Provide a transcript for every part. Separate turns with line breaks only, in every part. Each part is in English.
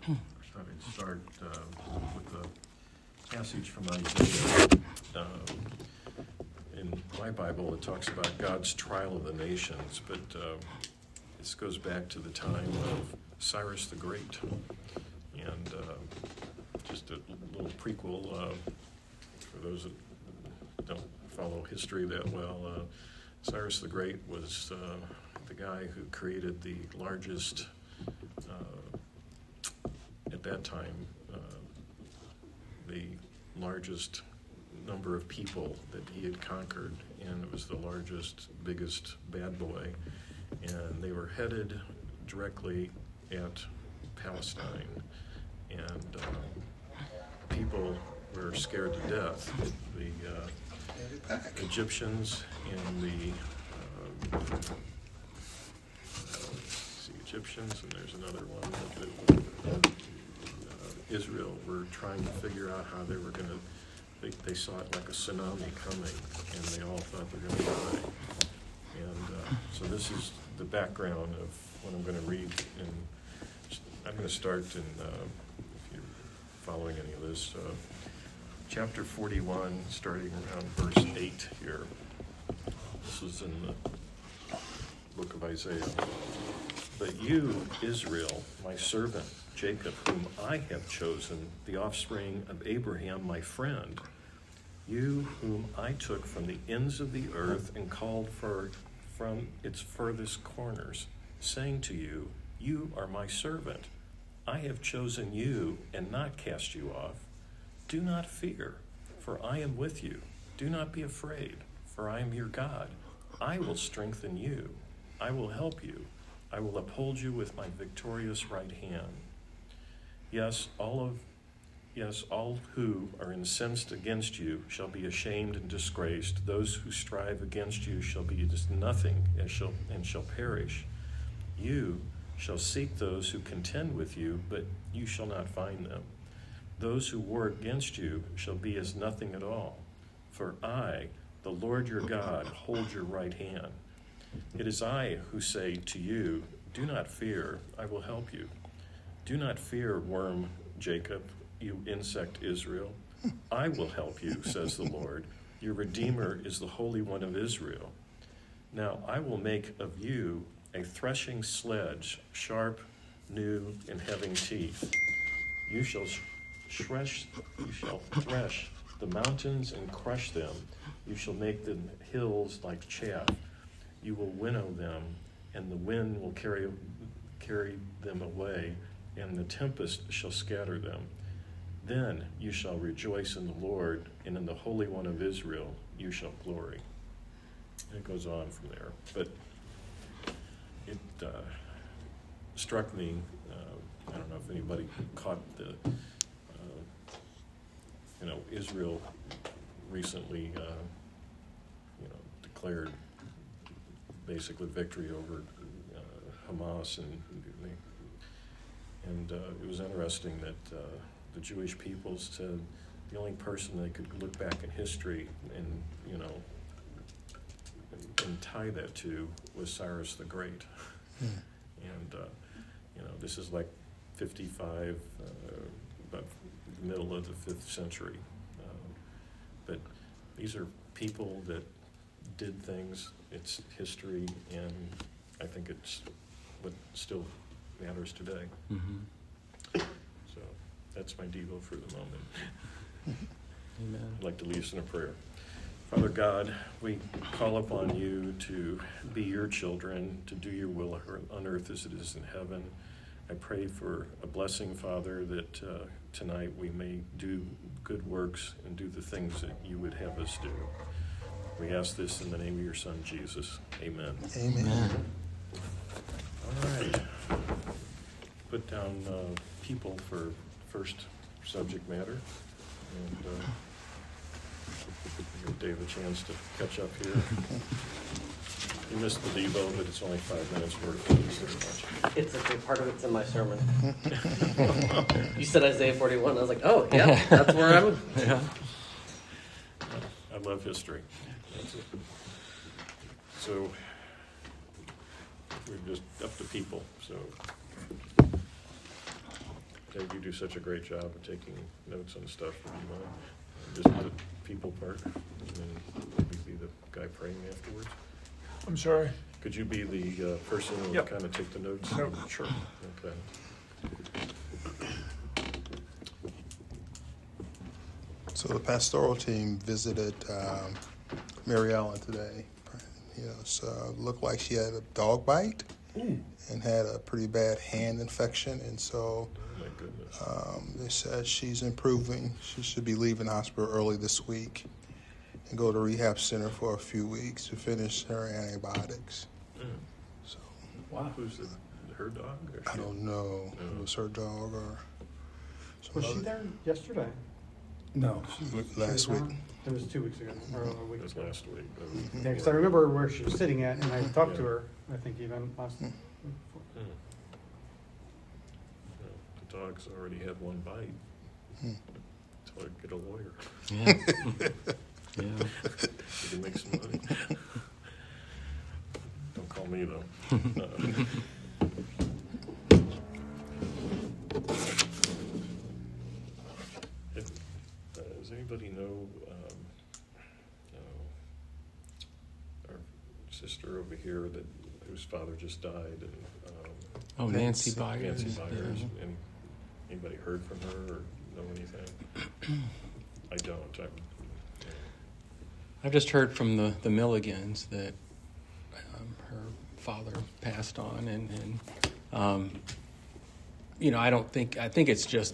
thought I'd start with a passage from Isaiah. In my Bible, it talks about God's trial of the nations, but this goes back to the time of Cyrus the Great. And just a little prequel for those that don't follow history that well. Cyrus the Great was the guy who created the largest, at that time, the largest number of people that he had conquered, and it was the largest, biggest bad boy, and they were headed directly at Palestine, and people were scared to death. The Egyptians and Egyptians, and there's another one, Israel were trying to figure out how they were going to. They saw it like a tsunami coming, and they all thought they were going to die. And so this is the background of what I'm going to read. And I'm going to start in, if you're following any of this, chapter 41, starting around verse 8 here. This is in the book of Isaiah. But you, Israel, my servant, Jacob, whom I have chosen, the offspring of Abraham, my friend, you whom I took from the ends of the earth and called from its furthest corners, saying to you, you are my servant. I have chosen you and not cast you off. Do not fear, for I am with you. Do not be afraid, for I am your God. I will strengthen you. I will help you. I will uphold you with my victorious right hand. Yes, all who are incensed against you shall be ashamed and disgraced. Those who strive against you shall be as nothing and shall perish. You shall seek those who contend with you, but you shall not find them. Those who war against you shall be as nothing at all. For I, the Lord your God, hold your right hand. It is I who say to you, do not fear, I will help you. Do not fear, worm Jacob, you insect Israel. I will help you, says the Lord. Your Redeemer is the Holy One of Israel. Now I will make of you a threshing sledge, sharp, new, and having teeth. You shall thresh the mountains and crush them. You shall make the hills like chaff. You will winnow them, and the wind will carry them away, and the tempest shall scatter them. Then you shall rejoice in the Lord, and in the Holy One of Israel you shall glory. And it goes on from there. But it struck me, I don't know if anybody caught the, Israel recently, declared basically victory over Hamas, and it was interesting that the Jewish people said the only person they could look back in history and tie that to was Cyrus the Great. And this is like 55, about the middle of the 5th century. But these are people that did things. It's history, and I think it's what still matters today. Mm-hmm. So that's my devo for the moment. Amen. I'd like to lead us in a prayer. Father God, we call upon you to be your children, to do your will on earth as it is in heaven. I pray for a blessing, Father, that tonight we may do good works and do the things that you would have us do. We ask this in the name of your Son, Jesus. Amen.
Amen.
All right. Put down people for first subject matter. And give Dave a chance to catch up here. You missed the Devo, but it's only 5 minutes worth.
It's a big part of it's in my sermon. You said Isaiah 41. I was like, oh, yeah, that's where I'm.
Yeah. I love history. That's it. So we're just up to people. So you do such a great job of taking notes on stuff. Would you mind? Just the people part, and then maybe be the guy praying afterwards.
I'm sorry?
Could you be the person who
Yep.
kind of take the notes?
No, sure.
Okay.
So the pastoral team visited Mary Ellen today. Looked like she had a dog bite and had a pretty bad hand infection, and so
Oh, my goodness.
they said she's improving. She should be leaving the hospital early this week and go to rehab center for a few weeks to finish her antibiotics. So
Wow. Who's her dog? Or
I
she?
don't know if
No.
it was her dog or some
Was she
other-
there yesterday?
No.
last week.
It was 2 weeks ago, or a week
It was
ago.
last week.
Yeah, because I remember where she was sitting at, and I talked to her, I think even last week.
Hmm. Well, the dog's already had one bite. So I'd get a lawyer.
Yeah. Yeah.
You can make some money. Don't call me though. Does anybody know our sister over here whose father just died? And,
Oh, Nancy Byers.
Nancy Byers.
Yeah.
Anybody heard from her or know anything? I don't.
I've just heard from the Milligans that her father passed on, and I think it's just,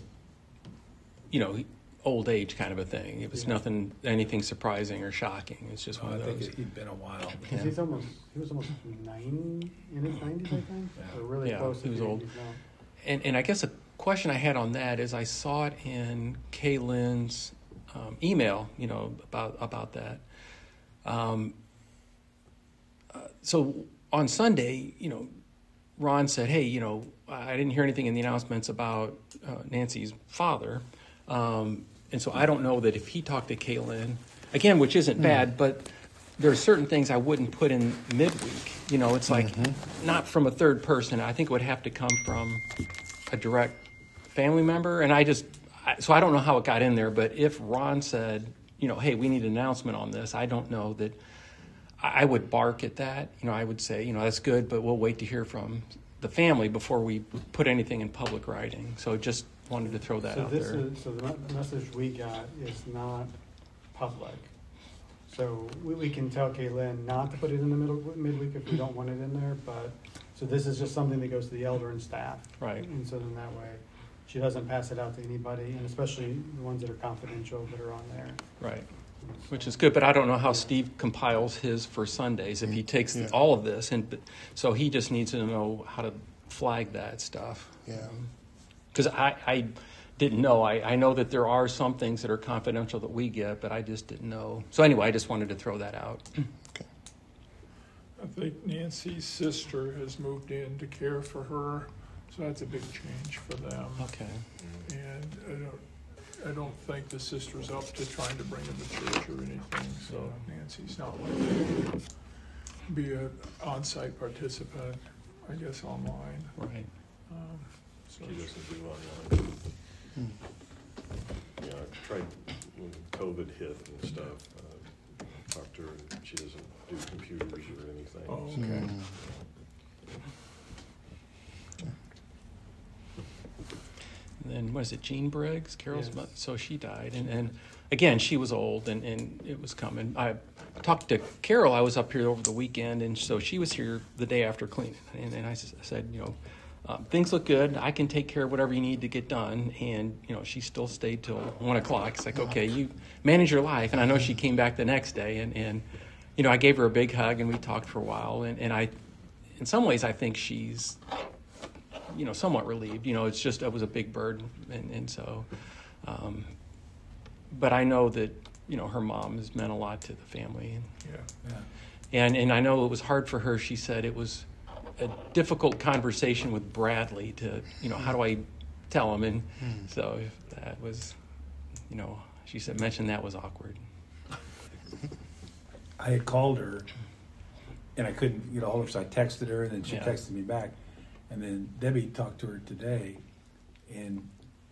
old age kind of a thing. It was anything surprising or shocking. It's just one
I
of
think
those.
he'd been a while.
Because he was almost 9, in his 90s, I think, or really
Yeah,
close.
he
to
was
the
old.
80s now.
And I guess a question I had on that is I saw it in Kay Lynn's email, about that. So on Sunday, Ron said, hey, I didn't hear anything in the announcements about Nancy's father. And so I don't know that if he talked to Kay Lynn, again, which isn't bad, but there are certain things I wouldn't put in midweek. It's like not from a third person. I think it would have to come from a direct family member. And so I don't know how it got in there, but if Ron said, hey, we need an announcement on this, I don't know that I would bark at that. I would say, that's good, but we'll wait to hear from the family before we put anything in public writing. So just wanted to throw that out there.
So the message we got is not public. So we can tell Kaylin not to put it in the midweek if we don't want it in there, but, so this is just something that goes to the elder and staff.
Right.
And so then that way, she doesn't pass it out to anybody, and especially the ones that are confidential that are on there.
Right. Which is good, but I don't know how Steve compiles his for Sundays, if he takes all of this, and so he just needs to know how to flag that stuff.
Yeah.
Because I didn't know. I know that there are some things that are confidential that we get, but I just didn't know. So anyway, I just wanted to throw that out.
Okay.
I think Nancy's sister has moved in to care for her, so that's a big change for them.
Okay.
And I don't think the sister's up to trying to bring him to church or anything, so Nancy's not likely to be an on-site participant, I guess, online.
Right.
She doesn't do online. Yeah, I tried when COVID hit and stuff. Talked to her, and she doesn't do computers or anything.
Oh,
so-
okay.
And then, what is it, Jean Briggs, Carol's
Yes.
mother? So she died. And again, she was old, and it was coming. I talked to Carol. I was up here over the weekend, and so she was here the day after cleaning. And I said, things look good. I can take care of whatever you need to get done. And, she still stayed till 1 o'clock. It's like, okay, you manage your life. And I know she came back the next day, and I gave her a big hug, and we talked for a while. And I, in some ways, I think she's, somewhat relieved. It's just, it was a big burden. And so, but I know that, her mom has meant a lot to the family.
Yeah.
And I know it was hard for her. She said it was a difficult conversation with Bradley to, how do I tell him? And so that was, she said, mentioned that was awkward.
I had called her, and I couldn't get a hold of her, so I texted her, and then she
Yeah.
texted me back. And then Debbie talked to her today, and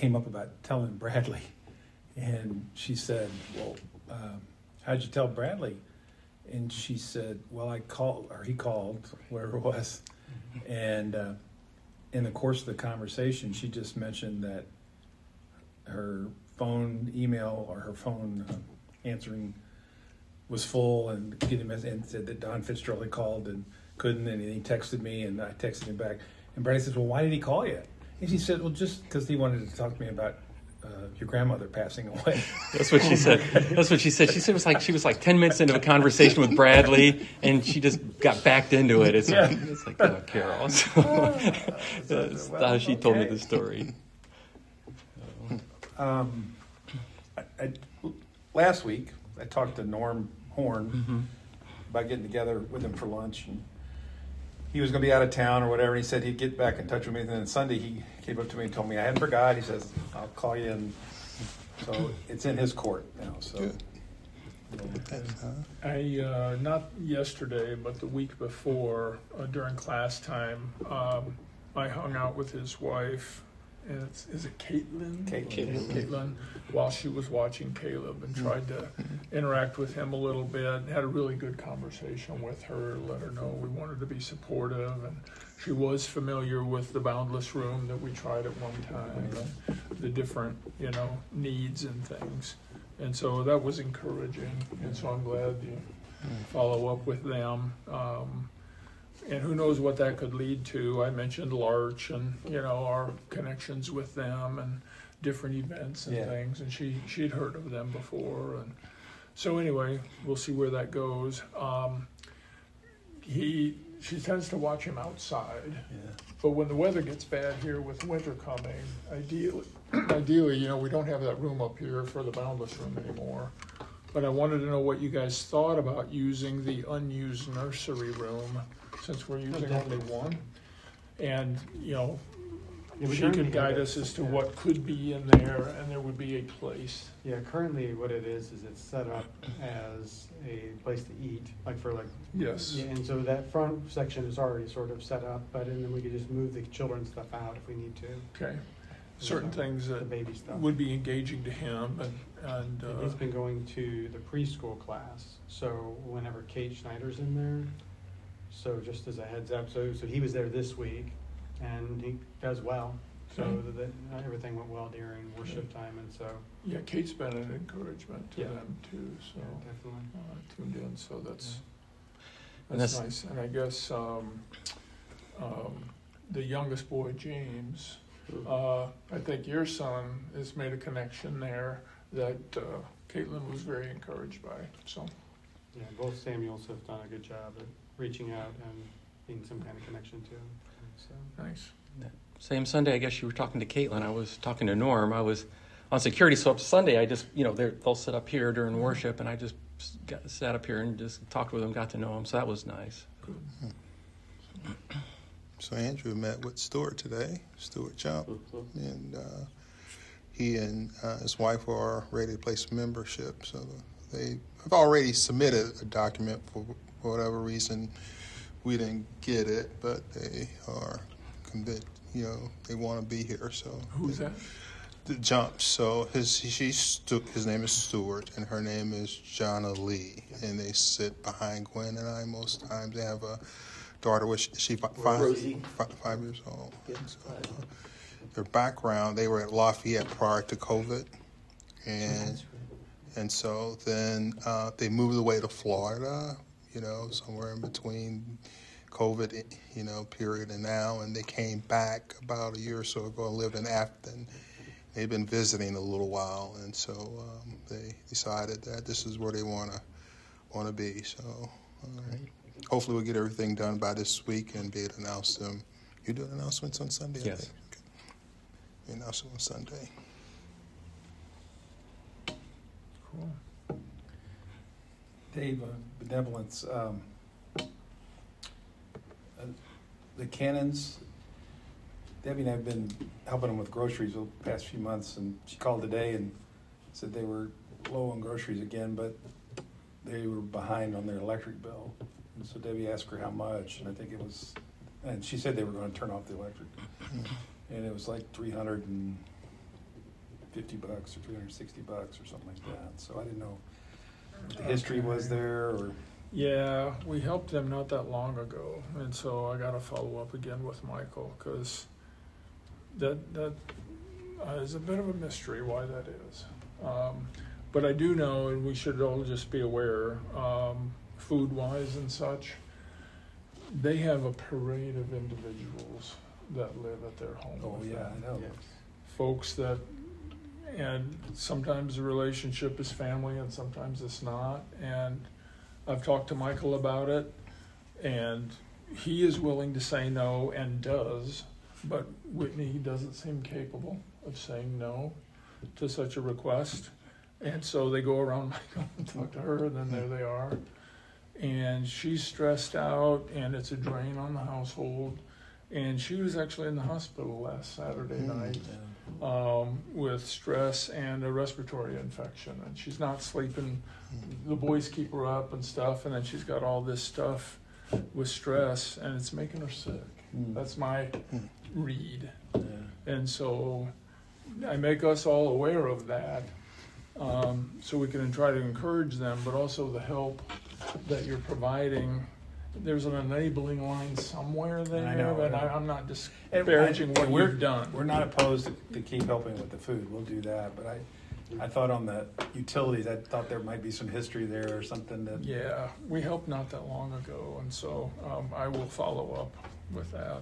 came up about telling Bradley, and she said, "Well, how'd you tell Bradley?" And she said, "Well, he called, whoever it was, and in the course of the conversation, she just mentioned that her phone email or her phone answering was full, and and said that Don Fitzgerald had called and couldn't, and he texted me, and I texted him back. And Bradley says, "Well, why did he call you?" And she said, "Well, just because he wanted to talk to me about your grandmother passing away."
That's what she said. That's what she said. She said she was like 10 minutes into a conversation with Bradley, and she just got backed into it. It's like Carol. So, that's how she told me the story.
Last week, I talked to Norm Horn about getting together with him for lunch, and he was going to be out of town or whatever. And he said he'd get back in touch with me. And then Sunday, he came up to me and told me I hadn't forgot. He says, "I'll call you," and so it's in his court now. So.
Good.
I not yesterday, but the week before, during class time, I hung out with his wife. And is it Caitlin? Caitlin, while she was watching Caleb, and tried to interact with him a little bit. Had a really good conversation with her, let her know we wanted to be supportive, and she was familiar with the Boundless Room that we tried at one time, and the different, needs and things. And so that was encouraging, and so I'm glad you follow up with them. And who knows what that could lead to. I mentioned Larch and, our connections with them and different events and things. And she'd heard of them before. And so anyway, we'll see where that goes. She tends to watch him outside. Yeah. But when the weather gets bad here with winter coming, ideally, we don't have that room up here for the Boundless Room anymore. But I wanted to know what you guys thought about using the unused nursery room, since we're using only one. And, she can guide us as to what could be in there, and there would be a place.
Yeah, currently what it is it's set up as a place to eat,
Yes.
Yeah, and so that front section is already sort of set up, and then we could just move the children's stuff out if we need to.
Okay. Certain things that
the baby stuff
would be engaging to him, and
he's been going to the preschool class, so whenever Kate Schneider's in there, so just as a heads up, so he was there this week, and he does well. So that everything went well during worship time, and so
yeah, Kate's been an encouragement to them too. So
yeah, definitely
tuned in. So that's nice. And I guess the youngest boy, James, I think your son has made a connection there that Caitlin was very encouraged by. So
yeah, both Samuels have done a good job at reaching out and being some kind of connection to him. So
nice.
Same Sunday, I guess you were talking to Caitlin. I was talking to Norm. I was on security, so Sunday I just, they'll sit up here during worship, and I just sat up here and just talked with them, got to know them. So that was nice.
So Andrew met with Stuart today, Stuart Jump, and he and his wife are ready to place membership. So they have already submitted a document. For whatever reason, we didn't get it, but they are convinced. They want to be here. So
who's that?
The Jumps. So his name is Stuart, and her name is Jonna Lee, and they sit behind Gwen and I most times. They have a daughter, which she 5 years old.
Yeah,
so, their background, they were at Lafayette prior to COVID, and so then they moved away to Florida, somewhere in between COVID, period and now, and they came back about a year or so ago and lived in Afton. They've been visiting a little while, and so they decided that this is where they want to be. So hopefully we'll get everything done by this week and be able to announce them. You do announcements on Sunday?
Yes.
I think. Okay. We announce them on Sunday.
Cool.
Dave, benevolence. The Cannons, Debbie and I have been helping them with groceries the past few months, and she called today and said they were low on groceries again, but they were behind on their electric bill. And so Debbie asked her how much, and I think it was, and she said they were going to turn off the electric. And it was like $350 $350 or $360 or something like that. So I didn't know what the history was there, or
Yeah, we helped them not that long ago, and so I got to follow up again with Michael, because that is a bit of a mystery why that is. But I do know, and we should all just be aware, food-wise and such, they have a parade of individuals that live at their home.
oh
with
yeah,
them.
I know.
Folks that, and sometimes the relationship is family and sometimes it's not. And I've talked to Michael about it, and he is willing to say no and does, but Whitney doesn't seem capable of saying no to such a request. And so they go around Michael and talk to her, and then there they are. And she's stressed out, and it's a drain on the household. And she was actually in the hospital last Saturday night with stress and a respiratory infection. And she's not sleeping. The boys keep her up and stuff, and then she's got all this stuff with stress, and it's making her sick. That's my read. And so I make us all aware of that, so we can try to encourage them, but also the help that you're providing. There's an enabling line somewhere there,
I know,
but
yeah.
I'm not disparaging what we've done.
We're not opposed to keep helping with the food. We'll do that. But I thought on the utilities, I thought there might be some history there or something that.
Yeah, we helped not that long ago, and so I will follow up with that.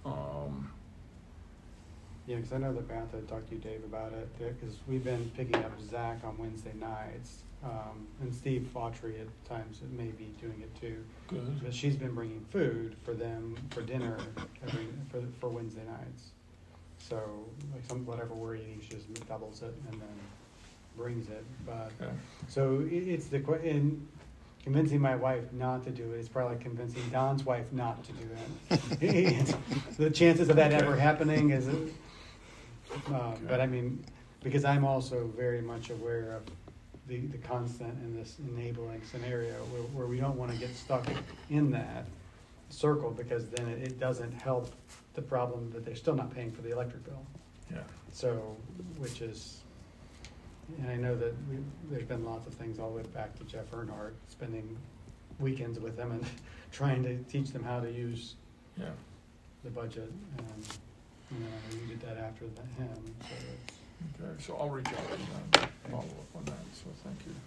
Yeah, because I know that Beth had talked to you, Dave, about it, because we've been picking up Zach on Wednesday nights, and Steve Autry at times may be doing it too.
Good.
But she's been bringing food for them for dinner for Wednesday nights. So like whatever we're eating, she just doubles it and then brings it. But
Okay.
so it's in convincing my wife not to do it. It's probably like convincing Don's wife not to do it. The chances of that ever happening is. But I mean, because I'm also very much aware of the constant in this enabling scenario where we don't want to get stuck in that circle, because then it doesn't help the problem that they're still not paying for the electric bill.
Yeah.
So, which is, and I know that there's been lots of things all the way back to Jeff Earnhardt, spending weekends with them and trying to teach them how to use the budget. And, you know, we did that after him. So
Okay, so I'll reach out to them, follow up on that, so thank you.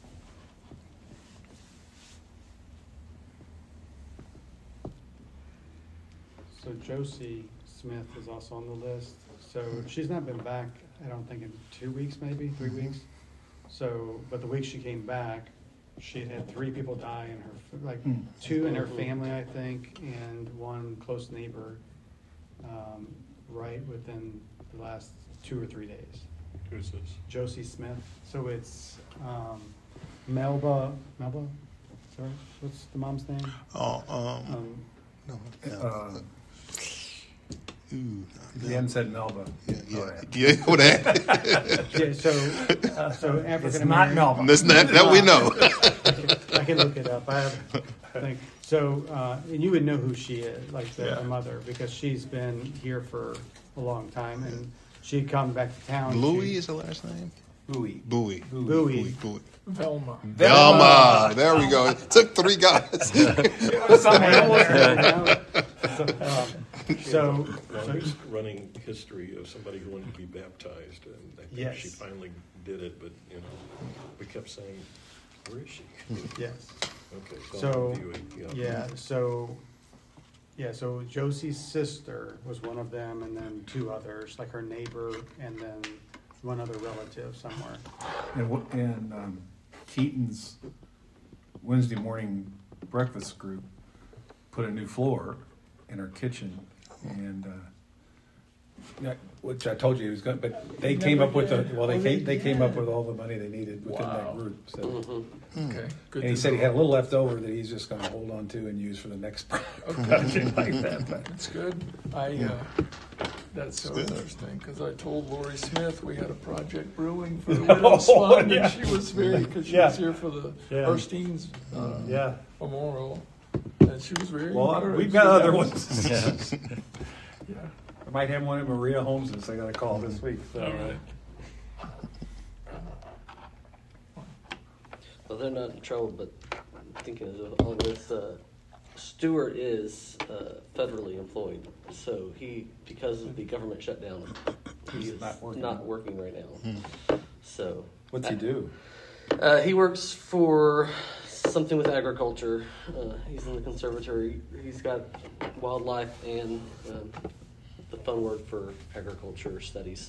So Josie Smith is also on the list. So she's not been back, I don't think, in 2 weeks, maybe 3 weeks. So, but the week she came back, she had 3 people die in her, like 2 in her family, I think, and 1 close neighbor, right within the last 2 or 3 days.
Who's this?
Josie Smith. So it's Melba. Sorry, what's the mom's name?
No.
Jen said Melba.
Yeah, what that?
Yeah, so African
It's not
American.
Melba.
That's not that we know.
I can look it up. I have a thing. So, and you would know who she is, like the mother, because she's been here for a long time, and she'd come back to town.
Louis is the last name?
Bowie.
Bowie.
Bowie.
Velma.
Velma. There we go. It took 3 guys.
So,
Running history of somebody who wanted to be baptized, and I think
Yes.
she finally did it, but, you know, we kept saying, where is she?
yes.
Okay,
So,
Buick,
so Josie's sister was one of them, and then 2 others, like her neighbor, and then 1 other relative somewhere.
And Keaton's Wednesday morning breakfast group put a new floor in our kitchen, and which I told you he was going. But they came up with they came up with all the money they needed within that group. So,
Okay, good.
and he said he had a little left over that he's just going to hold on to and use for the next project like that. But
That's good. That's so interesting, because I told Lori Smith we had a project brewing for the Widow's Fund,
yeah.
and she was very, because she was here for the Erstein's memorial, and she was very encouraged.
we've got other ones.
Yeah.
I might have one at Maria Holmes's. I got a call this week. So.
All right.
Well, they're not in trouble, but thinking of all this, Stewart is federally employed, so because of the government shutdown, he is not working right now. So
What's he do?
he works for something with agriculture. He's in the conservatory. He's got wildlife and the fun word for agriculture studies.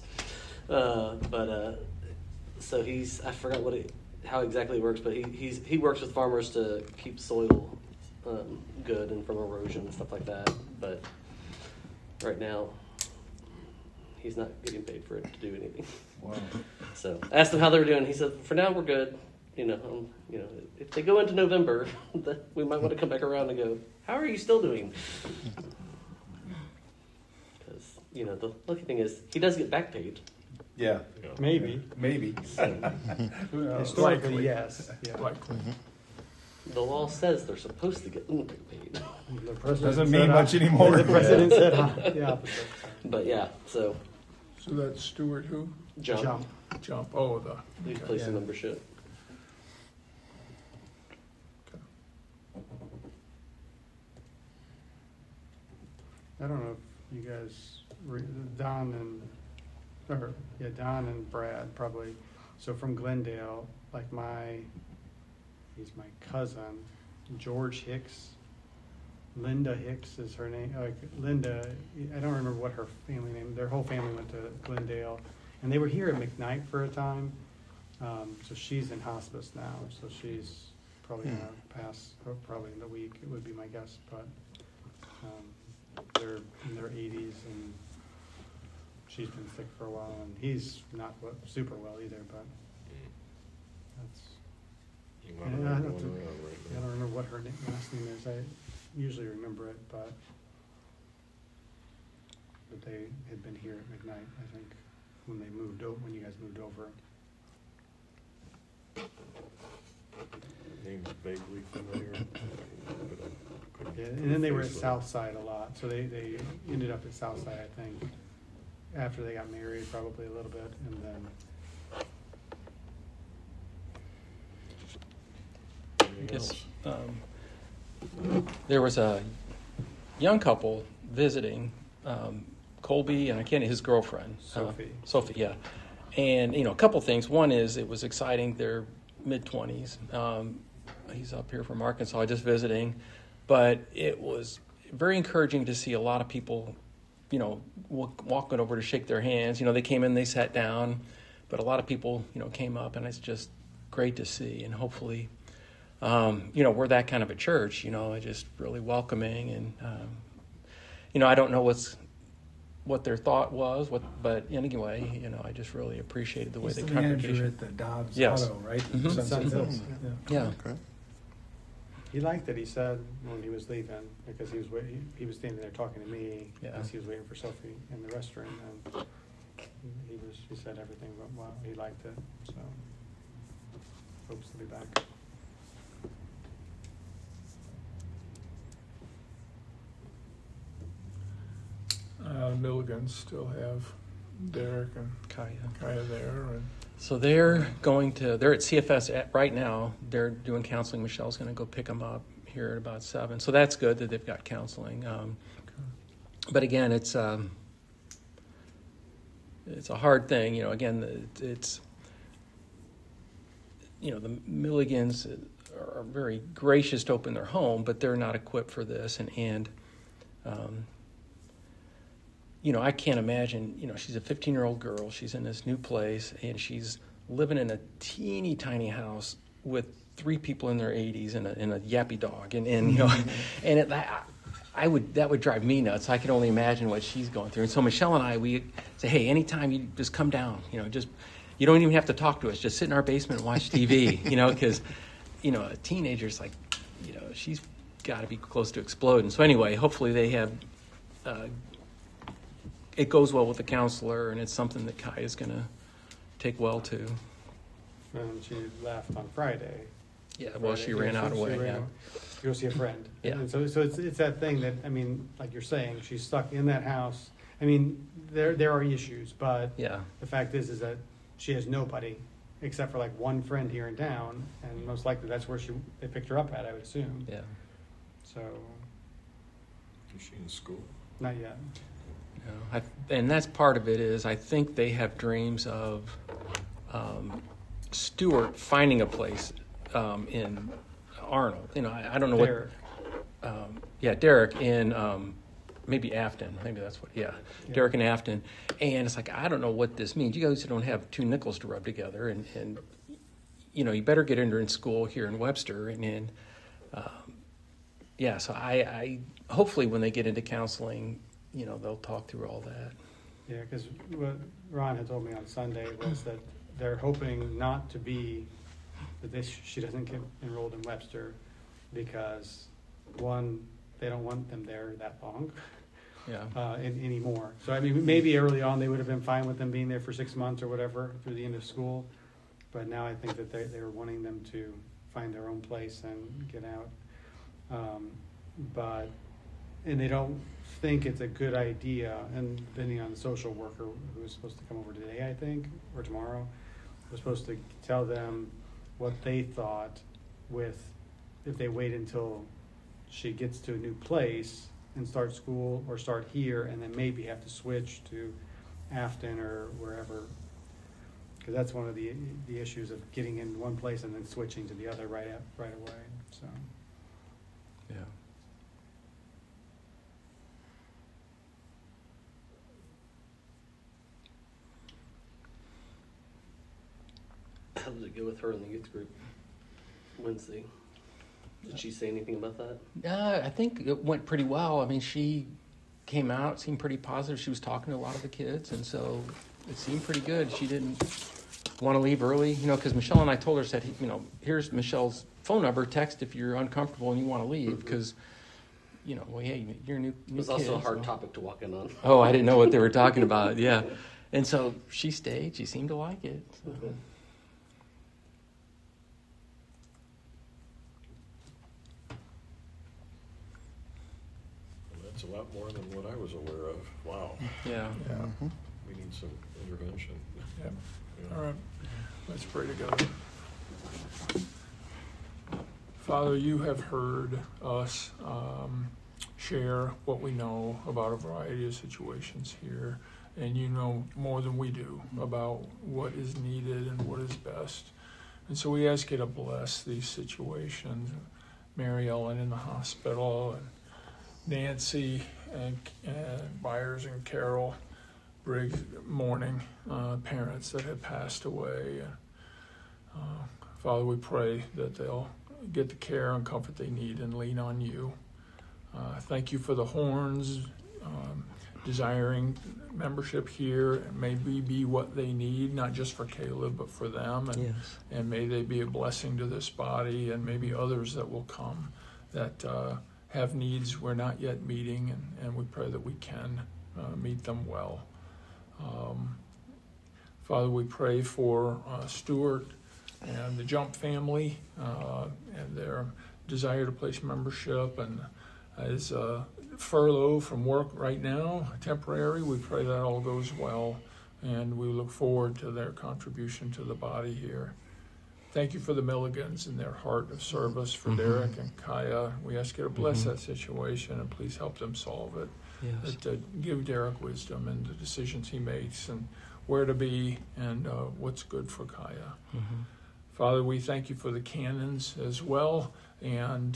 So I forgot how exactly it works, but he works with farmers to keep soil good and from erosion and stuff like that. But right now, he's not getting paid for it to do anything.
Wow.
So I asked him how they were doing. He said, "For now, we're good. If they go into November, we might want to come back around and go, how are you still doing?" Because the lucky thing is he does get back paid.
Yeah,
Maybe.
maybe.
So
Who knows?
Historically,
Likely.
yes. Yeah.
Likely.
the law says they're supposed to get back paid.
The president
Doesn't
said
mean
I-
much anymore.
The president said the opposite.
But yeah, so
So that's Stewart who?
jump.
Jump. Oh,
He's
okay.
placing membership.
I don't know if you guys, Don and Brad probably. So from Glendale, like he's my cousin, George Hicks. Linda Hicks is her name. Linda, I don't remember what her family name. Their whole family went to Glendale, and they were here at McKnight for a time. So she's in hospice now. So she's probably gonna pass probably in the week. It would be my guess, but they're in their 80s, and she's been sick for a while, and he's not super well either. But that's.
A lot of
Yeah, I
that
don't
going
think-
around right
I
now.
don't remember what her last name is. I usually remember it, but they had been here at McKnight, I think, when you guys moved over.
Name's vaguely familiar. But I couldn't
Yeah,
put
and then they
a
were at
face on it.
Southside a lot, so they ended up at Southside, I think, after they got married, probably a little bit, and then.
Anything
Yes.
else?
There was a young couple visiting, Colby and his girlfriend. Sophie, yeah. And, a couple things. One is it was exciting. They're mid-20s. He's up here from Arkansas just visiting. But it was very encouraging to see a lot of people, walking over to shake their hands. They came in, they sat down. But a lot of people, came up, and it's just great to see. And hopefully, we're that kind of a church, just really welcoming. And, I don't know what their thought was, but anyway, I just really appreciated the way
He's
the
the manager
congregation.
at the Dobbs
Yes.
Auto, right?
Mhm.
Sunset Hills.
Yeah.
Okay.
He liked it, he said, when he was leaving, because he was standing there talking to me,
Yeah.
as he was waiting for Sophie in the restroom, and he said everything went well, he liked it, so hopes to be back.
Milligans still have Derek and Kaya there, and
So they're at CFS right now. They're doing counseling. Michelle's going to go pick them up here at about 7. So that's good that they've got counseling. But again, it's a hard thing. Again, it's the Milligans are very gracious to open their home, but they're not equipped for this. And I can't imagine, she's a 15-year-old girl. She's in this new place, and she's living in a teeny tiny house with 3 people in their 80s and a yappy dog. And that would drive me nuts. I can only imagine what she's going through. And so Michelle and I, we say, hey, anytime you just come down, you don't even have to talk to us. Just sit in our basement and watch TV, because, a teenager's like, she's got to be close to exploding. So anyway, hopefully they have, it goes well with the counselor, and it's something that Kai is going to take well to.
And she left on Friday.
Yeah, well, she ran out away. Yeah.
To go see a friend.
Yeah.
And so it's that thing that, like you're saying, she's stuck in that house. There are issues, but
Yeah.
the fact is that she has nobody except for like one friend here in town, and most likely that's where they picked her up at, I would assume.
Yeah.
So,
Is she in school?
not yet.
And that's part of it is I think they have dreams of Stuart finding a place in Arnold. You know, I don't know
Derek.
what. Derek in maybe Afton. Maybe that's what. Yeah, Derek and Afton. And it's like I don't know what this means. You guys don't have two nickels to rub together, and you know you better get her in school here in Webster, and then So I hopefully when they get into counseling, you know, they'll talk through all that.
Yeah, because what Ron had told me on Sunday was that they're hoping not to be that she doesn't get enrolled in Webster because one, they don't want them there that long anymore. So I mean, maybe early on they would have been fine with them being there for 6 months or whatever through the end of school, but now I think that they were wanting them to find their own place and get out. And they don't think it's a good idea, and depending on the social worker who was supposed to come over today, I think, or tomorrow, was supposed to tell them what they thought if they wait until she gets to a new place and start school or start here and then maybe have to switch to Afton or wherever, because that's one of the issues of getting in one place and then switching to the other right away. So
Yeah.
How did it go with her in the youth group Wednesday? Did she say anything about that?
I think it went pretty well. I mean, she came out, seemed pretty positive. She was talking to a lot of the kids, and so it seemed pretty good. She didn't want to leave early, you know, because Michelle and I told her, said, you know, here's Michelle's phone number, text if you're uncomfortable and you want to leave, because, you know, well, hey, you're a new
It was
kid,
also a hard
so.
topic to walk in on.
Oh, I didn't know what they were talking about, yeah. And so she stayed. She seemed to like it. So.
That's a lot more than what I was aware of. Wow.
Yeah.
Yeah.
We need some intervention.
Yeah.
Yeah.
All right. Let's pray together. Father, you have heard us share what we know about a variety of situations here, and you know more than we do about what is needed and what is best. And so we ask you to bless these situations. Mary Ellen in the hospital, and Nancy and Byers and Carol Briggs mourning parents that had passed away. Father, we pray that they'll get the care and comfort they need and lean on you. Thank you for the Horns desiring membership here, and maybe be what they need, not just for Caleb, but for them. And,
Yes.
and may they be a blessing to this body, and maybe others that will come that have needs we're not yet meeting, and we pray that we can meet them well. Father, we pray for Stuart and the Jump family and their desire to place membership, and his furlough from work right now, temporary. We pray that all goes well, and we look forward to their contribution to the body here. Thank you for the Milligans and their heart of service for Derek and Kaya. We ask you to bless that situation and please help them solve it.
Yes.
That, give Derek wisdom in the decisions he makes and where to be and what's good for Kaya. Father, we thank you for the Cannons as well, and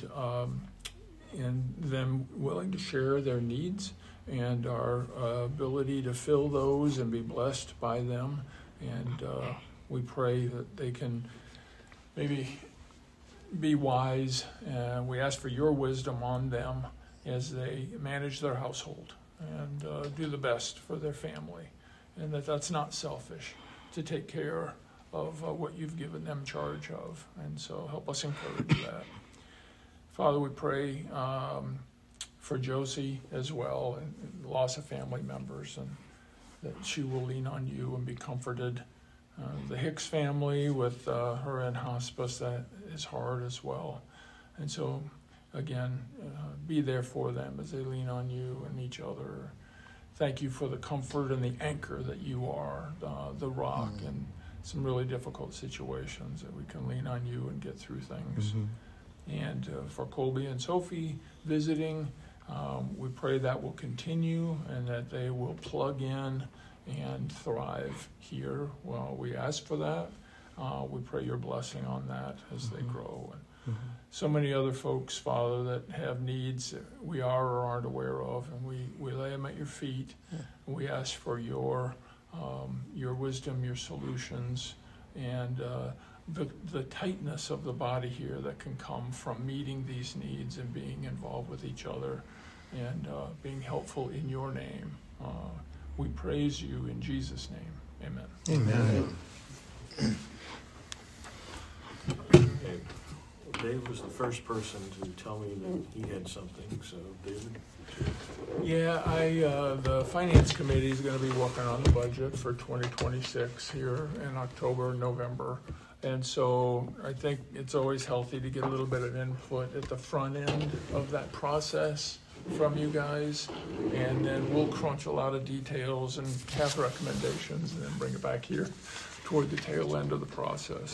them willing to share their needs and our ability to fill those and be blessed by them. And we pray that they can maybe be wise. We ask for your wisdom on them as they manage their household and do the best for their family, and that's not selfish to take care of what you've given them charge of. And so help us encourage that. Father, we pray for Josie as well, and loss of family members, and that she will lean on you and be comforted. The Hicks family with her in hospice, that is hard as well. And so, again, be there for them as they lean on you and each other. Thank you for the comfort and the anchor that you are, the rock and some really difficult situations, that we can lean on you and get through things. And for Colby and Sophie visiting, we pray that will continue and that they will plug in and thrive here. Well, we ask for that. We pray your blessing on that as they grow. And so many other folks, Father, that have needs that we are or aren't aware of, and we lay them at your feet. And we ask for your wisdom, your solutions, and the tightness of the body here that can come from meeting these needs and being involved with each other and being helpful in your name. We praise you in Jesus' name. Amen.
Amen.
Okay. Dave was the first person to tell me that he had something, so David.
Yeah, the Finance Committee is going to be working on the budget for 2026 here in October, November. And so I think it's always healthy to get a little bit of input at the front end of that process from you guys. And then we'll crunch a lot of details and have recommendations and then bring it back here toward the tail end of the process.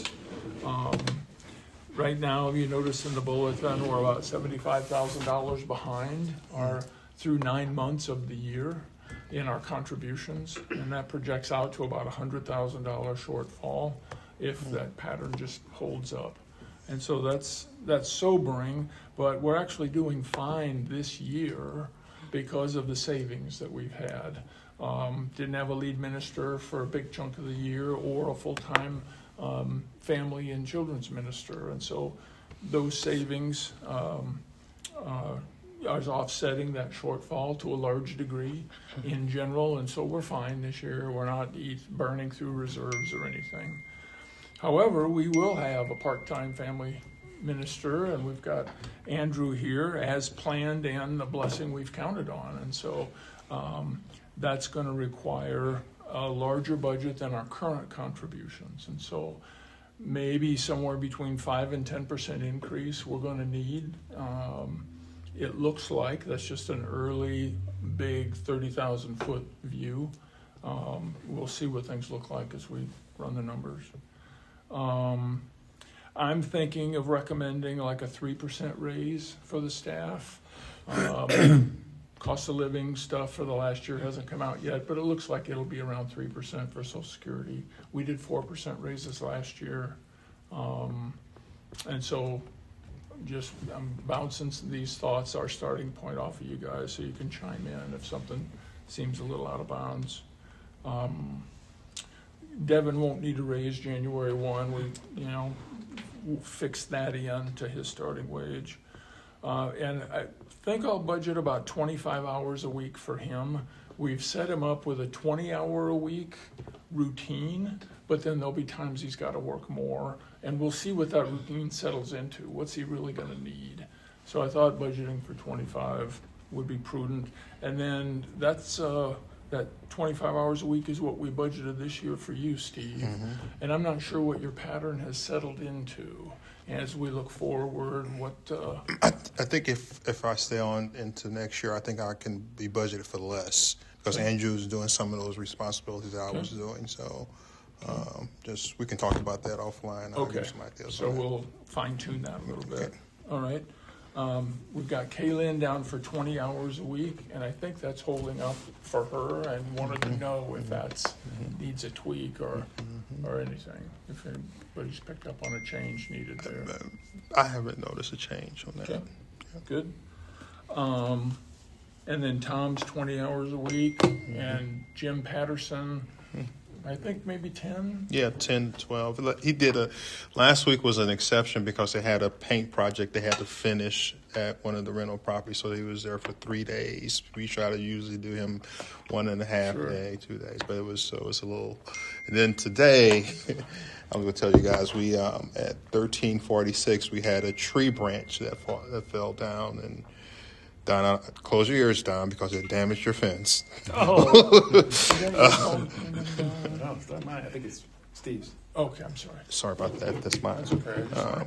Right now, you notice in the bulletin, we're about $75,000 behind through 9 months of the year in our contributions, and that projects out to about $100,000 shortfall if that pattern just holds up. And so that's sobering, but we're actually doing fine this year because of the savings that we've had. Didn't have a lead minister for a big chunk of the year or a full-time family and children's minister, and so those savings is offsetting that shortfall to a large degree in general, and so we're fine this year. We're not burning through reserves or anything. However, we will have a part-time family minister, and we've got Andrew here as planned and the blessing we've counted on, and so that's going to require a larger budget than our current contributions, and so maybe somewhere between 5 and 10% increase we're going to need. It looks like that's just an early big 30,000 foot view. We'll see what things look like as we run the numbers. I'm thinking of recommending like a 3% raise for the staff. Cost of living stuff for the last year hasn't come out yet, but it looks like it'll be around 3% for Social Security. We did 4% raises last year. And so just I'm bouncing these thoughts, our starting point off of you guys, so you can chime in if something seems a little out of bounds. Devin won't need a raise January 1. We'll fix that in to his starting wage. And I think I'll budget about 25 hours a week for him. We've set him up with a 20-hour-a-week routine, but then there'll be times he's got to work more, and we'll see what that routine settles into. What's he really going to need? So I thought budgeting for 25 would be prudent. And then that's that 25 hours a week is what we budgeted this year for you, Steve. And I'm not sure what your pattern has settled into as we look forward. What
I think if I stay on into next year, I think I can be budgeted for less because Andrew's doing some of those responsibilities I was doing. So just we can talk about that offline.
Okay. So we'll fine tune that a little bit. Okay. All right. We've got Kaylin down for 20 hours a week, and I think that's holding up for her, and wanted to know if that's needs a tweak or anything, if anybody's picked up on a change needed there.
I haven't noticed a change on that.
Okay. Yeah. Good. And then Tom's 20 hours a week, and Jim Patterson, I think maybe 10?
Yeah, 10, 12. He did last week was an exception because they had a paint project they had to finish at one of the rental properties, so he was there for 3 days. We try to usually do him 1.5 day, 2 days, but it was a little. And then today, I'm going to tell you guys, we at 1346 we had a tree branch that fell down, and Don, close your ears, Don, because it damaged your fence.
No, it's not mine. I think it's Steve's.
Okay, I'm sorry.
Sorry about that. That's mine.
That's okay.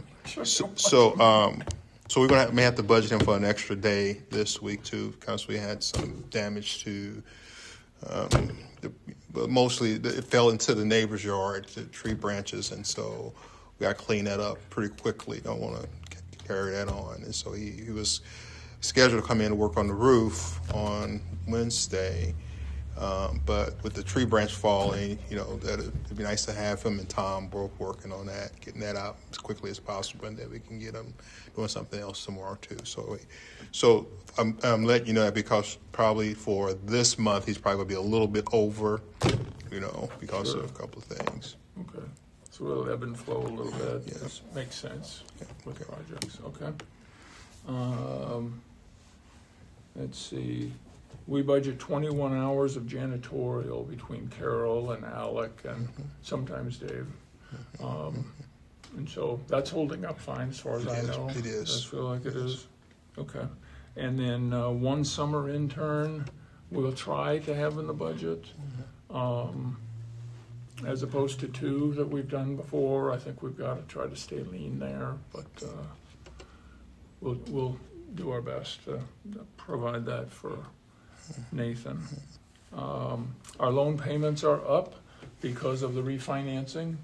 So we're may have to budget him for an extra day this week too, because we had some damage to But mostly it fell into the neighbor's yard, the tree branches, and so we got to clean that up pretty quickly. Don't want to carry that on. And so he was scheduled to come in and work on the roof on Wednesday. But with the tree branch falling, it'd be nice to have him and Tom both working on that, getting that out as quickly as possible, and then we can get him doing something else tomorrow too. So I'm letting you know that because probably for this month he's probably going to be a little bit over, because
Sure.
of a couple of things.
Okay, so we'll ebb and flow a little bit.
Yeah.
This makes sense with
Okay.
projects, okay. Let's see, we budget 21 hours of janitorial between Carol and Alec and sometimes Dave. And so that's holding up fine as far as I know.
It is.
I feel like it
It is.
is. Okay. And then one summer intern we'll try to have in the budget. As opposed to 2 that we've done before. I think we've got to try to stay lean there, but we'll do our best to provide that for Nathan. Our loan payments are up because of the refinancing,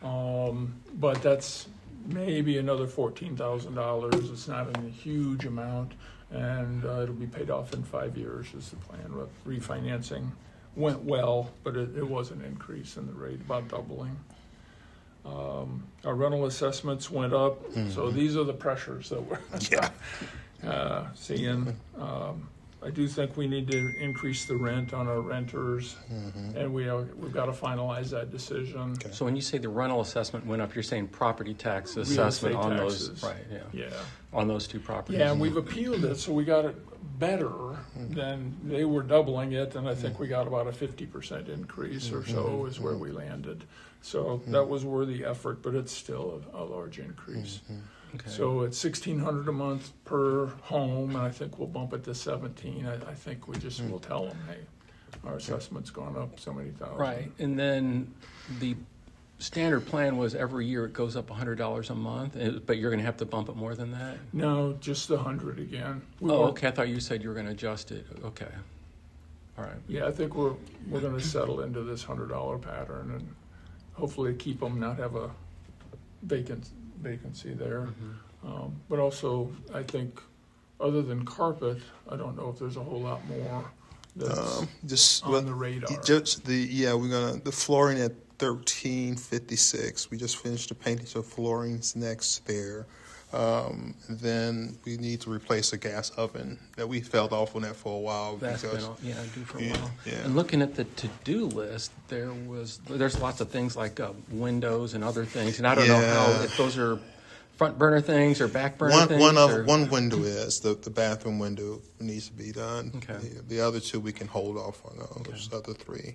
but that's maybe another $14,000. It's not a huge amount, and it'll be paid off in 5 years is the plan. But refinancing went well, but it was an increase in the rate, about doubling. Our rental assessments went up, so these are the pressures that we're seeing. I do think we need to increase the rent on our renters, and we've got to finalize that decision.
Okay.
So when you say the rental assessment went up, you're saying property tax
Real
assessment
estate
on
taxes.
those, right? Yeah.
Yeah.
On those 2 properties.
Yeah, and we've appealed it, so we got it better than they were doubling it, and I think we got about a 50% increase or so is where we landed. So that was worthy effort, but it's still a large increase.
Okay.
So it's $1,600 a month per home, and I think we'll bump it to 17. I think we just will tell them, hey, our assessment's gone up so many thousand.
Right, and then the standard plan was every year it goes up $100 a month, but you're going to have to bump it more than that?
No, just the 100 again. We
Oh,
won't-
okay, I thought you said you were going to adjust it. Okay. All right.
Yeah, I think we're going to settle into this $100 pattern and hopefully keep them, not have a vacancy there. But also, I think, other than carpet, I don't know if there's a whole lot more that's
Just
on the radar.
Just we're gonna the flooring at 1356. We just finished the painting, so flooring's next there. Then we need to replace a gas oven that we felt off on that for a while.
That's
because,
been due for a
Yeah,
while.
yeah.
And looking at the to-do list, there's lots of things like windows and other things, and I don't know if those are front burner things or back burner things.
One window is the bathroom window needs to be done.
Okay.
The other 2 we can hold off on those other 3.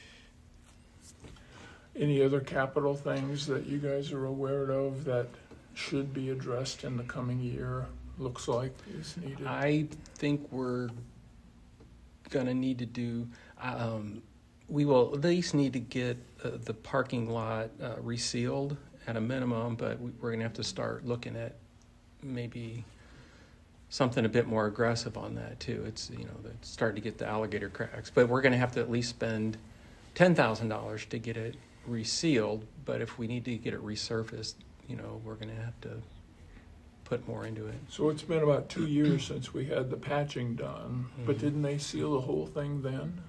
Any other capital things that you guys are aware of that should be addressed in the coming year? Looks like is needed.
I think we're going to need to do. We will at least need to get the parking lot resealed at a minimum, but we're going to have to start looking at maybe something a bit more aggressive on that too. It's it's starting to get the alligator cracks, but we're going to have to at least spend $10,000 to get it resealed. But if we need to get it resurfaced, we're going to have to put more into it.
So it's been about 2 years since we had the patching done, but didn't they seal the whole thing then?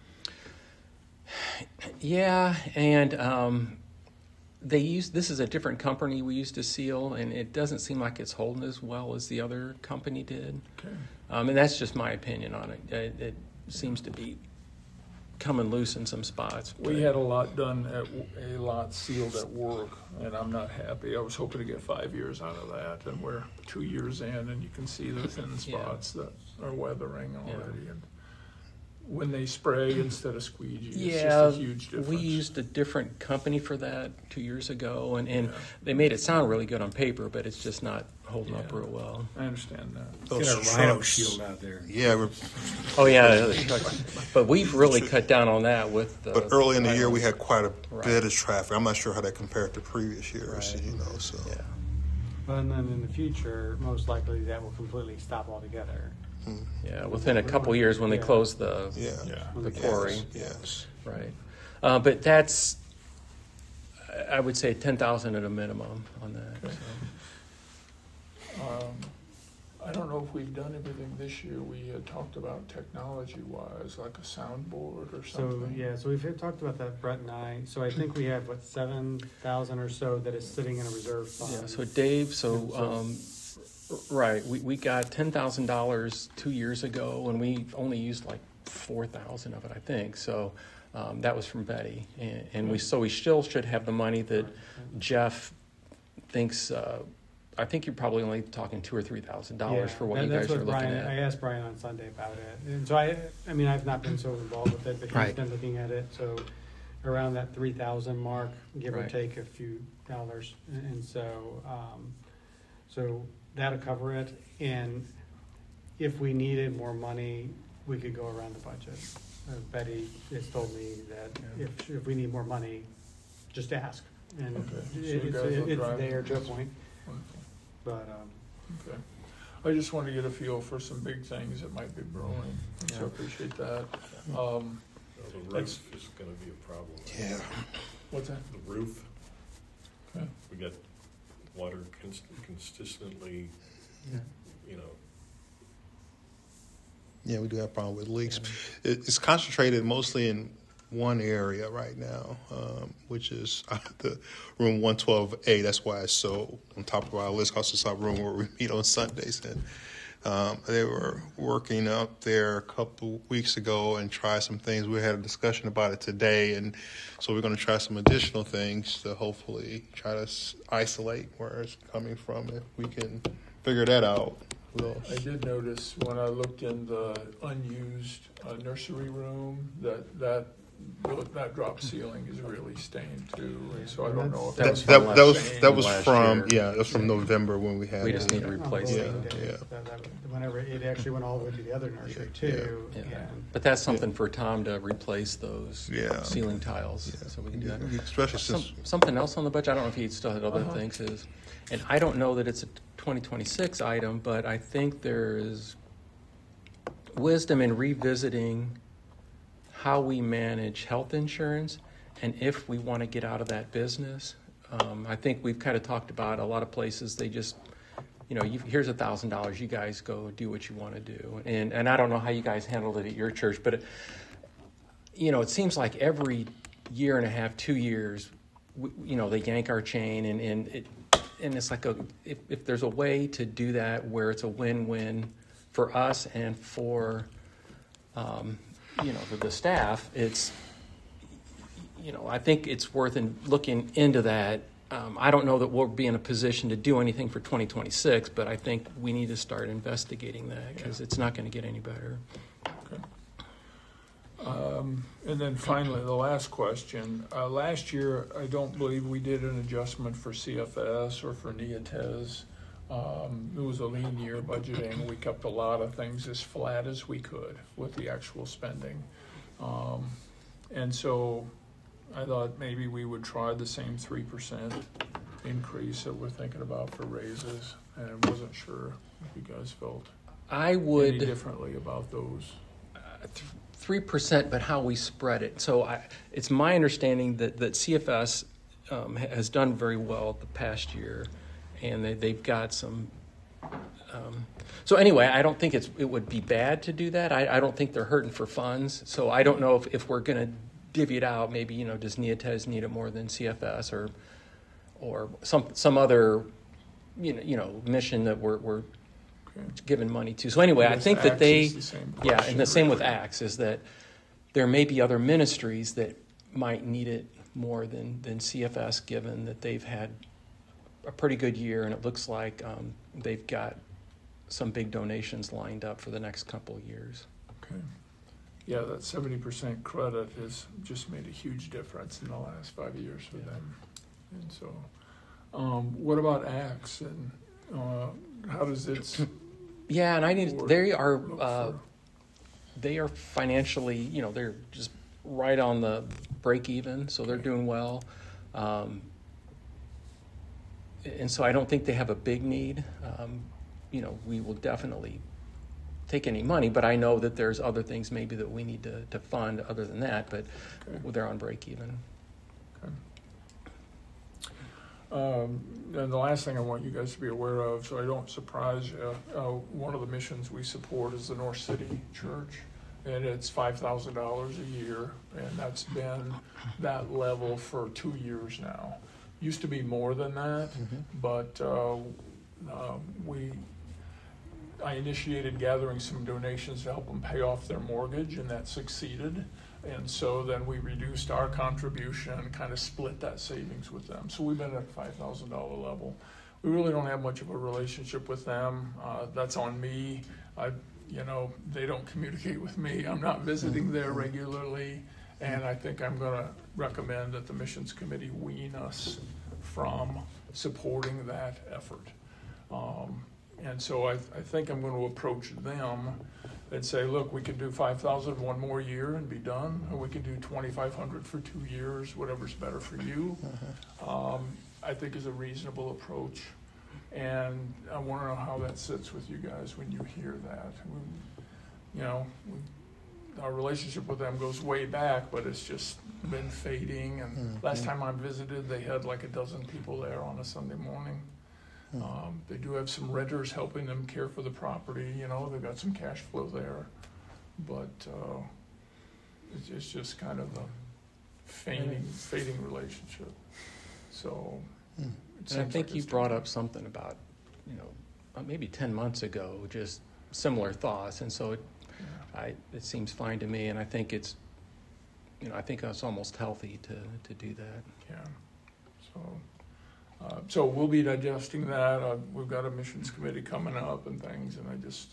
Yeah, and this is a different company we used to seal, and it doesn't seem like it's holding as well as the other company did.
Okay.
And that's just my opinion on it. It seems to be coming loose in some spots.
We had a lot done a lot sealed at work, and I'm not happy. I was hoping to get 5 years out of that, and we're 2 years in, and you can see the thin spots that are weathering already. And when they spray instead of squeegee, it's just a huge difference.
We used a different company for that 2 years ago, and they made it sound really good on paper, but it's just not holding up real well.
I understand that.
Get a rhino shield out there.
Yeah,
Oh yeah, but we've really cut down on that with.
but early in the year we
rhinos.
had quite a
Right.
bit of traffic. I'm not sure how that compared to previous years.
Right.
So
Yeah.
And then in the future, most likely that will completely stop altogether.
Yeah, within a couple years when they
Yeah.
close the
Yeah.
the quarry.
Yes.
Right. But that's, I would say 10,000 at a minimum on that.
Okay. I don't know if we've done everything this year. We had talked about technology-wise, like a soundboard or
So,
something.
yeah, so we've talked about that, Brett and I. So I think we have, 7,000 or so that is sitting in a reserve fund.
Yeah, so Dave, right, we got $10,000 2 years ago, and we only used like 4,000 of it, I think. So that was from Betty, and we still should have the money that Jeff thinks. I think you're probably only talking $2,000 or $3,000 for what you guys are looking
I
at.
asked Brian on Sunday about it, and so I mean, I've not been so involved with it, but he's
Right.
been looking at it. So around that 3,000 mark, give or
Right.
take a few dollars, and so so that'll cover it. And if we needed more money, we could go around the budget. Betty has told me that if we need more money, just ask, and
Okay. So you guys will
it's
drive
there
it.
to a point.
Wonderful.
But
Okay. I just want to get a feel for some big things that might be brewing, so I
Yeah.
appreciate that.
Well, the
That's-
roof is gonna be a problem.
Yeah.
What's that?
The roof,
Okay.
we got water consistently,
yeah.
you know,
Yeah, we do have a problem with leaks. It's concentrated mostly in one area right now, which is the room 112A. That's why it's so on top of our list, because it's our room where we meet on Sundays. And they were working up there a couple weeks ago and tried some things. We had a discussion about it today, and so we're going to try some additional things to hopefully try to isolate where it's coming from. If we can figure that out, we'll.
I did notice when I looked in the unused nursery room that drop ceiling is really stained too, and so I don't know if
That was
that's
from
That was
last
from
year.
that was from November when we had.
We just
it.
need to replace
Yeah,
it.
yeah.
Whenever it actually went all the way to the other nursery too.
Yeah.
And
But that's something for Tom to replace those
Yeah.
ceiling tiles,
Yeah.
so we can do that.
Especially since
Something else on the budget, I don't know if he still had other
Uh-huh.
things, is, and I don't know that it's a 2026 item, but I think there is wisdom in revisiting how we manage health insurance and if we want to get out of that business. I think we've kind of talked about a lot of places, they just, here's $1,000, you guys go do what you want to do. And I don't know how you guys handled it at your church, but, it seems like every year and a half, 2 years, they yank our chain and it's like if there's a way to do that where it's a win-win for us and for, for the staff, it's, I think it's worth looking into that. I don't know that we'll be in a position to do anything for 2026, but I think we need to start investigating that because it's not going to get any better.
And then finally, the last question. Last year, I don't believe we did an adjustment for CFS or for Neotez. It was a lean year budgeting. We kept a lot of things as flat as we could with the actual spending. And so I thought maybe we would try the same 3% increase that we're thinking about for raises. And I wasn't sure if you guys felt
I
any
would
differently about those.
3%, but how we spread it. So it's my understanding that CFS has done very well the past year, and they've got some. So anyway, I don't think it would be bad to do that. I don't think they're hurting for funds. So I don't know if we're going to divvy it out. Maybe does Neotez need it more than CFS or some other mission that we're given money to. So anyway, I
Yes,
think that
Axe
they,
is the same
and the
question,
same with
really.
Axe, is that there may be other ministries that might need it more than CFS, given that they've had a pretty good year, and it looks like they've got some big donations lined up for the next couple of years.
Okay. Yeah, that 70% credit has just made a huge difference in the last 5 years for them. And so, what about Axe, and how does it?
Yeah, and they are financially, they're just right on the break even, so they're doing well. And so I don't think they have a big need. We will definitely take any money, but I know that there's other things maybe that we need to fund other than that, but they're on break even.
And the last thing I want you guys to be aware of, so I don't surprise you, one of the missions we support is the North City Church, and it's $5,000 a year, and that's been that level for 2 years now. Used to be more than that, but I initiated gathering some donations to help them pay off their mortgage, and that succeeded. And so then we reduced our contribution and kind of split that savings with them. So we've been at $5,000 level. We really don't have much of a relationship with them. That's on me. They don't communicate with me. I'm not visiting there regularly. And I think I'm going to recommend that the missions committee wean us from supporting that effort. And so I think I'm going to approach them and say, look, we can do 5,000 one more year and be done, or we can do 2,500 for 2 years, whatever's better for you. I think is a reasonable approach. And I want to know how that sits with you guys when you hear that. Our relationship with them goes way back, but it's just been fading. And last time I visited, they had like a dozen people there on a Sunday morning. They do have some renters helping them care for the property. They've got some cash flow there, but it's just kind of a fading relationship. So,
and I think you brought up something about, maybe 10 months ago, just similar thoughts, and so it seems fine to me, and I think it's, I think it's almost healthy to do that.
Yeah. So we'll be digesting that. We've got a missions committee coming up and things, and I just,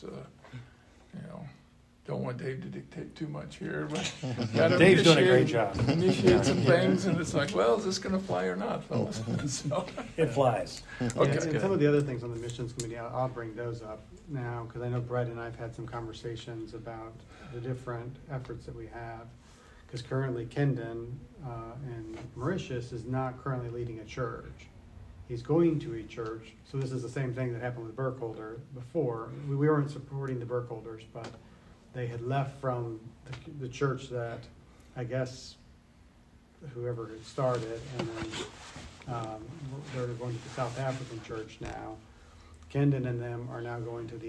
don't want Dave to dictate too much here. But
Dave's doing a great job.
Initiate some things, and it's like, well, is this going to fly or not, fellas? So,
It flies.
okay.
And some of the other things on the missions committee, I'll bring those up now, because I know Brett and I have had some conversations about the different efforts that we have. Because currently Kendon in Mauritius is not currently leading a church. He's going to a church, so this is the same thing that happened with Burkholder before. We weren't supporting the Burkholders, but they had left from the church that I guess whoever had started, and then they're going to the South African church now. Kendon and them are now going to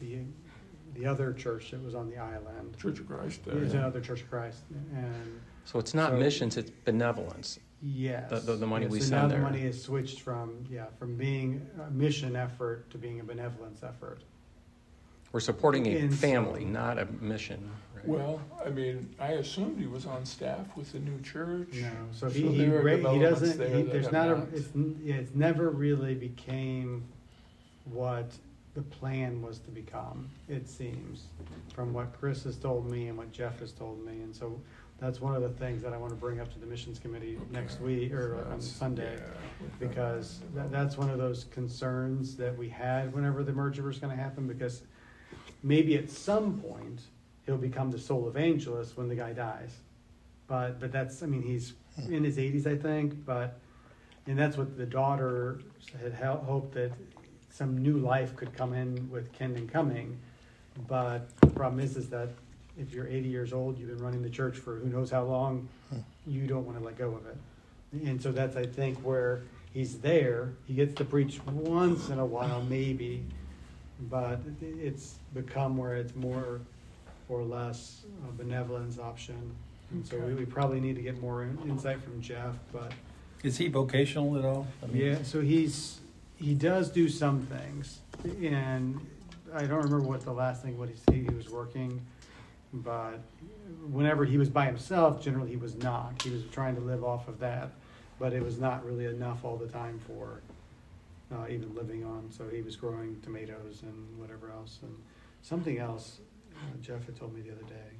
the other church that was on the island.
Church of Christ.
There's another Church of Christ, and
So it's not missions; it's benevolence.
yes,
The money we
so
send
now
there.
the money is switched from being a mission effort to being a benevolence effort.
We're supporting a
And so-
family, not a mission. Right?
Well, I assumed he was on staff with the new church.
No, so
So
he
there are developments
doesn't.
there that
There's
have
not a.
not.
It's never really became what the plan was to become. It seems, from what Chris has told me and what Jeff has told me, and so that's one of the things that I want to bring up to the missions committee next week or on
That's-
Sunday,
yeah,
because that's one of those concerns that we had whenever the merger was going to happen, because maybe at some point he'll become the sole evangelist when the guy dies. But that's, he's in his 80s, I think, and that's what the daughter had hoped, that some new life could come in with Kendon coming. But the problem is that if you're 80 years old, you've been running the church for who knows how long, you don't want to let go of it. And so that's, I think, where he's there. He gets to preach once in a while, maybe, but it's become where it's more or less a benevolence option. And so we probably need to get more insight from Jeff, but
Is he vocational at all?
yeah, so he does do some things, and I don't remember what the last thing he was working, but whenever he was by himself, generally he was not. He was trying to live off of that, but it was not really enough all the time for even living on. So he was growing tomatoes and whatever else, and something else. Jeff had told me the other day,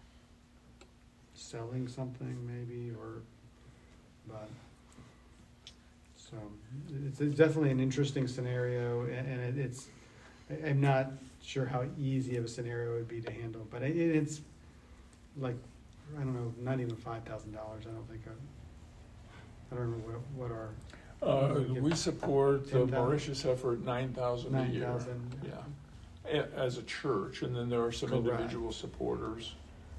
selling something maybe, but. So it's definitely an interesting scenario, and I'm not sure how easy of a scenario it would be to handle, but it's like, I don't know, not even $5,000. I don't know what our.
We support the
10,000.
Mauritius effort 9,000 a year.
9,000.
Yeah. as a church, and then there are some
Correct.
individual supporters.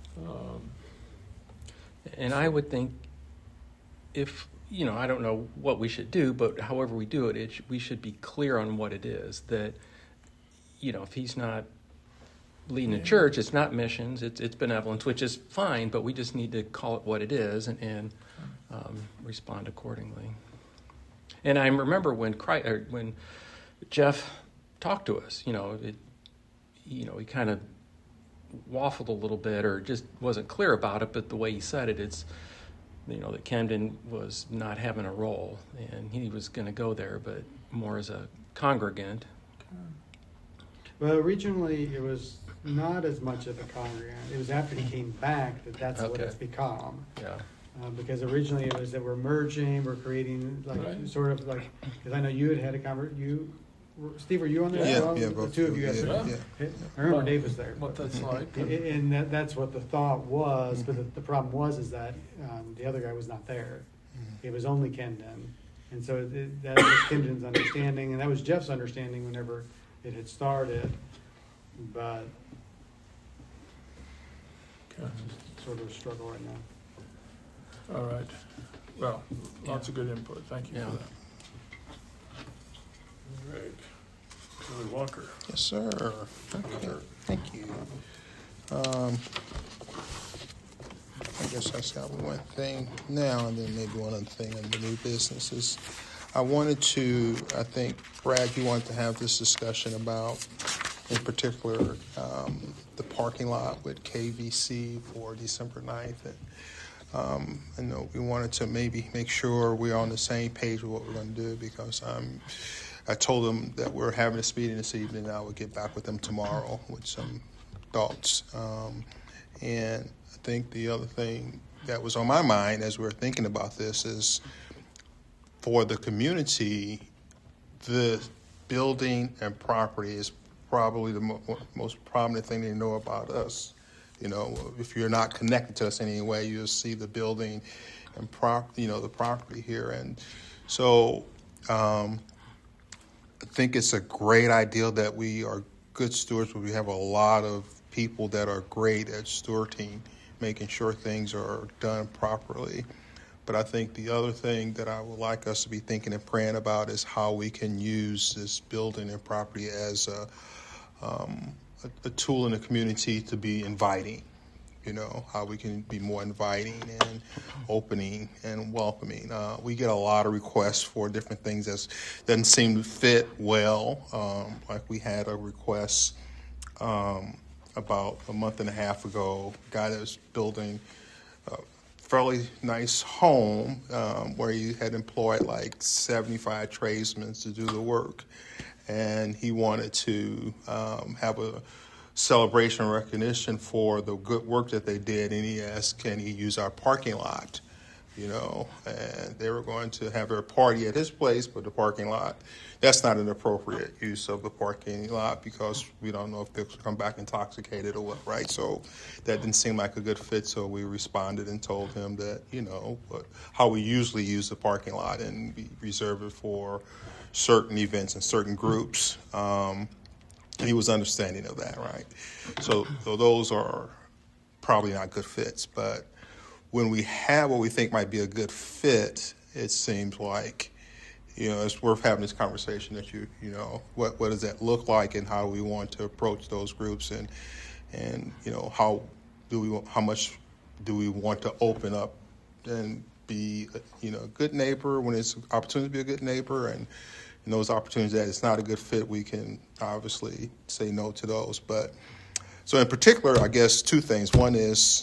And I would think if, I don't know what we should do, but however we do it, we should be clear on what it is. That, if he's not leading a church, it's not missions, it's benevolence, which is fine, but we just need to call it what it is and respond accordingly. And I remember when Jeff talked to us, he kind of waffled a little bit or just wasn't clear about it, but the way he said it, it's, that Camden was not having a role, and he was going to go there, but more as a congregant.
Well, originally it was not as much of a congregant. It was after he came back that's what
Okay.
it's become.
Yeah.
Because originally it was that we're merging, we're creating
Right.
sort of like, because I know you had a Steve, were you on there? as well?
Yeah,
The
both
two of you guys.
Yeah.
I remember Dave was there.
What that's like.
And that's what the thought was, but the problem was that the other guy was not there. It was only Kendon. And so that was Kendon's understanding, and that was Jeff's understanding whenever it had started. But
Okay.
it's sort of a struggle right now.
All right. Well, lots of good input. Thank you
Yeah.
for that. All right. Billy Walker.
Yes, sir. Okay, thank you. I guess I got one thing now, and then maybe one other thing in the new businesses. I think, Brad, you wanted to have this discussion about, in particular, the parking lot with KVC for December 9th. And, I know we wanted to maybe make sure we're on the same page with what we're going to do, because I told them that we're having a meeting this evening, and I would get back with them tomorrow with some thoughts. And I think the other thing that was on my mind as we were thinking about this is, for the community, the building and property is probably the most prominent thing they know about us. If you're not connected to us in any way, you'll see the building and the property here. And so I think it's a great idea that we are good stewards, but we have a lot of people that are great at stewarding, making sure things are done properly. But I think the other thing that I would like us to be thinking and praying about is how we can use this building and property as a tool in the community to be inviting. How we can be more inviting and opening and welcoming. We get a lot of requests for different things that doesn't seem to fit well. Like we had a request about a month and a half ago, a guy that was building a fairly nice home where he had employed like 75 tradesmen to do the work. And he wanted to have a celebration and recognition for the good work that they did, and he asked, can he use our parking lot? And they were going to have their party at his place, but the parking lot, that's not an appropriate use of the parking lot, because we don't know if they'll come back intoxicated or what, right? So that didn't seem like a good fit, so we responded and told him that, how we usually use the parking lot, and we reserve it for certain events and certain groups. He was understanding of that, right? So those are probably not good fits. But when we have what we think might be a good fit, it seems like, it's worth having this conversation that what does that look like, and how we want to approach those groups, and how much do we want to open up and be a good neighbor when it's an opportunity to be a good neighbor, and in those opportunities that it's not a good fit, we can obviously say no to those. But so in particular, I guess two things. One is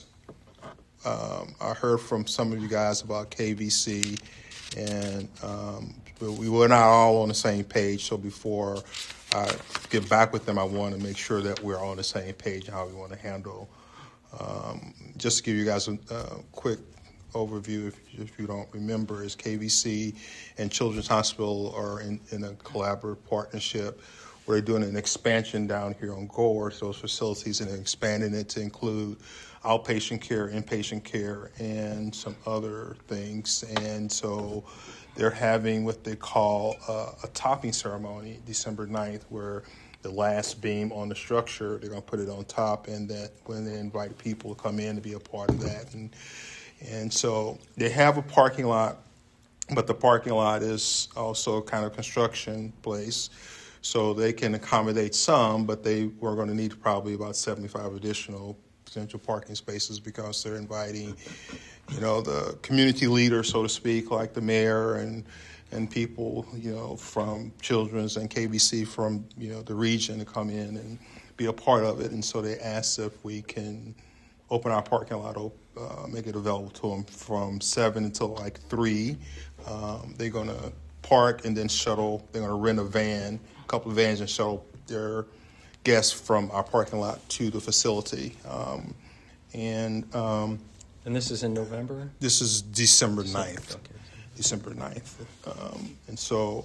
I heard from some of you guys about KVC, and we were not all on the same page. So before I get back with them, I want to make sure that we're on the same page how we want to handle. Just to give you guys a quick overview, if you don't remember, is KVC and Children's Hospital are in a collaborative partnership where they're doing an expansion down here on Gore, those facilities, and expanding it to include outpatient care, inpatient care, and some other things. And so they're having what they call a topping ceremony December 9th, where the last beam on the structure, they're going to put it on top, and that when they invite people to come in to be a part of that. And so they have a parking lot, but the parking lot is also kind of construction place. So they can accommodate some, but they were going to need probably about 75 additional potential parking spaces because they're inviting, the community leader, so to speak, like the mayor and people, from Children's and KBC from, the region to come in and be a part of it. And so they asked if we can open our parking lot, make it available to them from 7 until like 3. They're going to park and then shuttle. They're going to rent a couple of vans, and shuttle their guests from our parking lot to the facility. And
this is in November?
This is December 9th.
Okay.
December 9th. And so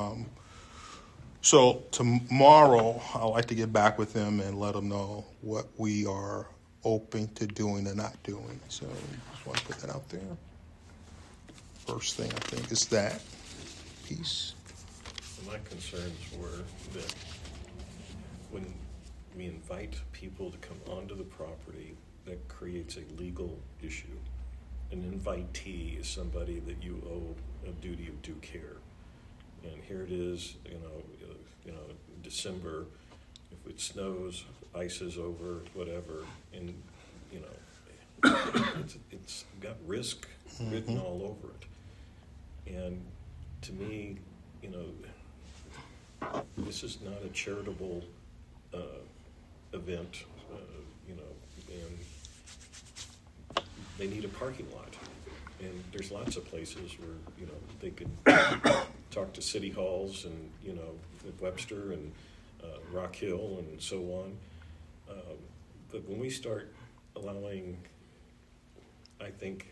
tomorrow I'd like to get back with them and let them know what we are open to doing and not doing. So just want to put that out there. First thing I think is that piece.
My concerns were that when we invite people to come onto the property, that creates a legal issue. An invitee is somebody that you owe a duty of due care. And here it is, December, if it snows, ice is over, whatever, and, it's got risk written all over it. And to me, this is not a charitable event, and they need a parking lot. And there's lots of places where, they could talk to city halls and, at Webster and Rock Hill and so on. But when we start allowing, I think,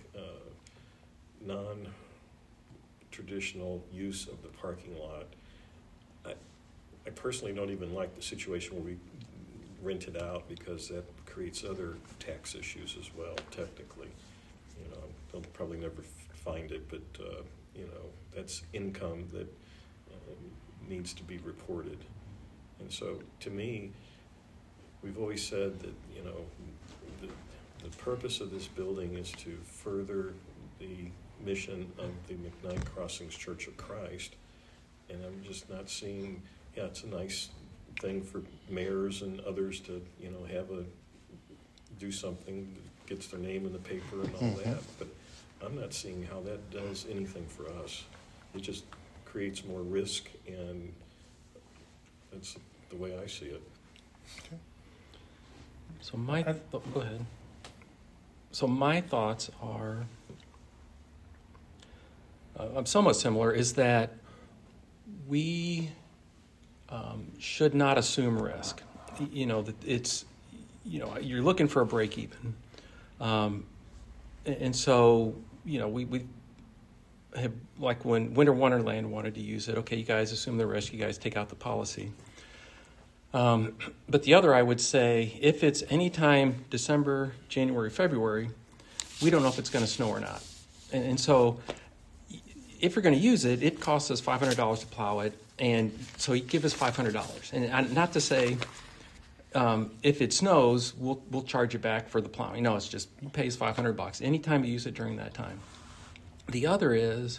non-traditional use of the parking lot, I personally don't even like the situation where we rent it out, because that creates other tax issues as well, technically. They'll probably never find it, but, that's income that needs to be reported. And so, to me, we've always said that, the purpose of this building is to further the mission of the McKnight Crossings Church of Christ. And I'm just not seeing, it's a nice thing for mayors and others to, do something that gets their name in the paper and all that. But I'm not seeing how that does anything for us. It just creates more risk, and that's the way I see it.
Okay.
So go ahead. So my thoughts are somewhat similar, is that we should not assume risk. That it's, you're looking for a break even. And so, we have, like when Winter Wonderland wanted to use it, okay, you guys assume the risk, you guys take out the policy. But the other, I would say, if it's anytime December, January, February, we don't know if it's going to snow or not. And so if you're going to use it, it costs us $500 to plow it, and so you give us $500. And not to say if it snows, we'll charge you back for the plowing. No, it's just you pay us $500 anytime you use it during that time. The other is,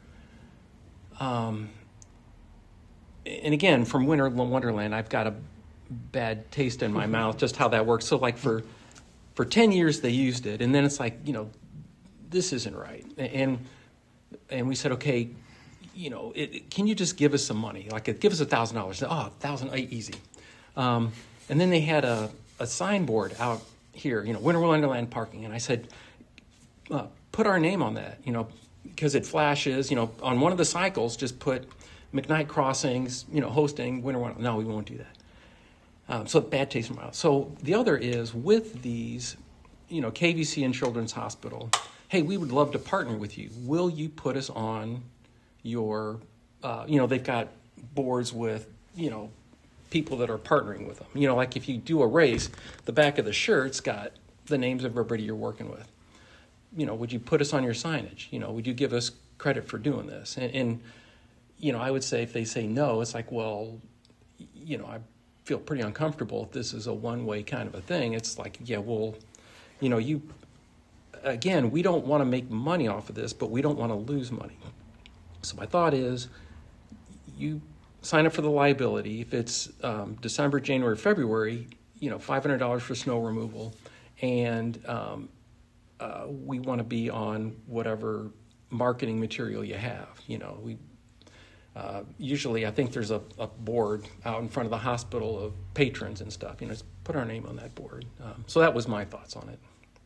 and again, from Winter Wonderland, I've got a bad taste in my mouth just how that works. So like for 10 years they used it, and then it's like, this isn't right. And we said, okay, can you just give us some money? Like, give us $1,000. Oh, $1,000, easy. And then they had a signboard out here, Winter Wonderland parking. And I said, put our name on that, because it flashes, on one of the cycles, just put McKnight Crossings, hosting Winter Wonderland. No, we won't do that. So bad taste in my mouth. So the other is with these, KVC and Children's Hospital, hey, we would love to partner with you. Will you put us on your, they've got boards with, people that are partnering with them. Like if you do a race, the back of the shirt's got the names of everybody you're working with. Would you put us on your signage? Would you give us credit for doing this? And I would say if they say no, it's like, well, feel pretty uncomfortable if this is a one-way kind of a thing. It's like, yeah, well, you know, again, we don't want to make money off of this, but we don't want to lose money. So my thought is, you sign up for the liability. If it's December, January, February, you know, $500 for snow removal, and we want to be on whatever marketing material you have. You know, we usually, I think there's a board out in front of the hospital of patrons and stuff. You know, just put our name on that board. So that was my thoughts on it.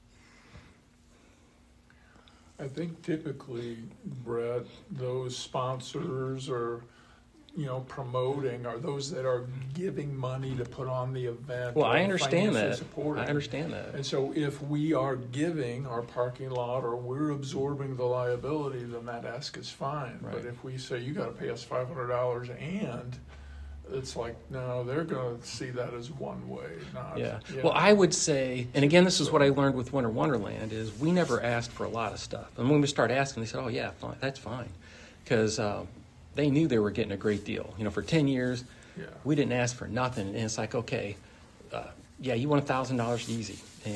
I think typically, Brett, those sponsors or, you know, promoting are those that are giving money to put on the event.
Well, I
or
understand
financially
that.
supporting.
I understand that.
And so if we are giving our parking lot or we're absorbing the liability, then that ask is fine.
Right.
But if we say, you gotta pay us $500 and, it's like, no, they're gonna see that as one way, not.
Yeah. Well, I would say, and again, this is what I learned with Winter Wonderland, is we never asked for a lot of stuff. And when we started asking, they said, oh, yeah, fine, that's fine. Because they knew they were getting a great deal. You know, for 10 years,
Yeah.
we didn't ask for nothing. And it's like, okay, yeah, you want $1,000 easy.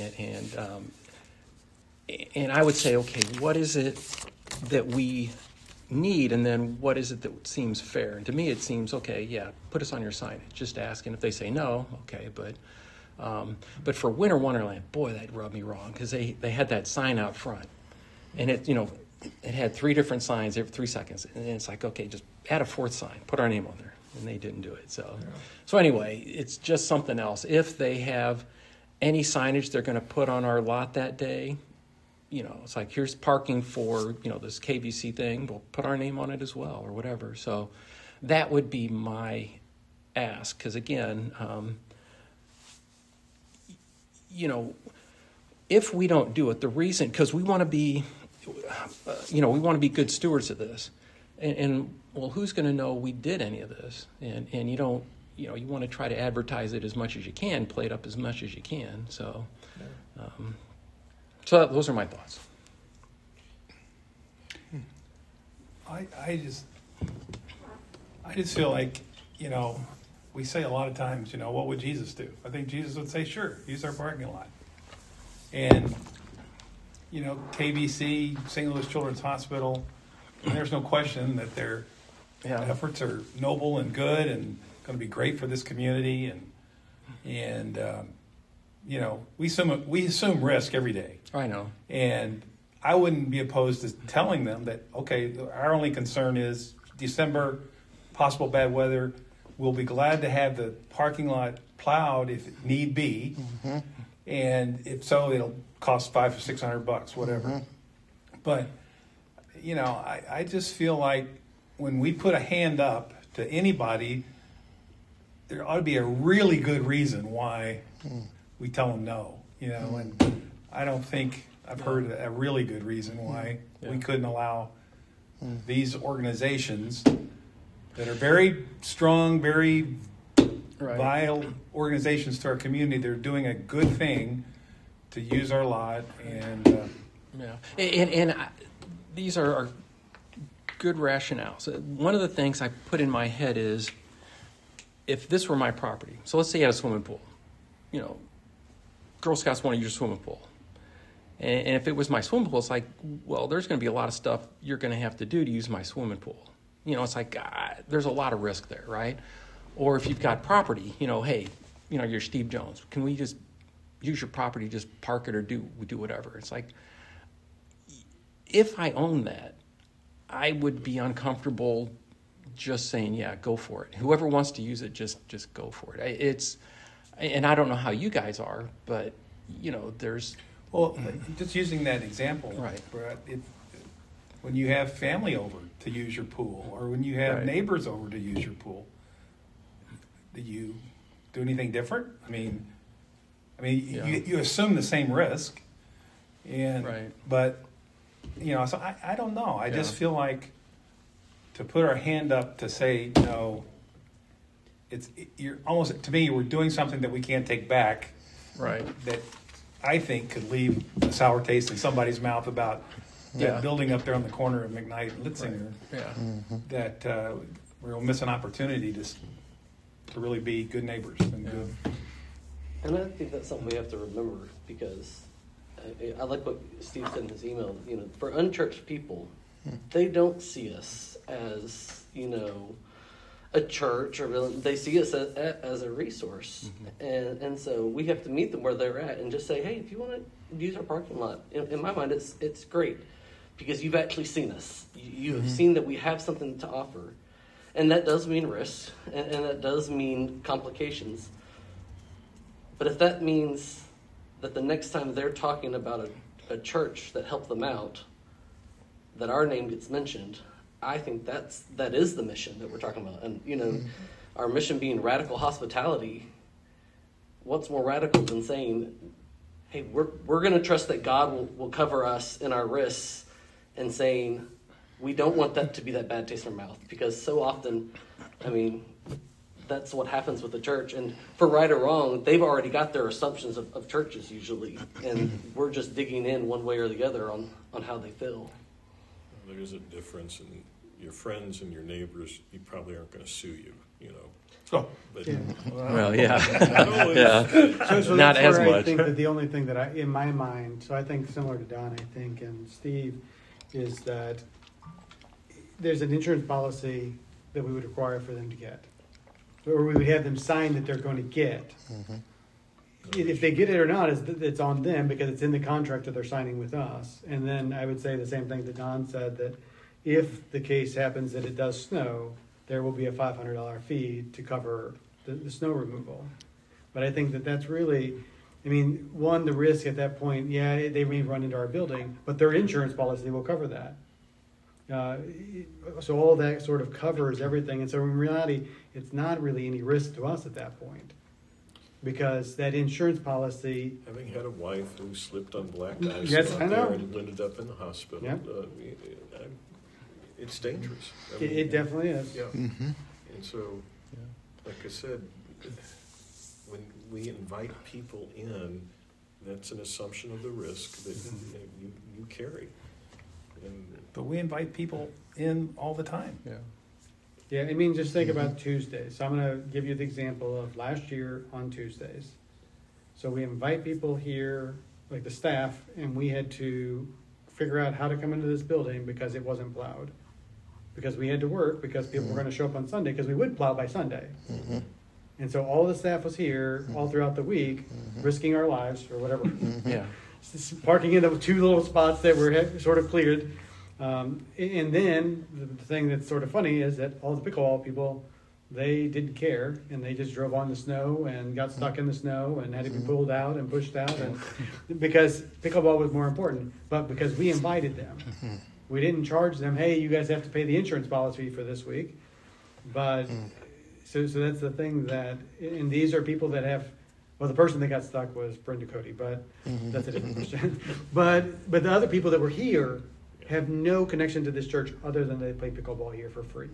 And I would say, okay, what is it that we need, and then what is it that seems fair? And to me, it seems, okay, yeah, put us on your signage. Just ask, and if they say no, okay. But for Winter Wonderland, boy, that rubbed me wrong, because they had that sign out front, and it, you know, it had 3 different signs every 3 seconds, and it's like, okay, just add a 4th sign, put our name on there, and they didn't do it. So anyway, it's just something else. If they have any signage they're going to put on our lot that day, you know, it's like, here's parking for, you know, this KVC thing, we'll put our name on it as well, or whatever. So that would be my ask, because again, you know, if we don't do it, the reason, because we want to be, you know, we want to be good stewards of this, and well, who's going to know we did any of this? And you don't, you know, you want to try to advertise it as much as you can, play it up as much as you can. So, so those are my thoughts.
I just feel like, you know, we say a lot of times, you know, what would Jesus do? I think Jesus would say, sure, use our parking lot. And, you know, KBC, St. Louis Children's Hospital, there's no question that their efforts are noble and good and going to be great for this community. And you know, we assume risk every day.
I know.
And I wouldn't be opposed to telling them that, okay, our only concern is December, possible bad weather. We'll be glad to have the parking lot plowed if it need be. Mm-hmm. And if so, it'll cost $500 or $600, whatever. Mm-hmm. But, you know, I just feel like when we put a hand up to anybody, there ought to be a really good reason why we tell them no, you know, and I don't think I've heard a really good reason why we couldn't allow these organizations that are very strong, very vital organizations to our community. They're doing a good thing to use our lot, and
these are good rationales. One of the things I put in my head is, if this were my property, so let's say you had a swimming pool, you know, Girl Scouts want to use your swimming pool. And if it was my swimming pool, it's like, well, there's going to be a lot of stuff you're going to have to do to use my swimming pool. You know, it's like, there's a lot of risk there, right? Or if you've got property, you know, hey, you know, you're Steve Jones. Can we just use your property, just park it or do whatever? It's like, if I own that, I would be uncomfortable just saying, yeah, go for it. Whoever wants to use it, just go for it. And I don't know how you guys are, but, you know, there's...
Well, just using that example,
right,
Brett, when you have family over to use your pool, or when you have neighbors over to use your pool, do you do anything different? I mean, you assume the same risk, but, you know, so I don't know. I just feel like to put our hand up to say no, you're almost, to me, we're doing something that we can't take back.
Right.
That I think could leave a sour taste in somebody's mouth about that building up there on the corner of McKnight and Litzinger.
Right. Yeah.
That we'll miss an opportunity to to really be good neighbors and good.
And I think that's something we have to remember, because I like what Steve said in his email. You know, for unchurched people, they don't see us as, you know, a church, or really, they see us as a resource. And so we have to meet them where they're at and just say, hey, if you want to use our parking lot, in my mind, it's great, because you've actually seen us. You have seen that we have something to offer. And that does mean risk, and that does mean complications. But if that means that the next time they're talking about a church that helped them out, that our name gets mentioned, I think that is the mission that we're talking about. And, you know, our mission being radical hospitality, what's more radical than saying, hey, we're going to trust that God will cover us in our risks, and saying, we don't want that to be that bad taste in our mouth. Because so often, I mean, that's what happens with the church. And for right or wrong, they've already got their assumptions of churches usually. And we're just digging in one way or the other on how they feel.
There is a difference in your friends and your neighbors. You probably aren't going to sue you, you know.
Oh.
But,
Yeah.
Well, yeah.
So
Not
that's
as
where I
much.
think that the only thing that in my mind, so I think similar to Don, I think, and Steve, is that there's an insurance policy that we would require for them to get, or we would have them sign that they're going to get. If they get it or not, it's on them, because it's in the contract that they're signing with us. And then I would say the same thing that Don said, that if the case happens that it does snow, there will be a $500 fee to cover the snow removal. But I think that that's really, I mean, one, the risk at that point, yeah, they may run into our building, but their insurance policy will cover that. So all that sort of covers everything. And so in reality, it's not really any risk to us at that point, because that insurance policy.
having had a wife who slipped on black ice
Yes,
out
I
there
know.
and ended up in the hospital,
Yeah.
It's dangerous. I
It
mean,
definitely is.
Yeah. And so, like I said, when we invite people in, that's an assumption of the risk that you carry. And
But we invite people in all the time.
Yeah.
Yeah, I mean, just think about Tuesdays. So I'm going to give you the example of last year on Tuesdays. So we invite people here, like the staff, and we had to figure out how to come into this building because it wasn't plowed. Because we had to work, because people were going to show up on Sunday, because we would plow by Sunday. And so all the staff was here all throughout the week, risking our lives or whatever.
Yeah.
Parking in the two little spots that were sort of cleared. And then the thing that's sort of funny is that all the pickleball people, they didn't care, and they just drove on the snow and got stuck in the snow and had to be pulled out and pushed out, and because pickleball was more important. But because we invited them, we didn't charge them, hey, you guys have to pay the insurance policy for this week. But so that's the thing, that, and these are people that have. Well, the person that got stuck was Brenda Cody, but that's a different question. But the other people that were here have no connection to this church other than they play pickleball here for free.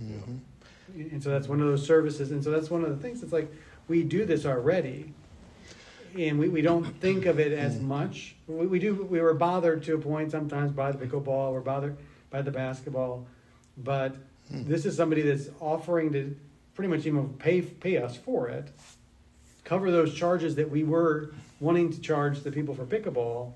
And so that's one of those services. And so that's one of the things. It's like, we do this already, and we don't think of it as much. We do. We were bothered to a point sometimes by the pickleball. We're bothered by the basketball. But this is somebody that's offering to pretty much even pay us for it, cover those charges that we were wanting to charge the people for pickleball,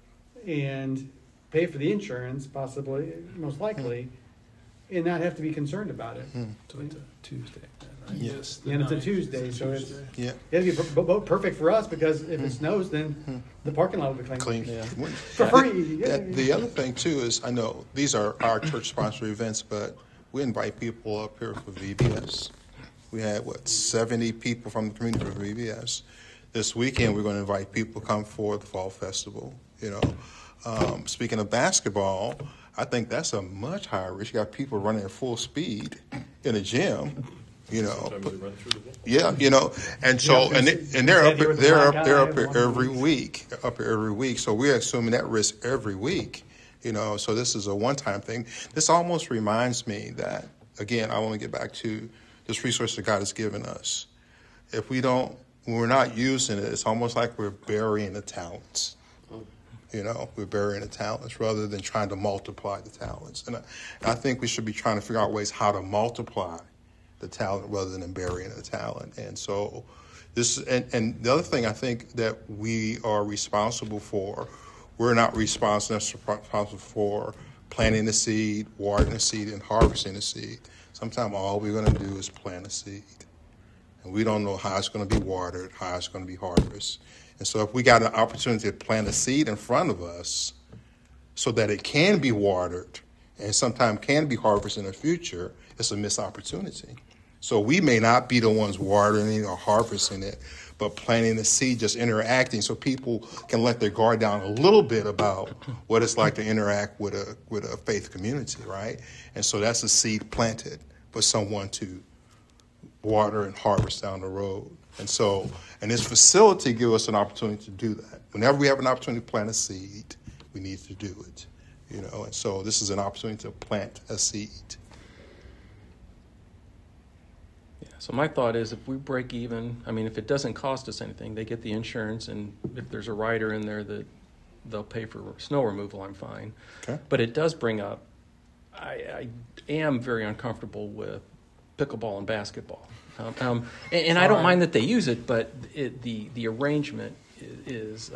and pay for the insurance, possibly, most likely, and not have to be concerned about it.
So it's a Tuesday. Right?
Yes.
And it's a Tuesday, so it's
Yeah.
it'd be perfect for us, because if it snows, then the parking lot will be clean.
Clean.
For free. Yeah.
The other thing too is, I know these are our church sponsored events, but we invite people up here for VBS. We had 70 people from the community for VBS. This weekend we're going to invite people to come for the fall festival. You know, speaking of basketball, I think that's a much higher risk. You got people running at full speed in a gym. You know,
sometimes they run through the wall.
yeah, you know, and so
Yeah,
and they're up
with the
they're
black
up they're
eye,
up here
one
every
week.
week. So we're assuming that risk every week. You know, so this is a one-time thing. This almost reminds me that, again, I want to get back to this resource that God has given us. If when we're not using it, it's almost like we're burying the talents. You know, we're burying the talents rather than trying to multiply the talents. And I think we should be trying to figure out ways how to multiply the talent rather than burying the talent. And so this, and the other thing I think that we are responsible for, we're not responsible for planting the seed, watering the seed, and harvesting the seed. Sometimes all we're going to do is plant a seed. And we don't know how it's going to be watered, how it's going to be harvested. And so if we got an opportunity to plant a seed in front of us so that it can be watered and sometimes can be harvested in the future, it's a missed opportunity. So we may not be the ones watering it or harvesting it, but planting the seed, just interacting so people can let their guard down a little bit about what it's like to interact with a faith community, right? And so that's a seed planted for someone to water and harvest down the road. And so, and this facility gives us an opportunity to do that. Whenever we have an opportunity to plant a seed, we need to do it, you know. And so this is an opportunity to plant a seed.
Yeah, so my thought is if we break even, I mean, if it doesn't cost us anything, they get the insurance, and if there's a rider in there that they'll pay for snow removal, I'm fine.
Okay.
But it does bring up, I am very uncomfortable with pickleball and basketball. And I don't mind that they use it, but the arrangement is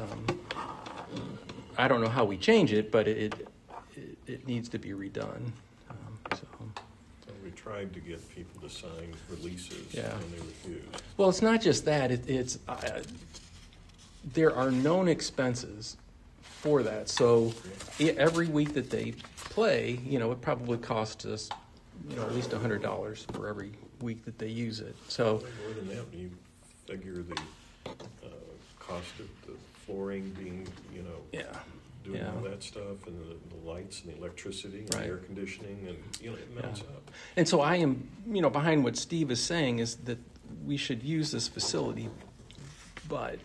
I don't know how we change it, but it needs to be redone. So
we tried to get people to sign releases,
Yeah.
and they refused.
Well, it's not just that. It's there are known expenses for that. So every week that they play, you know, it probably costs us, you know, at least $100 for every week that they use it. So
More than that, when you figure the cost of the flooring being, you know,
yeah,
doing
yeah.
all that stuff, and the lights and the electricity and
Right.
the air conditioning, and, you know, it mounts up.
And so I am, you know, behind what Steve is saying is that we should use this facility, but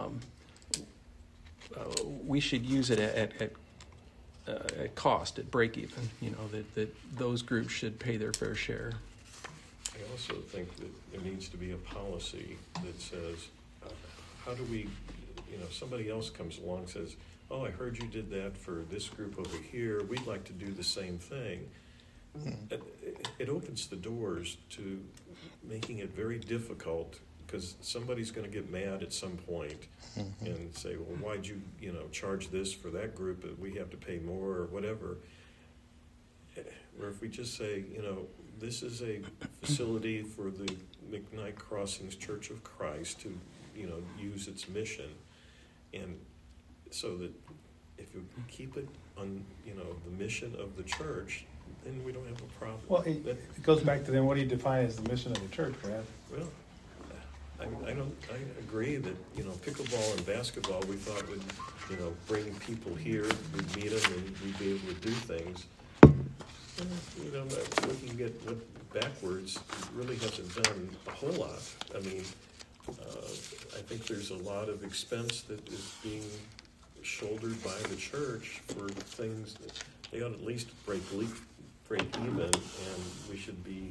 we should use it at cost, at break even. You know, that those groups should pay their fair share.
I also think that there needs to be a policy that says, how do we, you know, somebody else comes along and says, oh, I heard you did that for this group over here, we'd like to do the same thing. It opens the doors to making it very difficult, because somebody's going to get mad at some point and say, well, why'd you, you know, charge this for that group, but we have to pay more or whatever. Or if we just say, you know, this is a facility for the McKnight Crossings Church of Christ to, you know, use its mission, and so that if you keep it on, you know, the mission of the church, then we don't have a problem.
Well, it goes back to then, what do you define as the mission of the church, Brad?
Well, I agree that, you know, pickleball and basketball, we thought would, you know, bring people here, we'd meet them, and we'd be able to do things. You know, looking at backwards, it really hasn't done a whole lot. I mean, I think there's a lot of expense that is being shouldered by the church for things that they ought to at least break even, and we should be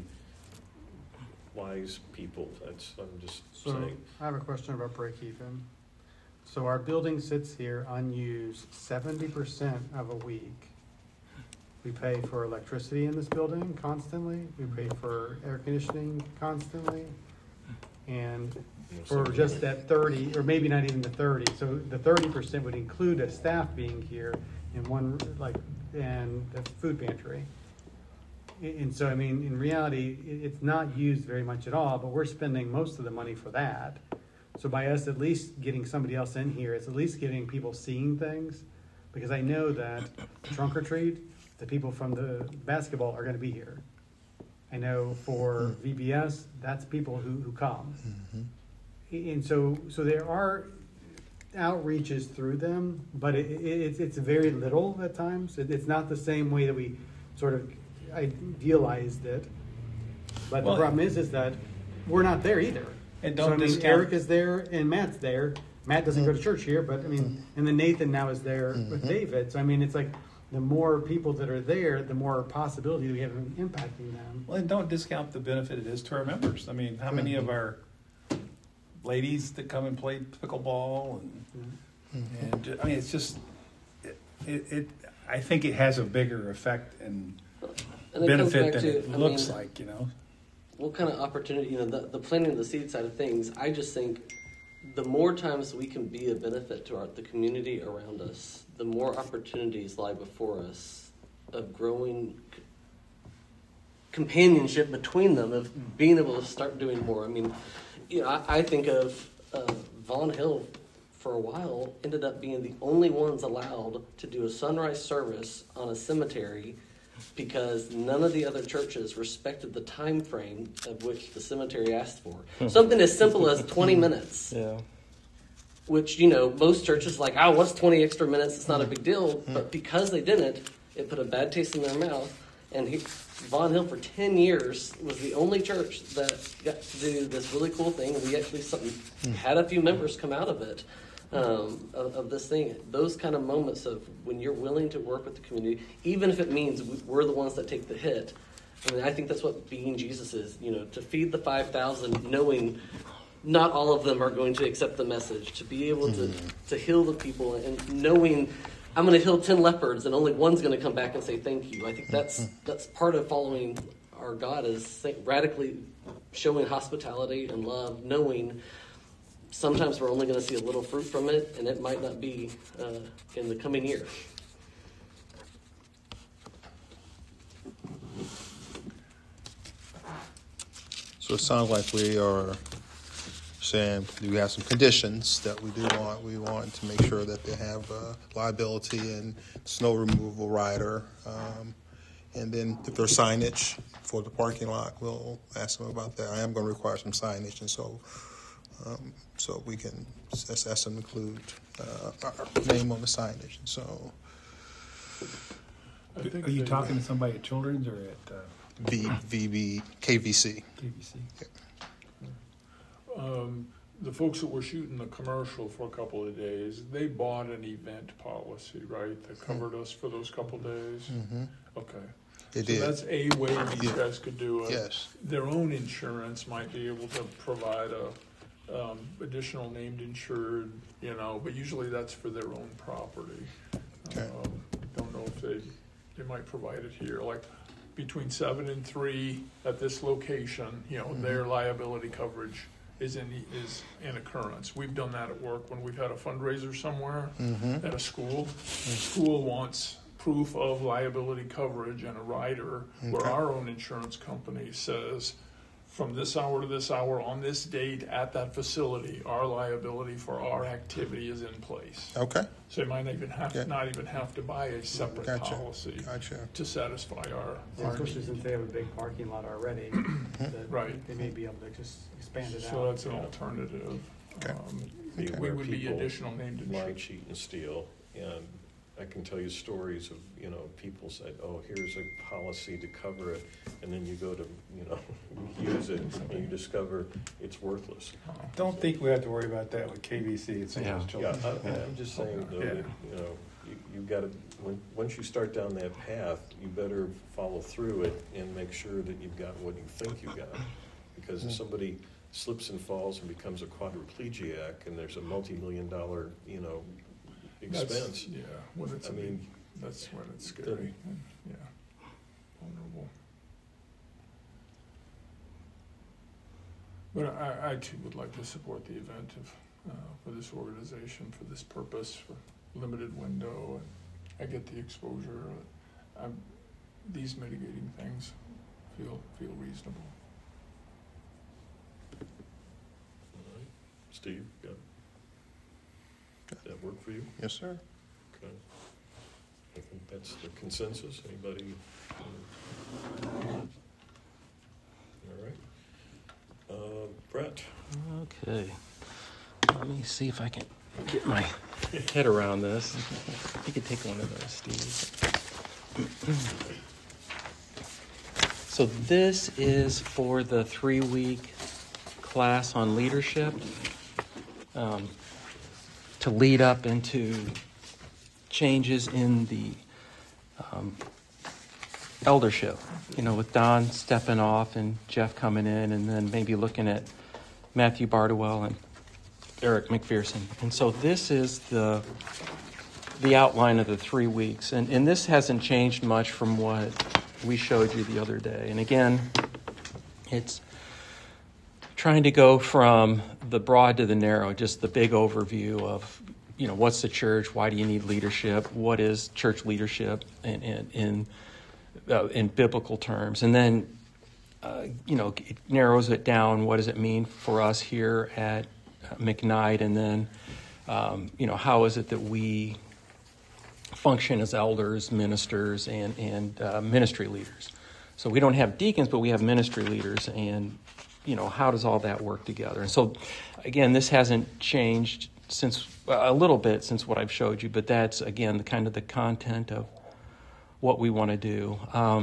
wise people. I'm just
So
saying.
I have a question about break even. So our building sits here unused 70% of a week. We pay for electricity in this building constantly. We pay for air conditioning constantly. And for just that 30, or maybe not even the 30, so the 30% would include a staff being here and and the food pantry. And so, I mean, in reality, it's not used very much at all, but we're spending most of the money for that. So by us at least getting somebody else in here, it's at least getting people seeing things, because I know that trunk or treat, the people from the basketball are going to be here. I know for VBS, that's people who come. And so there are outreaches through them, but it's very little at times. It's not the same way that we sort of idealized it. But
Well,
the problem is that we're not there either.
And
So,
don't
I mean,
discount-
Eric is there and Matt's there. Matt doesn't go to church here, but I mean, and then Nathan now is there with David. So I mean, it's like the more people that are there, the more possibility we have of impacting them.
Well, and don't discount the benefit it is to our members. I mean, how many of our ladies that come and play pickleball and I mean, it's just it I think it has a bigger effect and
And it comes
benefit
back
than
to,
it
I
looks
mean,
like, you know.
what kind of opportunity, the planting of the seed side of things, I just think the more times we can be a benefit to the community around us, the more opportunities lie before us of growing companionship between them, of being able to start doing more. I mean, I think of Vaughn Hill for a while ended up being the only ones allowed to do a sunrise service on a cemetery because none of the other churches respected the time frame of which the cemetery asked for. Something as simple as 20 minutes.
Yeah.
Which, most churches like, oh, what's 20 extra minutes? It's not a big deal. But because they didn't, it put a bad taste in their mouth. And Vaughn Hill for 10 years was the only church that got to do this really cool thing. And we actually had a few members come out of it. Of this thing, those kind of moments of when you're willing to work with the community, even if it means we're the ones that take the hit. I mean, I think that's what being Jesus is, to feed the 5,000, knowing not all of them are going to accept the message, to be able to heal the people, and knowing I'm going to heal 10 leopards and only one's going to come back and say thank you. I think that's part of following our God, is radically showing hospitality and love, knowing sometimes we're only going to see a little fruit from it, and it might not be in the coming year.
So it sounds like we are saying we have some conditions that we do want. We want to make sure that they have liability and snow removal rider. And then if there's signage for the parking lot, we'll ask them about that. I am going to require some signage, and so we can ask them to include our name on the signage. And so,
I think
Are you
they-
talking to somebody at Children's or at
KVC.
KBC?
The folks that were shooting the commercial for a couple of days, they bought an event policy, right, that covered us for those couple of days?
Mm-hmm.
Okay.
They
So
did.
that's a way these
Yeah.
guys could do it.
Yes.
Their own insurance might be able to provide a additional named insured, but usually that's for their own property.
Okay.
Don't know if they might provide it here, like between 7 and 3 at this location, their liability coverage is in occurrence. We've done that at work when we've had a fundraiser somewhere at a school. School wants proof of liability coverage and a rider where
Okay.
our own insurance company says, from this hour to this hour on this date at that facility, our liability for our activity is in place.
Okay.
So they might not even have to buy a separate
Gotcha.
policy
Gotcha.
to satisfy our
Especially
need.
since they have a big parking lot already, that
Right.
they may be able to just expand it out.
So that's an alternative.
Okay.
We
Our
would be
people
additional named
lie,
insurance.
cheat, and steal. And I can tell you stories of, people said, oh, here's a policy to cover it. And then you go to, use it and you discover it's worthless.
Don't think we have to worry about that with KVC. It's
Yeah.
Yeah, I'm just saying though,
Yeah.
that, you've got to, once you start down that path, you better follow through it and make sure that you've got what you think you got. Because if somebody slips and falls and becomes a quadriplegic and there's a multi-million-dollar, expense.
Yeah, when it's,
I mean,
that's when it's scary, and, yeah, vulnerable. But I too would like to support the event for this organization, for this purpose, for limited window, and I get the exposure. These mitigating things feel reasonable.
All right. Steve, does that work for you?
Yes, sir.
Okay. I think that's the consensus. Anybody? All right. Brett?
Okay. Let me see if I can get my head around this. You could take one of those, Steve. So this is for the 3-week class on leadership, to lead up into changes in the eldership, with Don stepping off and Jeff coming in, and then maybe looking at Matthew Bardwell and Eric McPherson. And so this is the outline of the 3 weeks. And this hasn't changed much from what we showed you the other day. And again, It's trying to go from the broad to the narrow, just the big overview of, what's the church? Why do you need leadership? What is church leadership in biblical terms? And then, it narrows it down. What does it mean for us here at McKnight? And then, how is it that we function as elders, ministers, and ministry leaders? So we don't have deacons, but we have ministry leaders, and how does all that work together? And so, again, this hasn't changed since a little bit since what I've showed you, but that's, again, the content of what we want to do.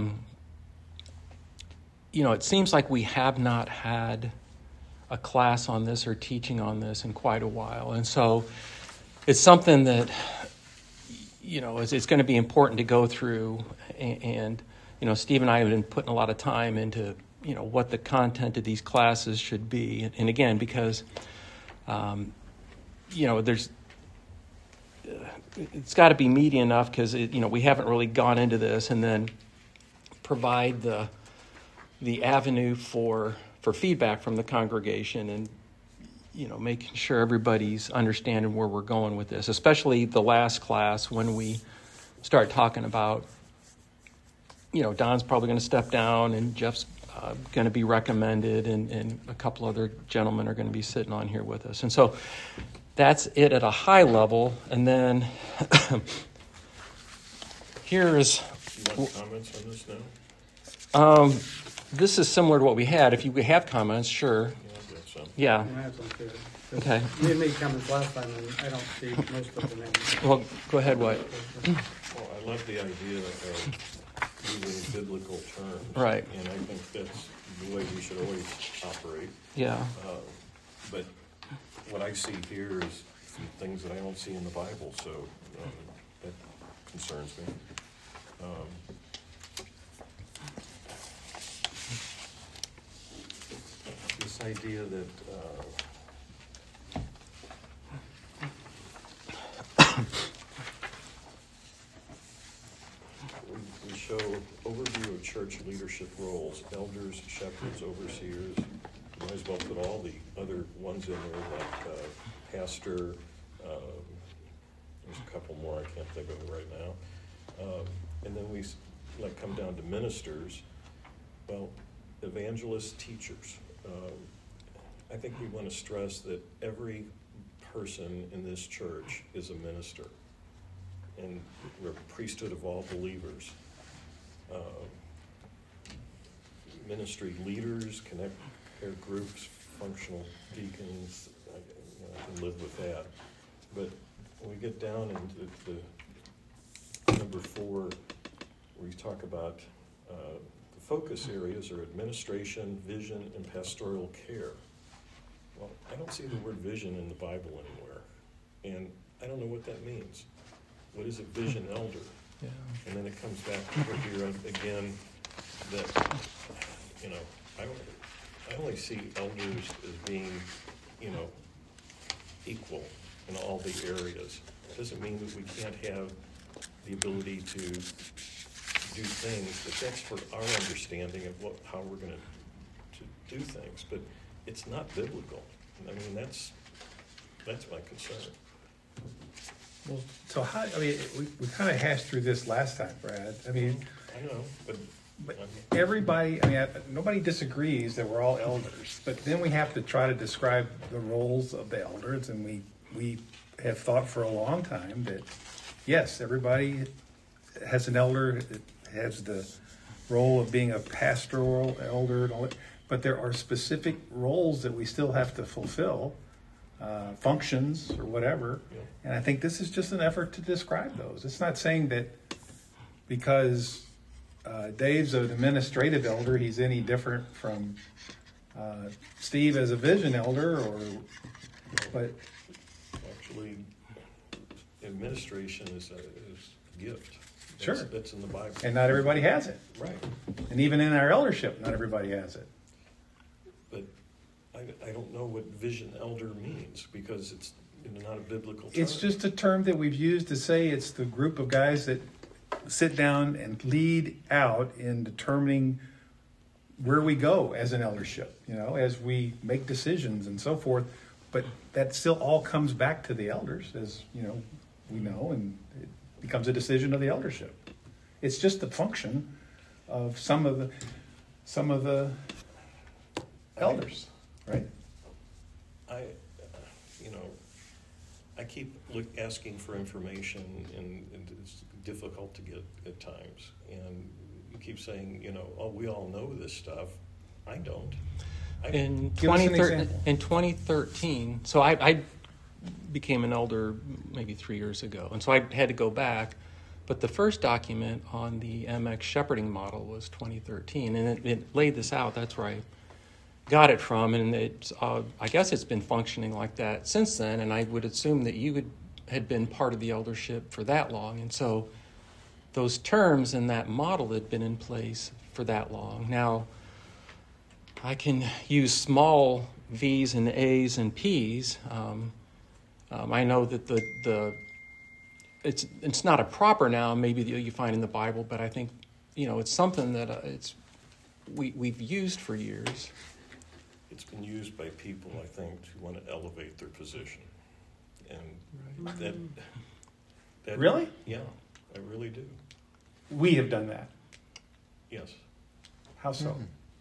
It seems like we have not had a class on this or teaching on this in quite a while, and so it's something that, it's going to be important to go through, and Steve and I have been putting a lot of time into what the content of these classes should be. And again, because, there's, it's got to be meaty enough because, we haven't really gone into this, and then provide the avenue for feedback from the congregation, and, making sure everybody's understanding where we're going with this, especially the last class when we start talking about, Don's probably going to step down, and Jeff's going to be recommended, and a couple other gentlemen are going to be sitting on here with us. And so that's it at a high level. And then here's...
You want comments on this now?
This is similar to what we had. If you have comments, sure.
Yeah, I've got some.
Yeah.
I have some too. 'Cause
Okay.
We had made comments last time, and I don't see most of the names.
Well, go ahead, White.
Well, I love the idea of using biblical terms.
Right.
And I think that's the way we should always operate.
Yeah.
But what I see here is some things that I don't see in the Bible, so that concerns me. This idea that we show overview of church leadership roles, elders, shepherds, overseers. Might as well put all the other ones in there, like pastor. There's a couple more I can't think of right now. And then we come down to ministers. Well, evangelists, teachers. I think we want to stress that every person in this church is a minister, and we're a priesthood of all believers. Ministry leaders, connect care groups, functional deacons, I can live with that. But when we get down into the number 4, we talk about the focus areas are administration, vision, and pastoral care. Well, I don't see the word vision in the Bible anywhere, and I don't know what that means. What is a vision elder?
Yeah.
And then it comes back over here again that, I only see elders as being, equal in all the areas. It doesn't mean that we can't have the ability to do things, but that's for our understanding of how we're going to do things. But it's not biblical. I mean, that's my concern.
Well, so how, we kind of hashed through this last time, Brad. I
know, but
everybody, nobody disagrees that we're all elders, but then we have to try to describe the roles of the elders, and we have thought for a long time that, yes, everybody has an elder, it has the role of being a pastoral elder and all that, but there are specific roles that we still have to fulfill, functions or whatever, and I think this is just an effort to describe those. It's not saying that because Dave's an administrative elder, he's any different from Steve as a vision elder, but
actually, administration is a gift.
Sure.
That's in the Bible.
And not everybody has it.
Right.
And even in our eldership, not everybody has it.
But I don't know what vision elder means, because it's not a biblical term.
It's just a term that we've used to say it's the group of guys that sit down and lead out in determining where we go as an eldership, as we make decisions and so forth. But that still all comes back to the elders, as we know, and it becomes a decision of the eldership. It's just the function of some of the elders, right?
I keep asking for information, and it's difficult to get at times. And you keep saying, oh, we all know this stuff. I don't.
In
Give us an
2013,
example.
in 2013, so I became an elder maybe 3 years ago, and so I had to go back. But the first document on the MX shepherding model was 2013, and it laid this out. That's where I got it from, and it's I guess it's been functioning like that since then. And I would assume that you had been part of the eldership for that long, and so those terms in that model had been in place for that long. Now, I can use small V's and A's and P's. I know that it's not a proper noun maybe that you find in the Bible, but I think it's something that we've used for years.
It's been used by people, I think, who want to elevate their position, and that
Really?
Yeah, I really do.
We have done that.
Yes.
How so?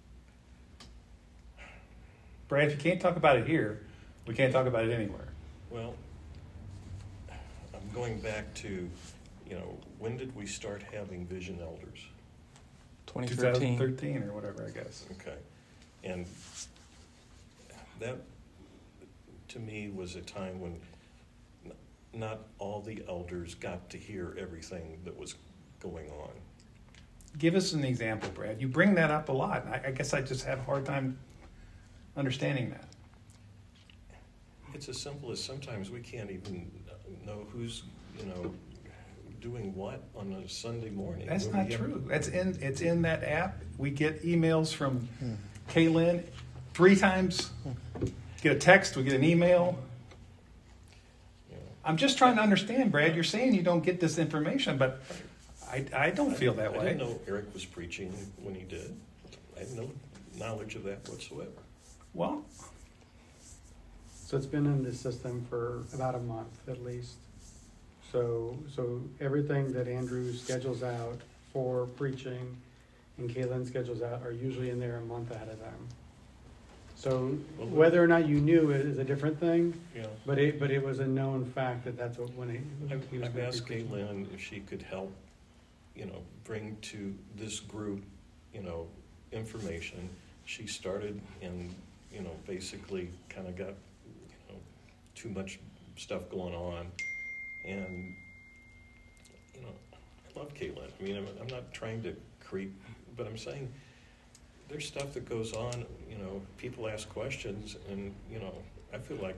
Brad, if you can't talk about it here, we can't talk about it anywhere.
Well, I'm going back to, when did we start having vision elders?
2013.
2013 or whatever, I guess.
Okay. And that, to me, was a time when not all the elders got to hear everything that was going on.
Give us an example, Brad. You bring that up a lot. I guess I just have a hard time understanding that.
It's as simple as sometimes we can't even know who's, doing what on a Sunday morning.
That's
when
not
we have-
true. It's in that app. We get emails from Kaylin 3 times. Get a text, we get an email.
you know.
I'm just trying to understand, Brad. You're saying you don't get this information, but I don't feel that
I
way.
didn't know Eric was preaching when he did. I had no knowledge of that whatsoever.
Well,
So it's been in the system for about a month at least. So everything that Andrew schedules out for preaching and Kaylin schedules out are usually in there a month ahead of time. So whether or not you knew it is a different thing,
Yeah.
but it was a known fact that that's what when he was
I've
going to
asked
be preaching.
Caitlin if she could help, bring to this group, information. She started and, basically kind of got, too much stuff going on. And, I love Caitlin. I mean, I'm not trying to creep, but I'm saying there's stuff that goes on, people ask questions and, I feel like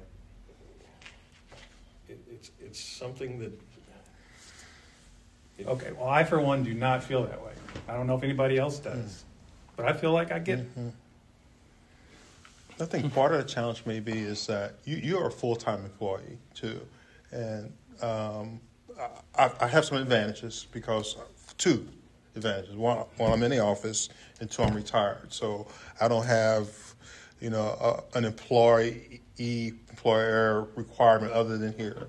it's something that
okay. Well, I, for one, do not feel that way. I don't know if anybody else does, but I feel like I get
I think part of the challenge maybe is that you're a full-time employee too, and I have some advantages because 2 advantages. One, I'm in the office, and 2, I'm retired, so I don't have an employer requirement other than here.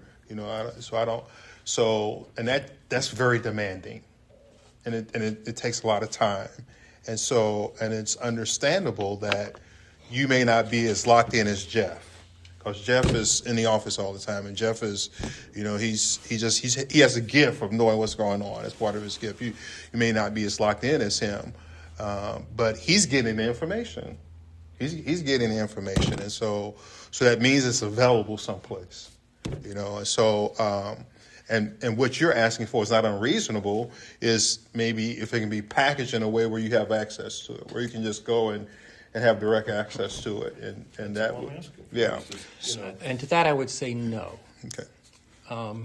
And that's very demanding, and it takes a lot of time, and it's understandable that you may not be as locked in as Jeff, because Jeff is in the office all the time, and Jeff is, he has a gift of knowing what's going on. That's part of his gift. You may not be as locked in as him, but he's getting the information. He's getting the information, and so that means it's available someplace, And so, and what you're asking for is not unreasonable. Is maybe if it can be packaged in a way where you have access to it, where you can just go and have direct access to it, and that
all I'm
would,
asking for.
yeah.
Is just,
And to that, I would say no.
Okay.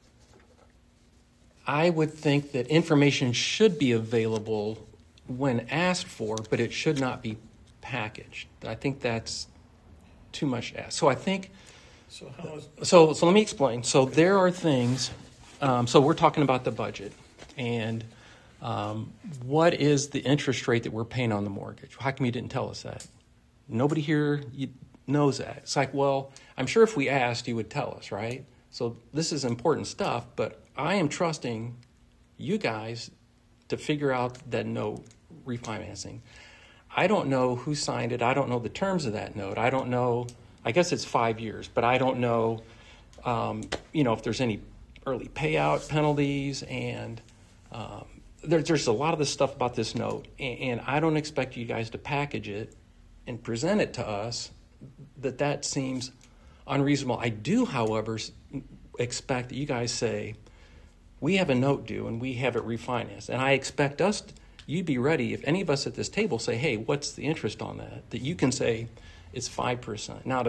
I would think that information should be available when asked for, but it should not be packaged. I think that's too much asked. So I think,
So how is,
so let me explain. So there are things, so we're talking about the budget, and what is the interest rate that we're paying on the mortgage? How come you didn't tell us that? Nobody here knows that. It's like, well, I'm sure if we asked, you would tell us, right? So this is important stuff, but I am trusting you guys to figure out that note refinancing. I don't know who signed it. I don't know the terms of that note. I don't know. I guess it's 5 years, but I don't know, if there's any early payout penalties, and there's a lot of this stuff about this note, and I don't expect you guys to package it and present it to us. That seems unreasonable. I do, however, expect that you guys say, we have a note due and we have it refinanced, and I expect you'd be ready if any of us at this table say, hey, what's the interest on that? That you can say it's 5%. Now,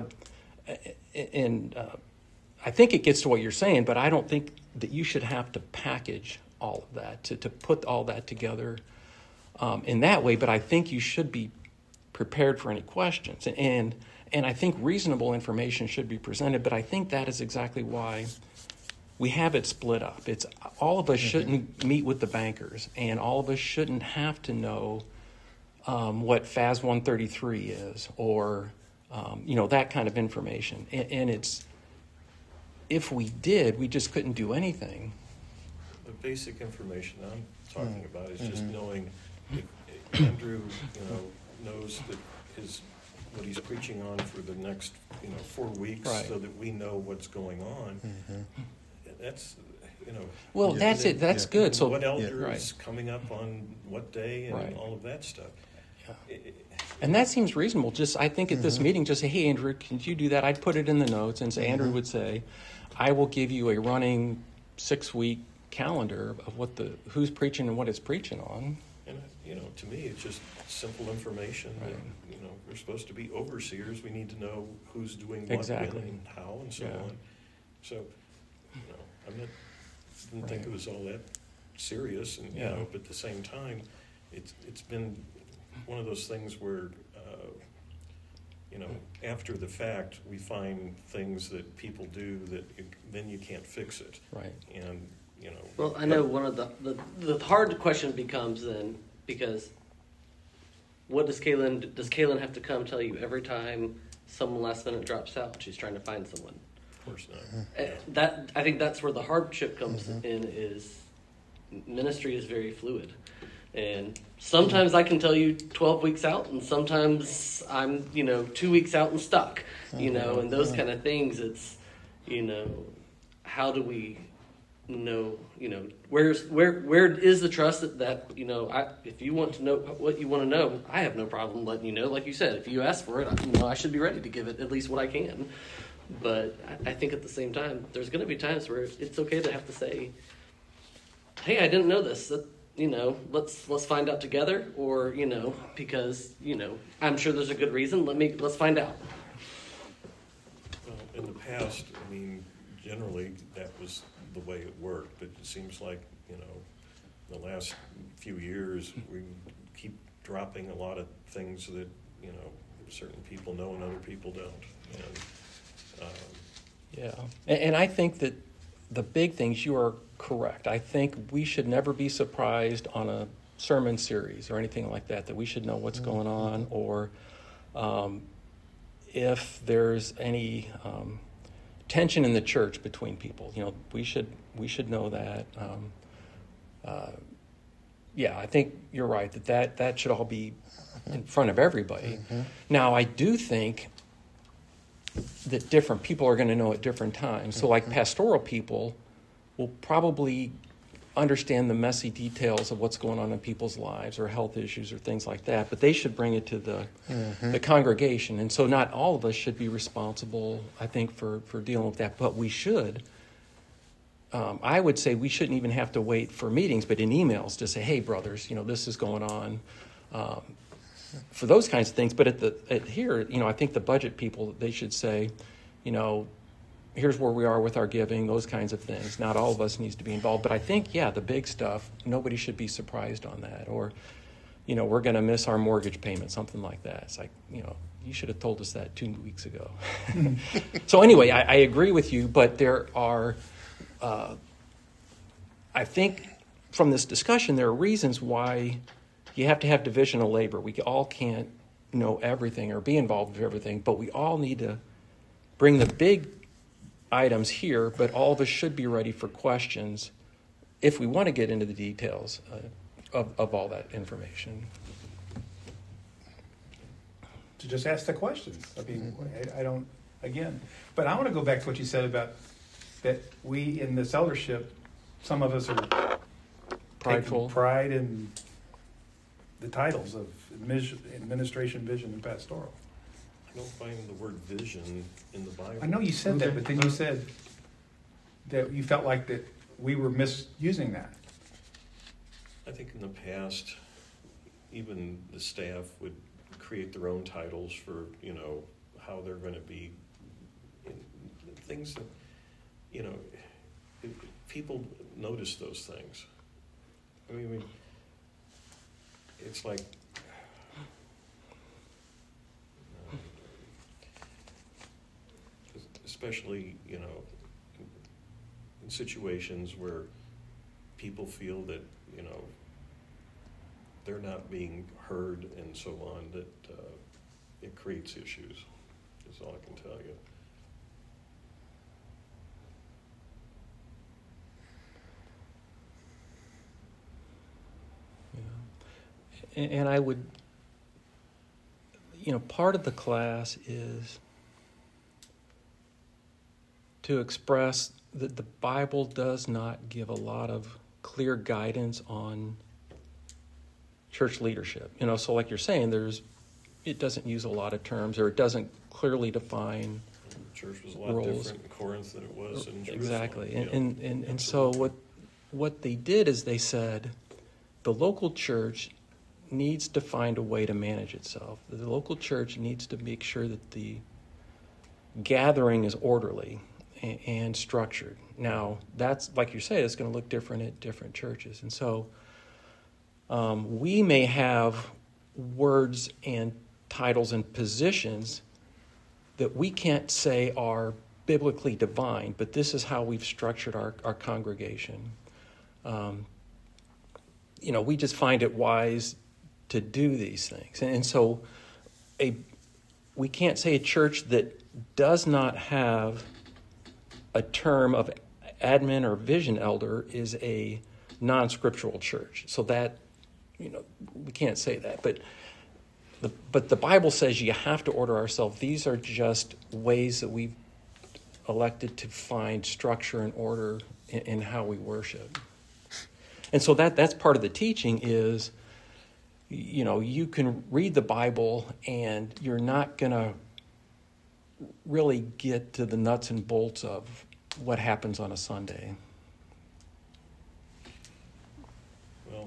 I think it gets to what you're saying, but I don't think that you should have to package all of that, to put all that together in that way. But I think you should be prepared for any questions. And I think reasonable information should be presented, but I think that is exactly why we have it split up. It's all of us shouldn't meet with the bankers, and all of us shouldn't have to know what FAS 133 is, or that kind of information. And it's, if we did, we just couldn't do anything.
The basic information I'm talking about is just knowing if Andrew, knows that what he's preaching on for the next, 4 weeks,
Right.
so that we know what's going on. That's,
Well, that's it. That's good. So
what elder
right.
is coming up on what day, and
Right.
all of that stuff.
And that seems reasonable. Just, I think at this meeting, just say, hey, Andrew, can you do that? I'd put it in the notes, and say, Andrew would say, I will give you a running 6-week calendar of who's preaching and what it's preaching on.
And, to me, it's just simple information that, we're supposed to be overseers. We need to know who's doing what,
Exactly.
when, and how, and so
Yeah.
on. So, didn't think it was all that serious, and,
Yeah.
but at the same time, it's been one of those things where, after the fact, we find things that people do that then you can't fix it.
Right.
And,
Well, I know one of the hard question becomes then, because what does Kaylin have to come tell you every time someone last minute drops out? She's trying to find someone.
Of course not.
That, I think that's where the hardship comes in, is ministry is very fluid. And sometimes I can tell you 12 weeks out, and sometimes I'm, 2 weeks out and stuck, and those kind of things. It's, how do we know, where is the trust that if you want to know what you want to know, I have no problem letting you know. Like you said, if you ask for it, I should be ready to give it at least what I can. But I think at the same time, there's going to be times where it's okay to have to say, hey, I didn't know this. Let's find out together, or, because, I'm sure there's a good reason. Let's find out.
Well, in the past, generally that was the way it worked, but it seems like, the last few years, we keep dropping a lot of things that, certain people know and other people don't. And,
Yeah. And I think that the big things, you are correct. I think we should never be surprised on a sermon series or anything like that we should know what's going on, or if there's any tension in the church between people. We should know that. I think you're right that should all be in front of everybody. Now, I do think that different people are going to know at different times. So like pastoral people will probably understand the messy details of what's going on in people's lives, or health issues or things like that, but they should bring it to the congregation. And so not all of us should be responsible, I think, for dealing with that, but we should. I would say we shouldn't even have to wait for meetings, but in emails to say, hey, brothers, this is going on. For those kinds of things. But here, I think the budget people, they should say, here's where we are with our giving, those kinds of things. Not all of us needs to be involved. But I think, the big stuff, nobody should be surprised on that. Or, we're going to miss our mortgage payment, something like that. It's like, you should have told us that 2 weeks ago. So anyway, I agree with you, but there are, I think from this discussion, there are reasons why you have to have division of labor. We all can't know everything or be involved with everything, but we all need to bring the big items here, but all of us should be ready for questions if we want to get into the details of all that information.
To just ask the questions. I mean, I don't, again, but I want to go back to what you said about that we in this eldership, some of us are
Prideful.
taking pride in the titles of administration, vision, and pastoral.
I don't find the word vision in the Bible.
I know you said that, but then you said that you felt like that we were misusing that.
I think in the past, even the staff would create their own titles for, how they're going to be, things that, people notice those things. I mean, it's like, especially, in situations where people feel that, they're not being heard and so on, that it creates issues, is all I can tell you.
And I would, part of the class is to express that the Bible does not give a lot of clear guidance on church leadership. So like you're saying, it doesn't use a lot of terms, or it doesn't clearly define
The church was a lot
roles.
different in Corinth than it was in Jerusalem.
Exactly.
Yeah,
And so what they did is they said the local church needs to find a way to manage itself. The local church needs to make sure that the gathering is orderly and structured. Now, that's, like you say, it's going to look different at different churches. And so we may have words and titles and positions that we can't say are biblically divine, but this is how we've structured our congregation. We just find it wise to do these things. And so we can't say a church that does not have a term of admin or vision elder is a non-scriptural church. So that, we can't say that. But the Bible says you have to order ourselves. These are just ways that we've elected to find structure and order in how we worship. And so that's part of the teaching is, you can read the Bible and you're not going to really get to the nuts and bolts of what happens on a Sunday.
Well,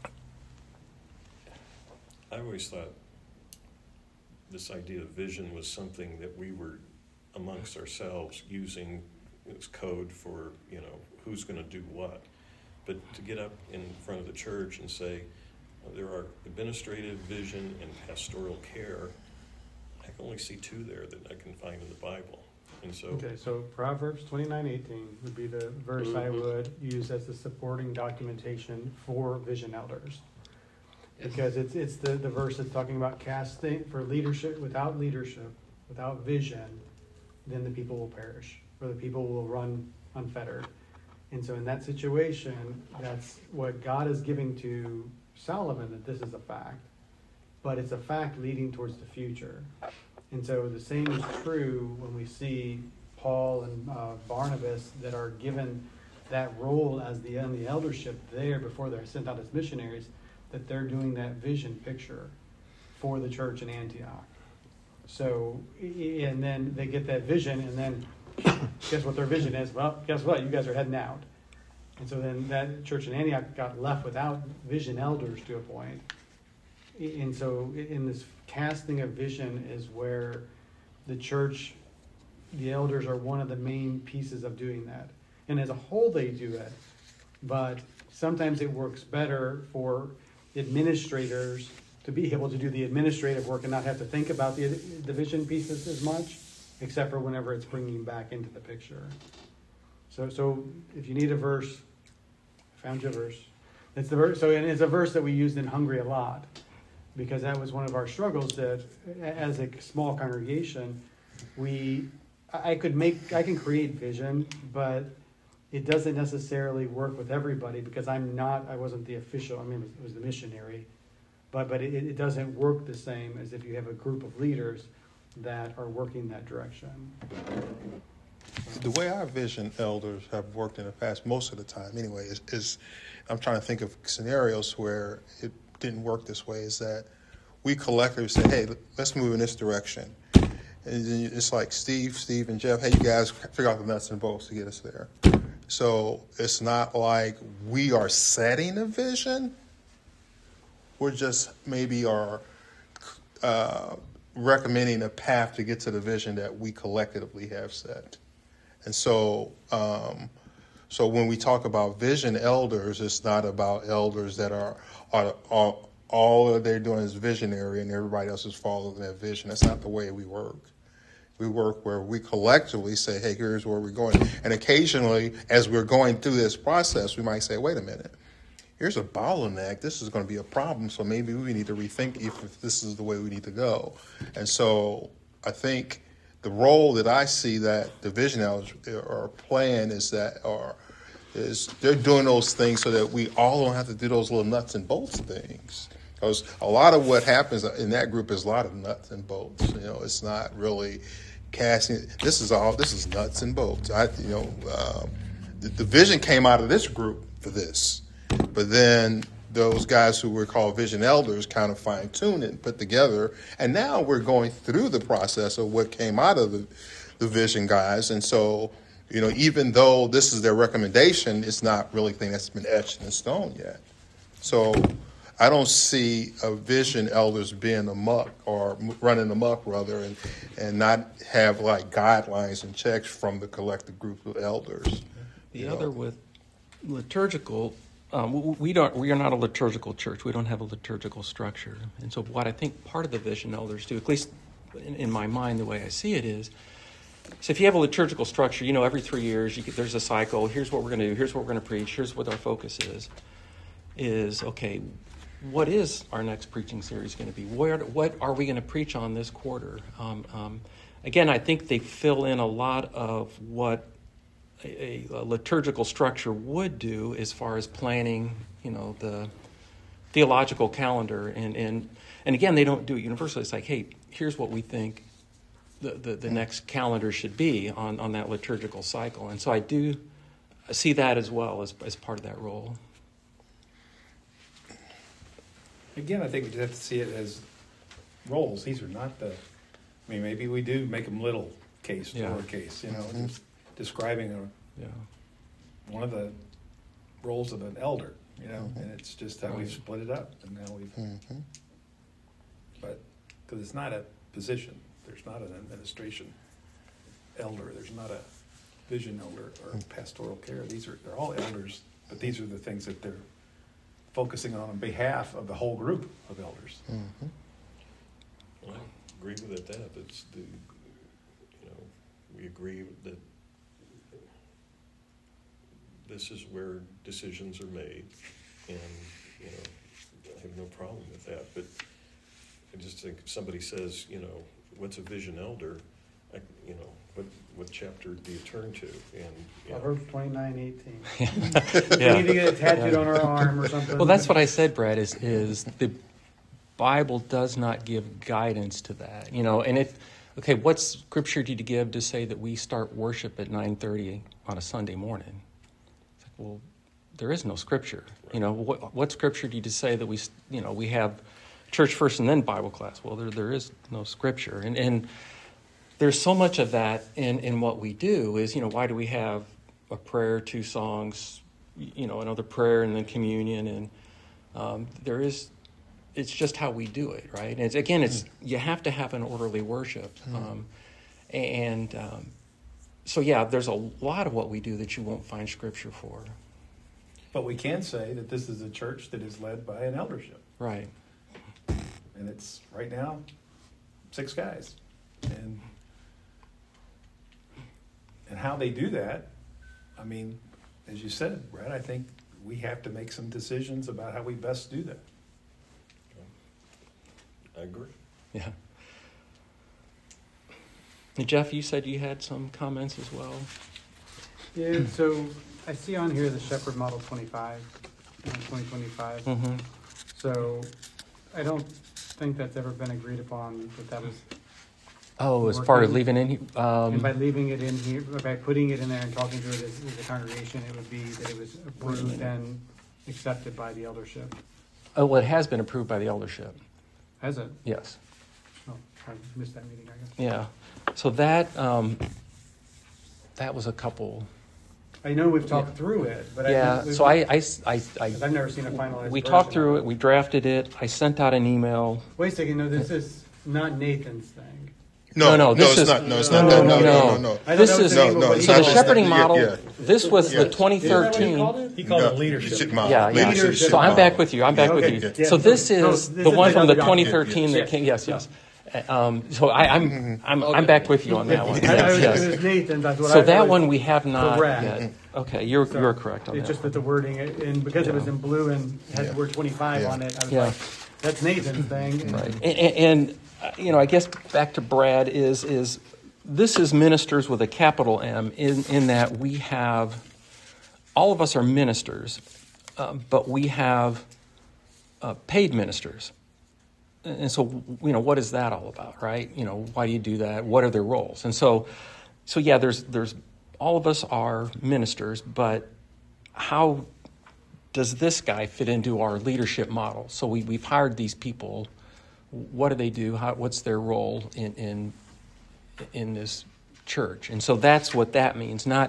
I always thought this idea of vision was something that we were amongst ourselves using as code for, who's going to do what. But to get up in front of the church and say, there are administrative, vision, and pastoral care, I can only see two there that I can find in the Bible. And so,
Okay, so Proverbs 29:18 would be the verse I would use as the supporting documentation for vision elders. Because it's the verse that's talking about casting for leadership, without vision, then the people will perish, or the people will run unfettered. And so in that situation, that's what God is giving to Solomon, that this is a fact, but it's a fact leading towards the future. And so the same is true when we see Paul and Barnabas that are given that role as the eldership there before they're sent out as missionaries, that they're doing that vision picture for the church in Antioch. So, and then they get that vision, and then guess what their vision is? Well, guess what? You guys are heading out. And so then that church in Antioch got left without vision elders to a point. And so in this casting of vision is where the church, the elders are one of the main pieces of doing that. And as a whole they do it, but sometimes it works better for administrators to be able to do the administrative work and not have to think about the vision pieces as much, except for whenever it's bringing back into the picture. So if you need a verse, I found you a verse. It's the verse. So, and it's a verse that we used in Hungary a lot, because that was one of our struggles. That as a small congregation, I can create vision, but it doesn't necessarily work with everybody because I wasn't the official. I mean, it was the missionary, but it doesn't work the same as if you have a group of leaders that are working that direction.
The way our vision elders have worked in the past, most of the time anyway, is I'm trying to think of scenarios where it didn't work this way, is that we collectively say, hey, let's move in this direction. And then it's like Steve, and Jeff, hey, you guys figure out the nuts and bolts to get us there. So it's not like we are setting a vision. We're just maybe recommending a path to get to the vision that we collectively have set. And so when we talk about vision elders, it's not about elders that are all they're doing is visionary and everybody else is following that vision. That's not the way we work. We work where we collectively say, hey, here's where we're going. And occasionally, as we're going through this process, we might say, wait a minute, here's a bottleneck. This is going to be a problem. So maybe we need to rethink if this is the way we need to go. And so I think the role that I see that the vision elders are playing is they're doing those things so that we all don't have to do those little nuts and bolts things. Because a lot of what happens in that group is a lot of nuts and bolts. It's not really casting. This is nuts and bolts. The vision came out of this group for this, but then those guys who were called vision elders kind of fine-tuned it and put together, and now we're going through the process of what came out of the vision guys. And so, even though this is their recommendation, it's not really a thing that's been etched in stone yet. So I don't see a vision elders being amok or running amok, rather, and not have like guidelines and checks from the collective group of elders.
The other with liturgical, we are not a liturgical church. We don't have a liturgical structure. And so what I think part of the vision elders do, at least in my mind, the way I see it is, so if you have a liturgical structure, every 3 years there's a cycle. Here's what we're going to do. Here's what we're going to preach. Here's what our focus is okay, what is our next preaching series going to be? What are we going to preach on this quarter? Again, I think they fill in a lot of what a liturgical structure would do as far as planning, the theological calendar. And again, they don't do it universally. It's like, hey, here's what we think the next calendar should be on that liturgical cycle. And so I do see that as well as part of that role.
Again, I think we just have to see it as roles. These are not maybe we do make them little case, lowercase, just describing one of the roles of an elder, and it's just how we've split it up, and now we've, but because it's not a position, there's not an administration elder, there's not a vision elder or pastoral care. They're all elders, but these are the things that they're focusing on behalf of the whole group of elders.
Mm-hmm. Well, I agree with it. That's we agree that this is where decisions are made, and I have no problem with that. But I just think if somebody says, what's a vision elder? What chapter do you turn to? And
Proverbs 29:18. We need to get it tattooed on our arm or something.
Well, that's what I said, Brad, is the Bible does not give guidance to that. And what scripture did you give to say that we start worship at 9:30 on a Sunday morning? It's like, well, there is no scripture. Right. What scripture did you say that we have church first and then Bible class? Well, there is no scripture. And there's so much of that in what we do is, why do we have a prayer, 2 songs, another prayer and then communion, and it's just how we do it, right? And you have to have an orderly worship. So there's a lot of what we do that you won't find scripture for.
But we can say that this is a church that is led by an eldership. Right. And it's right now 6 guys. And how they do that, as you said, Brad, I think we have to make some decisions about how we best do that.
I agree.
Yeah. And Jeff, you said you had some comments as well.
Yeah, so I see on here the Shepherd Model 25, 2025.
Mm-hmm.
So I don't think that's ever been agreed upon that was,
Oh, as far as
Working.
leaving in,
and by leaving it in here, or by putting it in there and talking to it as a congregation, it would be that it was approved and accepted by the eldership.
oh, well, it has been approved by the eldership.
Has it?
Yes.
Oh, I missed that meeting, I guess.
Yeah. So that was a couple.
I know we've talked through it, but
Yeah. So
because I've never seen a finalized
we
version
talked
of
through it. We drafted it. I sent out an email.
Wait a second, no, this is not Nathan's thing.
No, this
it's
is-
not. No, it's
no,
not that.
no,
No.
I thought
This
that was
is
the name of
no,
what he
so the
not
called it.
shepherding
yeah,
model.
yeah.
This was
Yeah.
the 2013.
He called it
No,
leadership.
model.
Yeah, yeah.
Leadership
So I'm
model.
back with you. I'm back with
Okay,
you.
yeah.
So this
No,
is
this
the
is
one from the
another document.
2013 that
Yes.
came. Yes. So I'm back with you on that one.
I
Yes,
was,
yes.
it was Nathan, that's what I
So
was.
that one we have not
Correct.
yet. Okay, you're correct on
It's
that.
just that the wording, and because it was in blue and had
Yeah.
the word 25
Yeah.
on it, I was
Yeah.
like, that's Nathan's thing.
Right. And I guess back to Brad is this is ministers with a capital M in that we have, all of us are ministers, but we have paid ministers. And so, what is that all about, right? Why do you do that? What are their roles? And so yeah, there's all of us are ministers, but how does this guy fit into our leadership model? So we've hired these people. What do they do? What's their role in this church? And so that's what that means. Not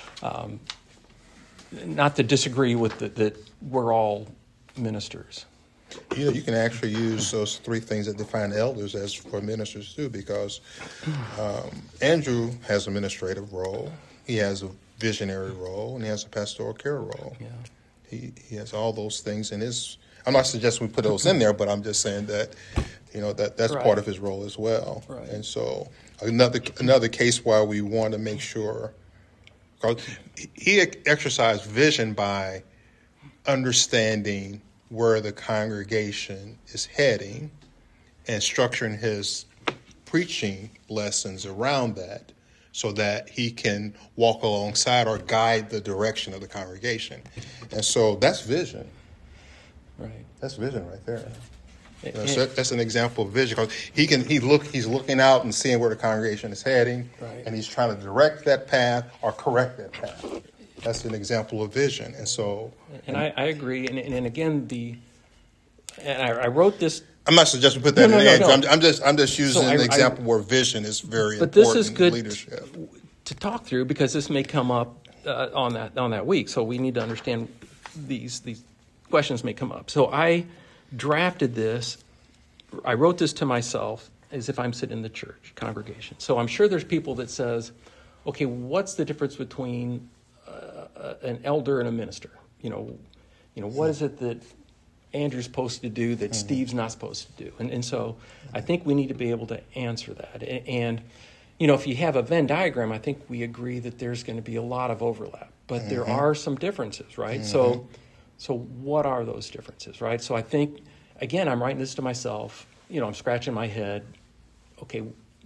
to disagree with that we're all ministers.
You can actually use those three things that define elders as for ministers too, because Andrew has an administrative role, he has a visionary role, and he has a pastoral care role.
Yeah.
He has all those things in his. I'm not suggesting we put those in there, but I'm just saying that that's
Right.
part of his role as well.
Right.
And so another case why we want to make sure, because he exercised vision by understanding where the congregation is heading and structuring his preaching lessons around that so that he can walk alongside or guide the direction of the congregation. And so that's vision.
Right.
That's vision right there.
And-
So that's an example of vision, because he's looking out and seeing where the congregation is heading,
Right.
and he's trying to direct that path or correct that path. That's an example of vision. And so
And I agree. And again, I wrote this,
I'm not suggesting put that
No,
in
no,
there.
no.
I'm just using
I-
an example where vision is very
but
important
this is good
in leadership.
to talk through because this may come up on that week. So we need to understand these questions may come up. So I drafted this. I wrote this to myself as if I'm sitting in the church congregation. So I'm sure there's people that says, okay, what's the difference between an elder and a minister? What is it that Andrew's supposed to do that Steve's not supposed to do? And so I think we need to be able to answer that. And, if you have a Venn diagram, I think we agree that there's going to be a lot of overlap. But there are some differences, right? So what are those differences, right? So I think, again, I'm writing this to myself. I'm scratching my head. Okay,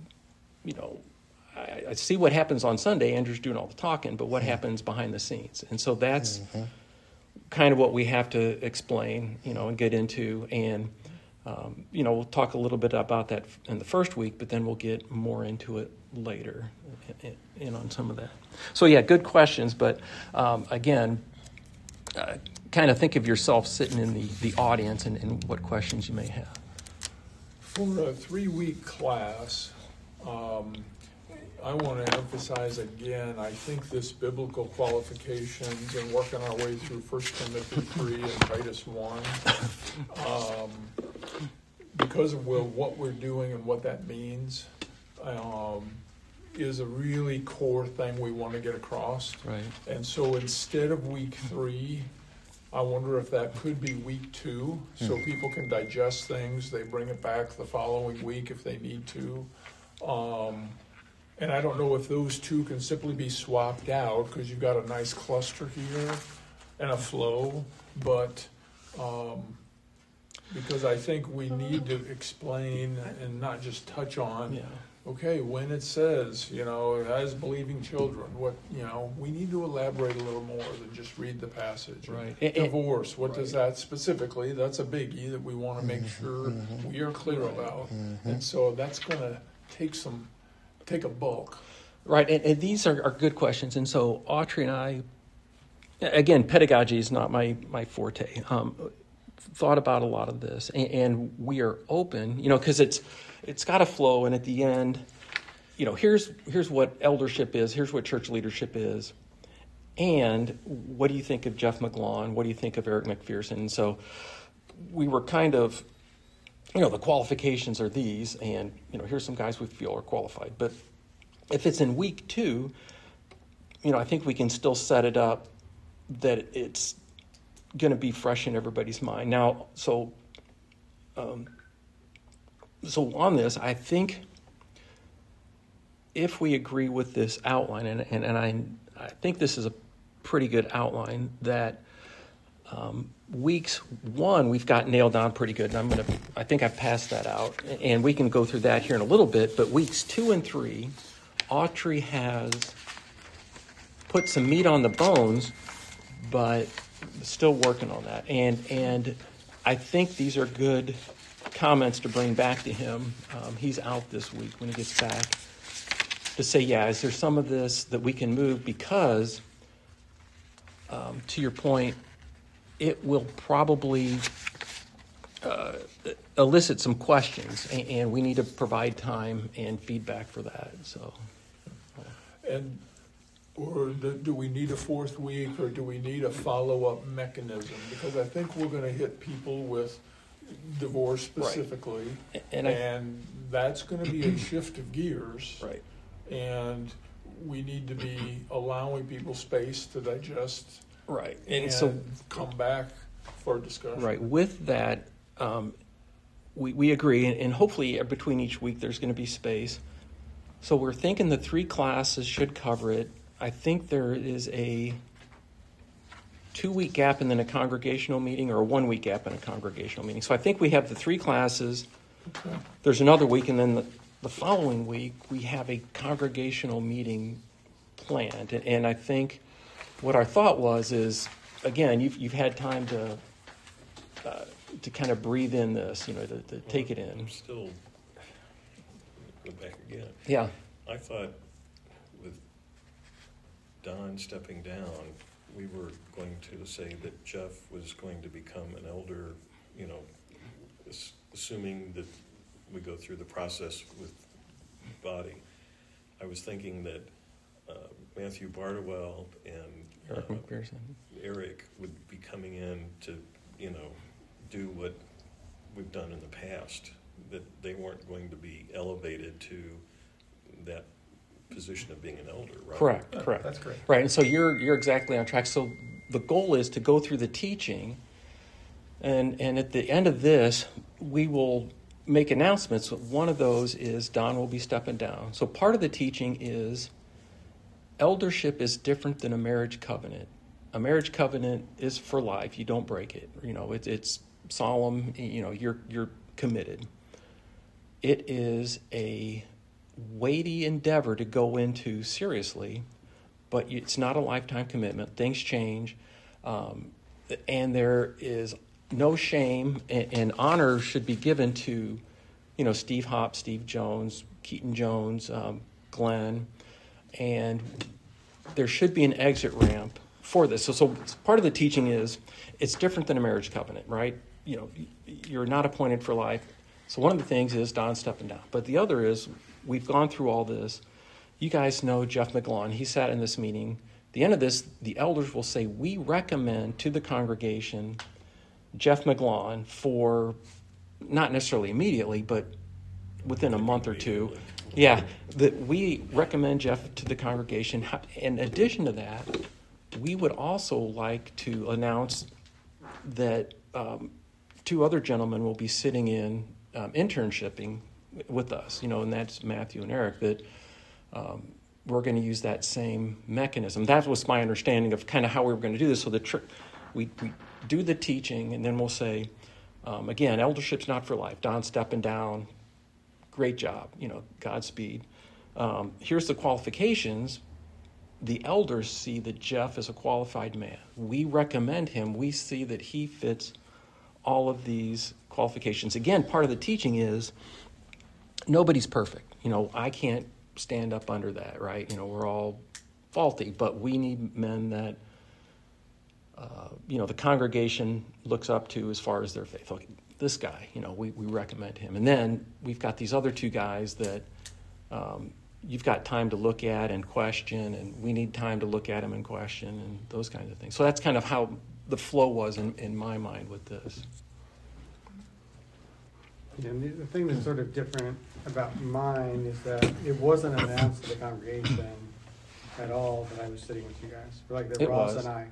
I see what happens on Sunday. Andrew's doing all the talking, but what happens behind the scenes? And so that's kind of what we have to explain, and get into. And, we'll talk a little bit about that in the first week, but then we'll get more into it later in on some of that. So, yeah, good questions. But, again, kind of think of yourself sitting in the audience and what questions you may have.
For a 3-week class, I want to emphasize again, I think this biblical qualifications and working our way through 1 Timothy 3 and Titus 1, because of what we're doing and what that means, is a really core thing we want to get across.
Right.
And so instead of week 3, I wonder if that could be week 2, so people can digest things. They bring it back the following week if they need to. And I don't know if those two can simply be swapped out because you've got a nice cluster here. and a flow, but because I think we need to explain and not just touch on,
Yeah.
okay, when it says, as believing children, we need to elaborate a little more than just read the passage.
Right.
Divorce, what does
Right.
that specifically, that's a biggie that we want to make sure we are clear about. And so that's going to take a bulk.
Right, and these are good questions. And so Autrey and I, again, pedagogy is not my forte, thought about a lot of this. And we are open, because it's got to flow. And at the end, here's what eldership is, here's what church leadership is. And what do you think of Jeff McGlawn? What do you think of Eric McPherson? And so we were kind of, the qualifications are these, and, here's some guys we feel are qualified. But if it's in week 2, I think we can still set it up that it's going to be fresh in everybody's mind. Now, so on this, I think if we agree with this outline, and I think this is a pretty good outline, that weeks 1 we've got nailed down pretty good, and I think I've passed that out, and we can go through that here in a little bit. But weeks 2 and 3, Autrey has put some meat on the bones, but still working on that. And I think these are good comments to bring back to him. He's out this week when he gets back, to say, is there some of this that we can move? Because, to your point, it will probably elicit some questions, and we need to provide time and feedback for that. So,
Or do we need a 4th week, or do we need a follow-up mechanism? Because I think we're going to hit people with divorce specifically,
Right.
and that's going to be a shift of gears.
right.
And we need to be allowing people space to digest
Right.
and
so
come back for discussion.
Right. With that, we agree, and hopefully between each week there's going to be space. So we're thinking the 3 classes should cover it. I think there is a 2-week gap and then a congregational meeting, or a 1-week gap and a congregational meeting. So I think we have the 3 classes.
Okay.
There's another week, and then the following week we have a congregational meeting planned. And I think what our thought is, again, you've had time to kind of breathe in this, to take it in.
I'm still, go back again.
Yeah.
I thought with Don stepping down, we were going to say that Jeff was going to become an elder, assuming that we go through the process with body. I was thinking that Matthew Bardwell and Eric would be coming in to, do what we've done in the past, that they weren't going to be elevated to that position of being an elder, right?
Correct.
That's great.
Right, and so you're exactly on track. So the goal is to go through the teaching, and at the end of this, we will make announcements. One of those is Don will be stepping down. So part of the teaching is eldership is different than a marriage covenant. A marriage covenant is for life. You don't break it. It's solemn. You're committed. It is a weighty endeavor to go into seriously, but it's not a lifetime commitment. Things change, and there is no shame, and honor should be given to, Steve Hopp, Steve Jones, Keaton Jones, Glenn, and there should be an exit ramp for this. So part of the teaching is it's different than a marriage covenant, right? You're not appointed for life. So one of the things is Don stepping down. But the other is we've gone through all this. You guys know Jeff McGlawn. He sat in this meeting. At the end of this, the elders will say, we recommend to the congregation Jeff McGlawn for, not necessarily immediately, but within a month or two. Yeah, that we recommend Jeff to the congregation. In addition to that, we would also like to announce that 2 other gentlemen will be sitting in internshiping with us, and that's Matthew and Eric, that we're going to use that same mechanism. That was my understanding of kind of how we were going to do this. So we do the teaching, and then we'll say, again, eldership's not for life. Don's stepping down. Great job. Godspeed. Here's the qualifications. The elders see that Jeff is a qualified man. We recommend him. We see that he fits all of these qualifications. Again, part of the teaching is nobody's perfect. I can't stand up under that, right? We're all faulty, but we need men that, the congregation looks up to as far as their faith. Okay, this guy, we recommend him. And then we've got these other two guys that you've got time to look at and question, and we need time to look at him and question, and those kinds of things. So that's kind of how the flow was in my mind with this.
And the thing that's sort of different about mine is that it wasn't announced to the congregation at all that I was sitting with you guys. Like that
It
Ross
was.
and I.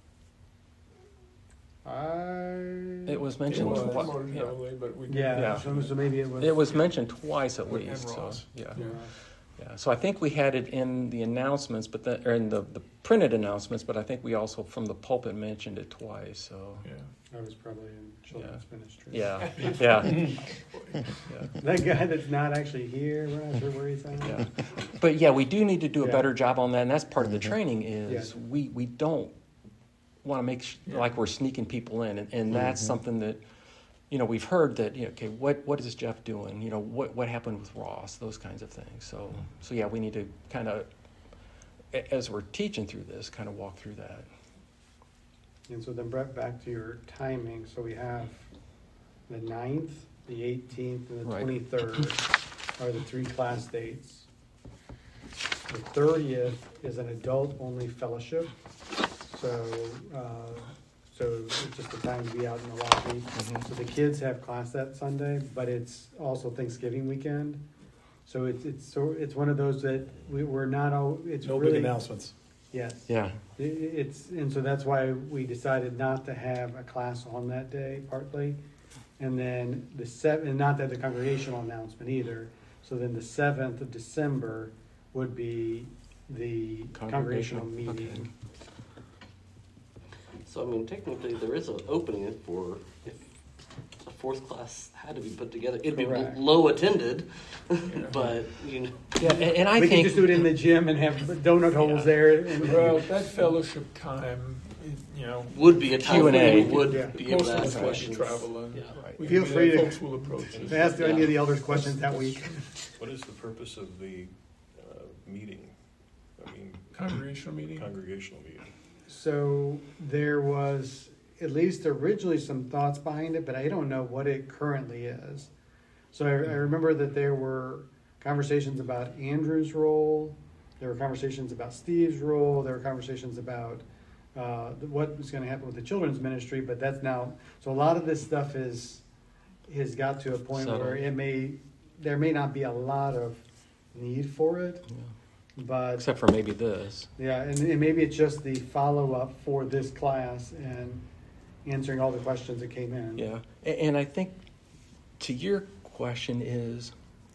It was
It
mentioned
was
twice.
momentarily, but we did.
Yeah, so maybe it was.
It was mentioned twice at
And
least. So,
Ross.
yeah.
Yeah.
Yeah, so I think we had it in the announcements, or in the printed announcements, but I think we also from the pulpit mentioned it twice. So
I was probably in children's ministry.
yeah, yeah,
That guy that's not actually here, we're not sure where he's at.
yeah. But yeah, we do need to do a
Yeah.
better job on that, and that's part of the training. Is
Yeah.
we don't want to make like we're sneaking people in, and that's something that. We've heard that, okay, what is Jeff doing? What happened with Ross? Those kinds of things. So yeah, we need to kind of, as we're teaching through this, kind of walk through that.
And so then Brett, back to your timing. So we have the 9th, the 18th, and the
Right.
23rd are the 3 class dates. The 30th is an adult-only fellowship. So it's just a time to be out in the lobby. So the kids have class that Sunday, but it's also Thanksgiving weekend. So it's one of those that we're not all. It's
No
really
big announcements.
Yes.
Yeah.
And so that's why we decided not to have a class on that day, partly. And then and not that the congregational announcement either. So then the 7th of December would be the congregational meeting.
Okay.
So, technically, there is an opening for if a 4th class had to be put together. It'd be
Correct.
low attended, but,
Yeah, and I
We can
think
just do it in the gym and have donut holes there. And
Well, that fellowship time,
would be a time
Q&A.
where we would
Yeah.
be able
most
to
of the
ask
time we
questions.
travel and
Yeah.
Right.
we
Feel
can-
free to-
folks will approach us.
ask any of the elders questions that week.
What is the purpose of the meeting?
Congregational meeting.
Congregational meeting?
So there was at least originally some thoughts behind it, but I don't know what it currently is. So I remember that there were conversations about Andrew's role. There were conversations about Steve's role. There were conversations about what was going to happen with the children's ministry. But that's now, so a lot of this stuff has got to a point where there may not be a lot of need for it.
Yeah.
But
except for maybe this.
yeah, and maybe it's just the follow-up for this class and answering all the questions that came in.
Yeah, and I think to your question is,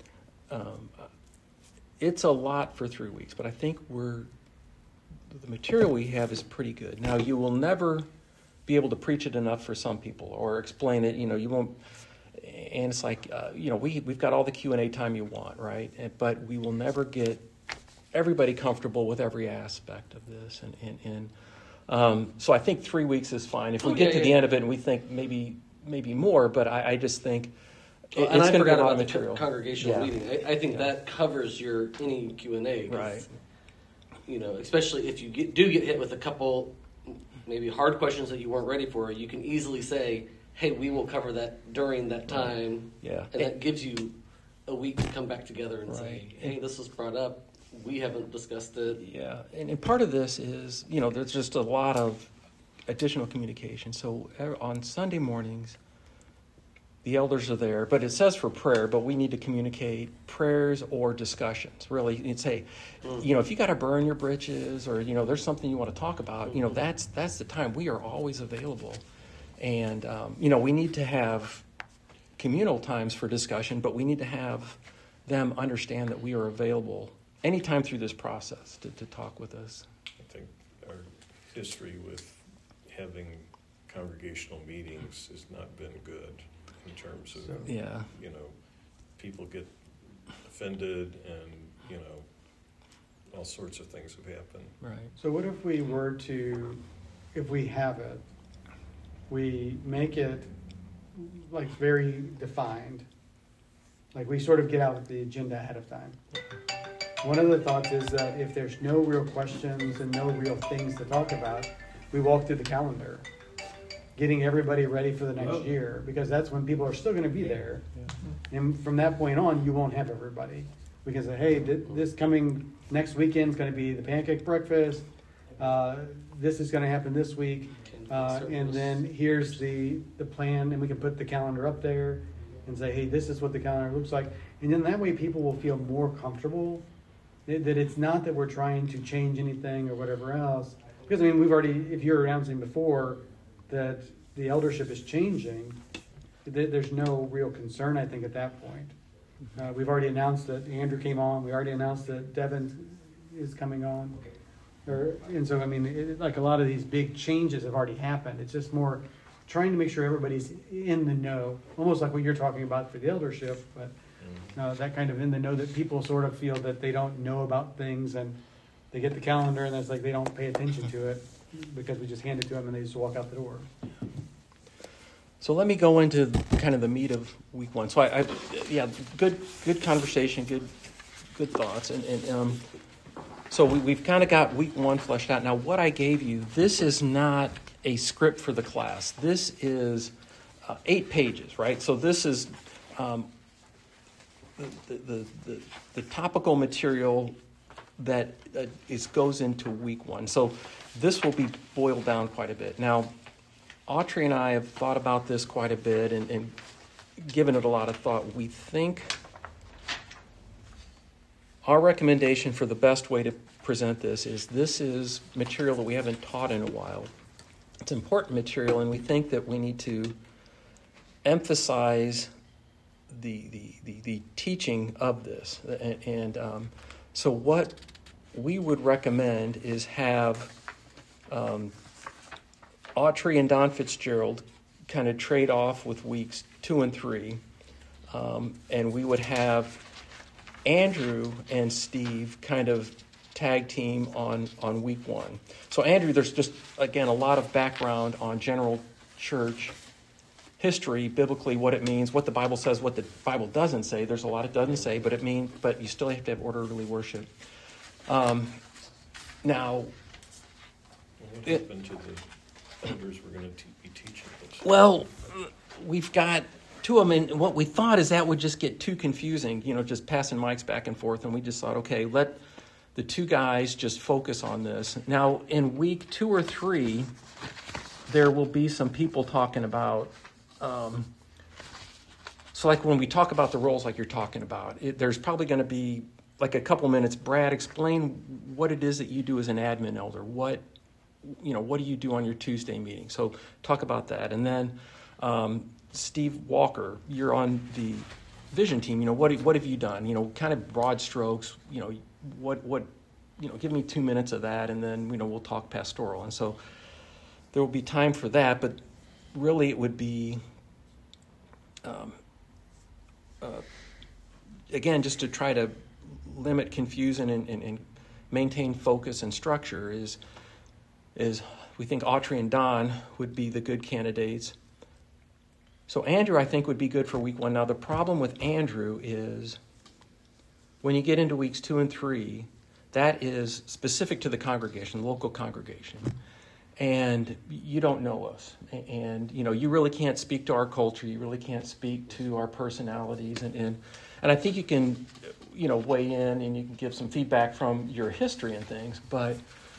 it's a lot for 3 weeks, but I think the material we have is pretty good. Now, you will never be able to preach it enough for some people or explain it. You won't, and it's like, we've got all the Q&A time you want, right? But we will never get everybody comfortable with every aspect of this, so I think 3 weeks is fine. If we get to the end of it and we think maybe more, but I just think it's
And I
going to be a
forgot
lot
about
of
the
material.
congregational
Yeah.
meeting. I think that covers your any Q&A. 'Cause,
Right.
Especially if you do get hit with a couple maybe hard questions that you weren't ready for, you can easily say, hey, we will cover that during that time.
Yeah.
And that gives you a week to come back together and say,
Right.
hey, this was brought up. We haven't discussed it.
Yeah, and part of this is, there's just a lot of additional communication. So on Sunday mornings, the elders are there, but it says for prayer, but we need to communicate prayers or discussions. Really, you'd say, if you got to burn your britches or, there's something you want to talk about, that's the time. We are always available. And, we need to have communal times for discussion, but we need to have them understand that we are available any time through this process to talk with us.
I think our history with having congregational meetings has not been good in terms of,
Yeah.
you know, people get offended and, all sorts of things have happened.
Right.
So what if we were to, if we have it, we make it like very defined, like we sort of get out the agenda ahead of time. One of the thoughts is that if there's no real questions and no real things to talk about, we walk through the calendar, getting everybody ready for the next year, because that's when people are still going to be there. And from that point on, you won't have everybody. We can say, hey, this coming next weekend is going to be the pancake breakfast. This is going to happen this week. And then here's the plan, and we can put the calendar up there and say, hey, this is what the calendar looks like. And then that way people will feel more comfortable that it's not that we're trying to change anything or whatever else. Because, I mean, we've already, if you're announcing before that the eldership is changing, there's no real concern, I think, at that point. We've already announced that Andrew came on. We already announced that Devin is coming on. And so, I mean, like a lot of these big changes have already happened. It's just more trying to make sure everybody's in the know, almost like what you're talking about for the eldership, but that kind of in the know, that people sort of feel that they don't know about things and they get the calendar and it's like they don't pay attention to it because we just hand it to them and they just walk out the door.
So let me go into kind of the meat of week one. So good conversation, good thoughts, and so we've kind of got week one fleshed out. Now, what I gave you, this is not a script for the class. This is 8 pages, right? So this is the topical material that goes into week one. So this will be boiled down quite a bit. Now, Autrey and I have thought about this quite a bit and given it a lot of thought. We think our recommendation for the best way to present this is material that we haven't taught in a while. It's important material, and we think that we need to emphasize the teaching of this. And so what we would recommend is have Autrey and Don Fitzgerald kind of trade off with weeks 2 and 3, and we would have Andrew and Steve kind of tag team on week 1. So Andrew, there's just, again, a lot of background on general church history, biblically, what it means, what the Bible says, what the Bible doesn't say. There's a lot it doesn't say, but you still have to have orderly worship. Now,
What happened to the elders we're going to be teaching this?
Well, we've got 2 of them, and what we thought is that would just get too confusing, just passing mics back and forth, and we just thought, okay, let the 2 guys just focus on this. Now, in week 2 or 3, there will be some people talking about, so like when we talk about the roles like you're talking about, there's probably going to be like a couple minutes. Brad, explain what it is that you do as an admin elder. What do you do on your Tuesday meeting? So talk about that. And then Steve Walker, you're on the vision team. What have you done? Kind of broad strokes. Give me 2 minutes of that, and then we'll talk pastoral. And so there will be time for that, but really it would be again, just to try to limit confusion and maintain focus and structure is we think Autrey and Don would be the good candidates. So Andrew, I think, would be good for week 1. Now, the problem with Andrew is when you get into weeks 2 and 3, that is specific to the congregation, local congregation. And you don't know us. And you really can't speak to our culture. You really can't speak to our personalities. And I think you can, weigh in and you can give some feedback from your history and things, but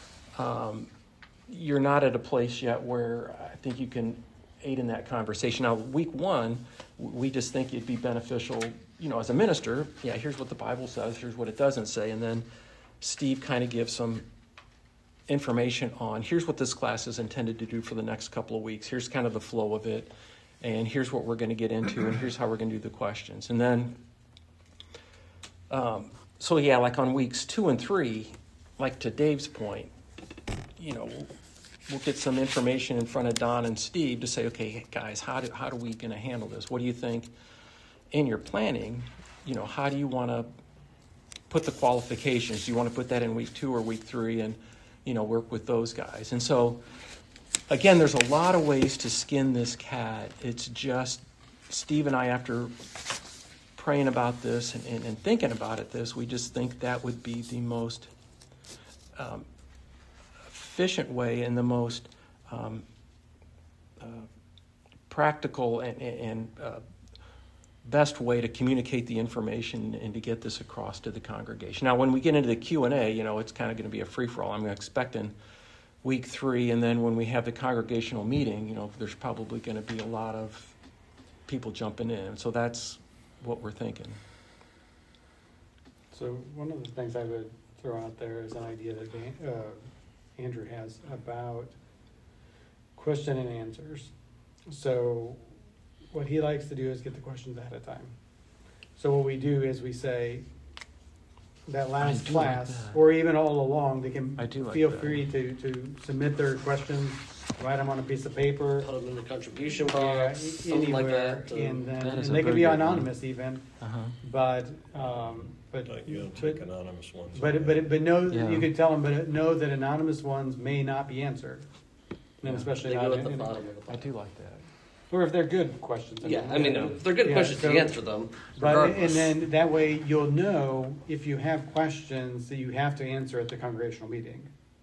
you're not at a place yet where I think you can aid in that conversation. Now, week 1, we just think it'd be beneficial, as a minister, here's what the Bible says, here's what it doesn't say, and then Steve kind of gives some information on here's what this class is intended to do for the next couple of weeks, here's kind of the flow of it, and here's what we're going to get into, and here's how we're going to do the questions. And then So yeah, like on weeks 2 and 3, like to Dave's point, you know, we'll get some information in front of Don and Steve to say, okay, guys, how do we going to handle this? What do you think in your planning? You know, how do you want to put the qualifications? Do you want to put that in week 2 or week 3 and, you know, work with those guys? And so, again, there's a lot of ways to skin this cat. It's just Steve and I, after praying about this and thinking about it, we just think that would be the most efficient way and the most practical and best way to communicate the information and to get this across to the congregation. Now, when we get into the Q&A, you know, it's kind of going to be a free-for-all. I'm expecting week 3, and then when we have the congregational meeting, you know, there's probably going to be a lot of people jumping in. So that's what we're thinking.
So one of the things I would throw out there is an idea that Andrew has about question and answers. So what he likes to do is get the questions ahead of time. So what we do is we say that last class,
like that.
or even all along, they can
I do like
feel
that.
free to submit their questions, write them on a piece of paper,
Put them in the contribution
yeah,
box, something like
anywhere,
that.
and then
That is
and
a
they can
very
be
good one.
anonymous even,
Uh-huh.
but
Like, you don't take anonymous ones.
but know
Yeah.
you could tell them, but know that anonymous ones may not be answered, and
Yeah.
especially
They
not
go at the
in,
bottom of the
I
box.
do like that.
or if they're good questions.
Yeah, I mean, if they're good
Yeah,
questions,
so-
you answer them.
But, and
regardless.
then that way you'll know if you have questions that you have to answer at the congregational meeting.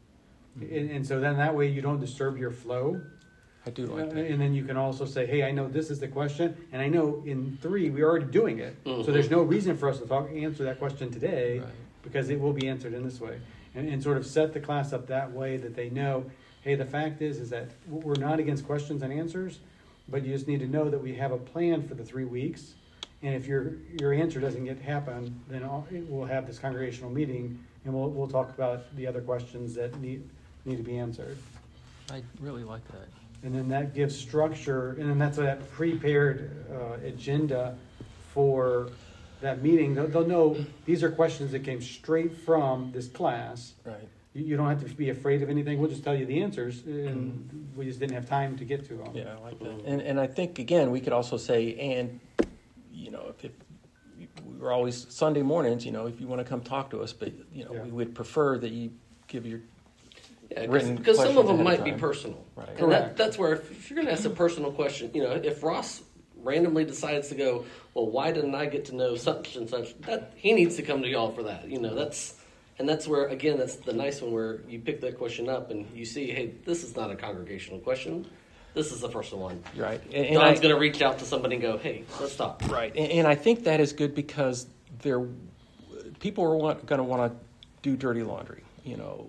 And so then that way you don't disturb your flow.
I do like that.
And then you can also say, hey, I know this is the question, and I know in 3 we're already doing it. So
Mhm.
there's no reason for us to answer that question today
Right.
because it will be answered in this way. And sort of set the class up that way that they know, hey, the fact is that we're not against questions and answers, but you just need to know that we have a plan for the 3 weeks. And if your answer doesn't happen, then we'll have this congregational meeting and we'll talk about the other questions that need to be answered.
I really like that.
And then that gives structure, and then that's that prepared agenda for that meeting. They'll know these are questions that came straight from this class.
Right.
You don't have to be afraid of anything. We'll just tell you the answers, and we just didn't have time to get to them.
Yeah, I like that. And I think, again, we could also say, and, you know, if we're always, Sunday mornings, you know, if you want to come talk to us, but, you know,
Yeah.
we would prefer that you give your
Yeah,
written
because some of
questions
them
ahead of
might be
time.
personal.
Right.
And
Correct.
that's where if you're going to ask a personal question, you know, if Ross randomly decides to go, well, why didn't I get to know such and such? That he needs to come to y'all for that. You know, that's where, again, that's the nice one where you pick that question up and you see, hey, this is not a congregational question. This is a personal one.
Right. And
Don's going to reach out to somebody and go, hey, let's stop.
Right, and I think that is good because people are going to want to do dirty laundry. You know,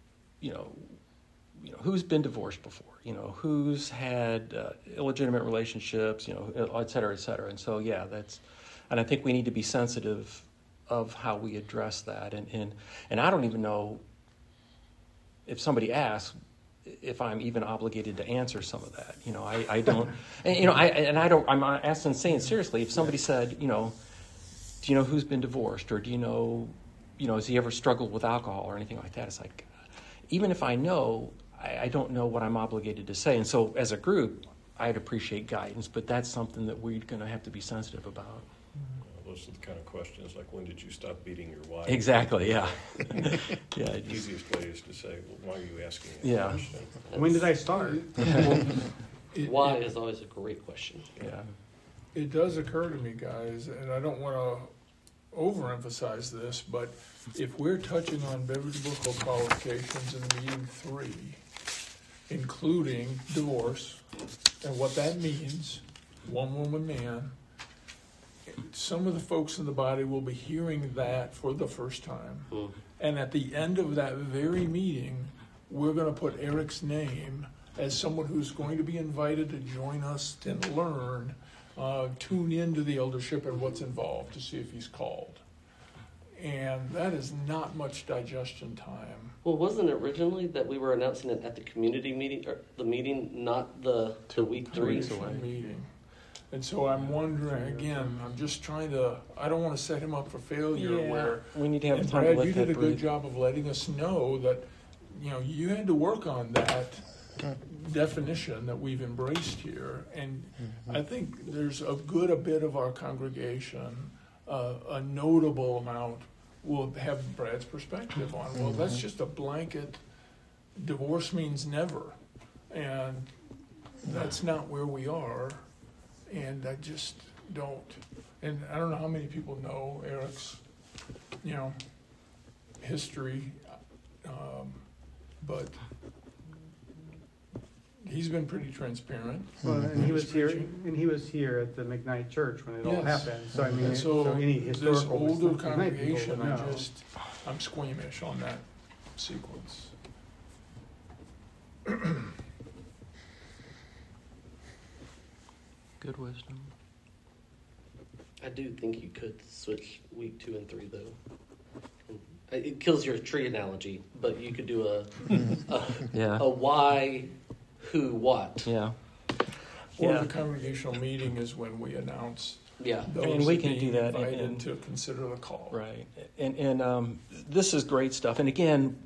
who's been divorced before? You know, who's had illegitimate relationships? You know, et cetera, et cetera. And so, yeah, and I think we need to be sensitive of how we address that. And I don't even know if somebody asks if I'm even obligated to answer some of that. You know, I don't, and, you know, I'm asking, saying seriously, if somebody said, you know, do you know who's been divorced, or do you know, has he ever struggled with alcohol or anything like that? It's like, even if I know, I don't know what I'm obligated to say. And so as a group, I'd appreciate guidance, but that's something that we're going to have to be sensitive about.
Those are the kind of questions like, when did you stop beating your wife?
Exactly, yeah. Yeah,
The easiest way is to say, well, why are you asking that
Yeah.
question?
When did I start?
Why is always a great question.
yeah.
It does occur to me, guys, and I don't want to overemphasize this, but if we're touching on biblical qualifications in meeting 3, including divorce and what that means, one woman, man, some of the folks in the body will be hearing that for the first time.
Mm.
And at the end of that very meeting, we're going to put Eric's name as someone who's going to be invited to join us and learn, tune into the eldership and what's involved to see if he's called. And that is not much digestion time.
Well, wasn't it originally that we were announcing it at the community meeting, or the meeting, not the week 3?
weeks away.
Meeting. And so I'm wondering, again, I'm just trying to, I don't want to set him up for failure where,
we need to have
and
time to
Brad,
let
you
that
did a good
breathe.
job of letting us know that, you know, you had to work on that definition that we've embraced here. And I think there's a bit of our congregation, a notable amount will have Brad's perspective on, well, that's just a blanket, divorce means never. And that's not where we are. And I just don't. And I don't know how many people know Eric's, you know, history, but he's been pretty transparent.
Well, and he was
He's
here,
preaching.
and he was here at the McKnight Church when it all
Yes.
happened. So I mean,
And
so any
this
historical
older
stuff, McKnight people
congregation,
would know.
I'm squeamish on that sequence.
Good wisdom.
I do think you could switch week 2 and 3 though. It kills your tree analogy, but you could do
Yeah.
a why, who, what.
Yeah.
Or
Yeah.
the congregational meeting is when we announce
Yeah.
those
And we
that
can
being
do that
invited
and-
to consider the call.
Right. And this is great stuff. And again,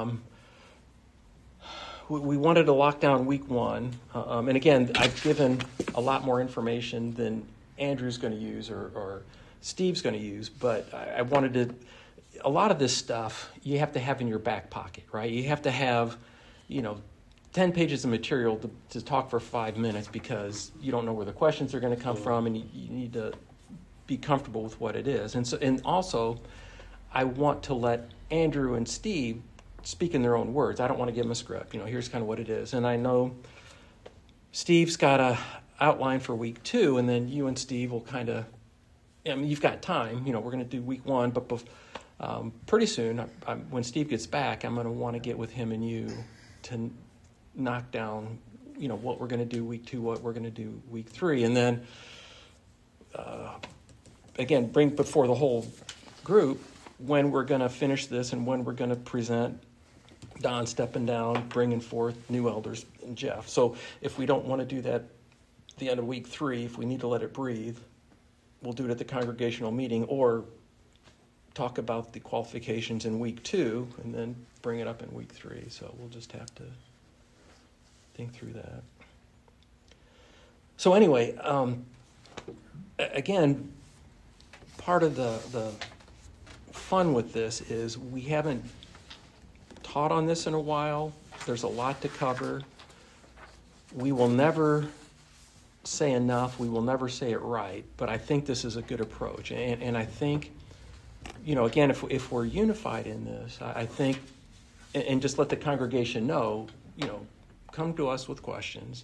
we wanted to lock down week 1. And again, I've given a lot more information than Andrew's going to use or Steve's going to use. But I wanted to, a lot of this stuff you have to have in your back pocket, right? You have to have, 10 pages of material to talk for 5 minutes because you don't know where the questions are going to come from, and you need to be comfortable with what it is. And also, I want to let Andrew and Steve speak in their own words. I don't want to give them a script. Here's kind of what it is. And I know Steve's got a outline for week 2, and then you and Steve will kind of, you've got time. We're going to do week 1, but pretty soon, when Steve gets back, I'm going to want to get with him and you to knock down, what we're going to do week 2, what we're going to do week 3, and then again, bring before the whole group when we're going to finish this and when we're going to present Don stepping down, bringing forth new elders and Jeff. So if we don't want to do that at the end of week 3, if we need to let it breathe, we'll do it at the congregational meeting or talk about the qualifications in week 2 and then bring it up in week 3. So we'll just have to think through that. So anyway, again, part of the fun with this is we haven't taught on this in a while. There's a lot to cover. We will never say enough. We will never say it right. But I think this is a good approach. And I think, again, if we're unified in this, I think, and just let the congregation know, come to us with questions,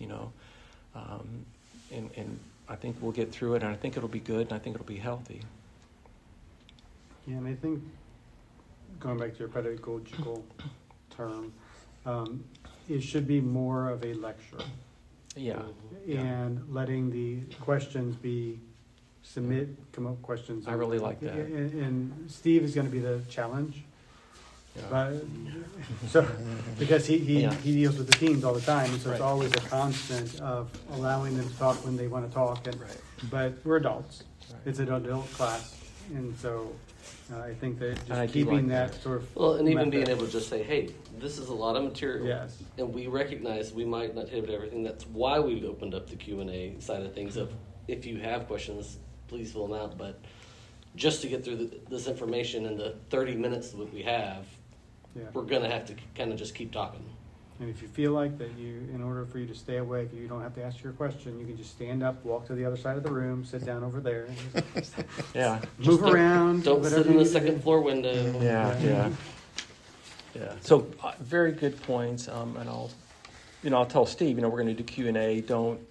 and I think we'll get through it, and I think it'll be good, and I think it'll be healthy.
Yeah, and I think going back to your pedagogical term, it should be more of a lecture.
Yeah.
And letting the questions come up questions.
I really like that.
And Steve is going to be the challenge.
Yeah.
But, so, because he
Yeah.
deals with the teams all the time, and so it's
Right.
always a constant of allowing them to talk when they want to talk. And,
Right.
But we're adults.
Right.
It's an adult class. And so I think that
I
just
do
keeping
like
that
that.
sort of
Well, and even being
method.
able to just say, hey, this is a lot of material.
Yes.
And we recognize we might not hit everything. That's why we've opened up the Q&A side of things. Of if you have questions, please fill them out. But just to get through this information in the 30 minutes that we have,
Yeah.
we're going to have to kind of just keep talking.
And if you feel like that in order for you to stay awake, you don't have to ask your question, you can just stand up, walk to the other side of the room, sit down over there,
Yeah.
move around.
Don't
whatever
sit in
you
the
need to
second
do.
floor window.
Yeah. So very good points, and I'll tell Steve, we're going to do Q&A. Don't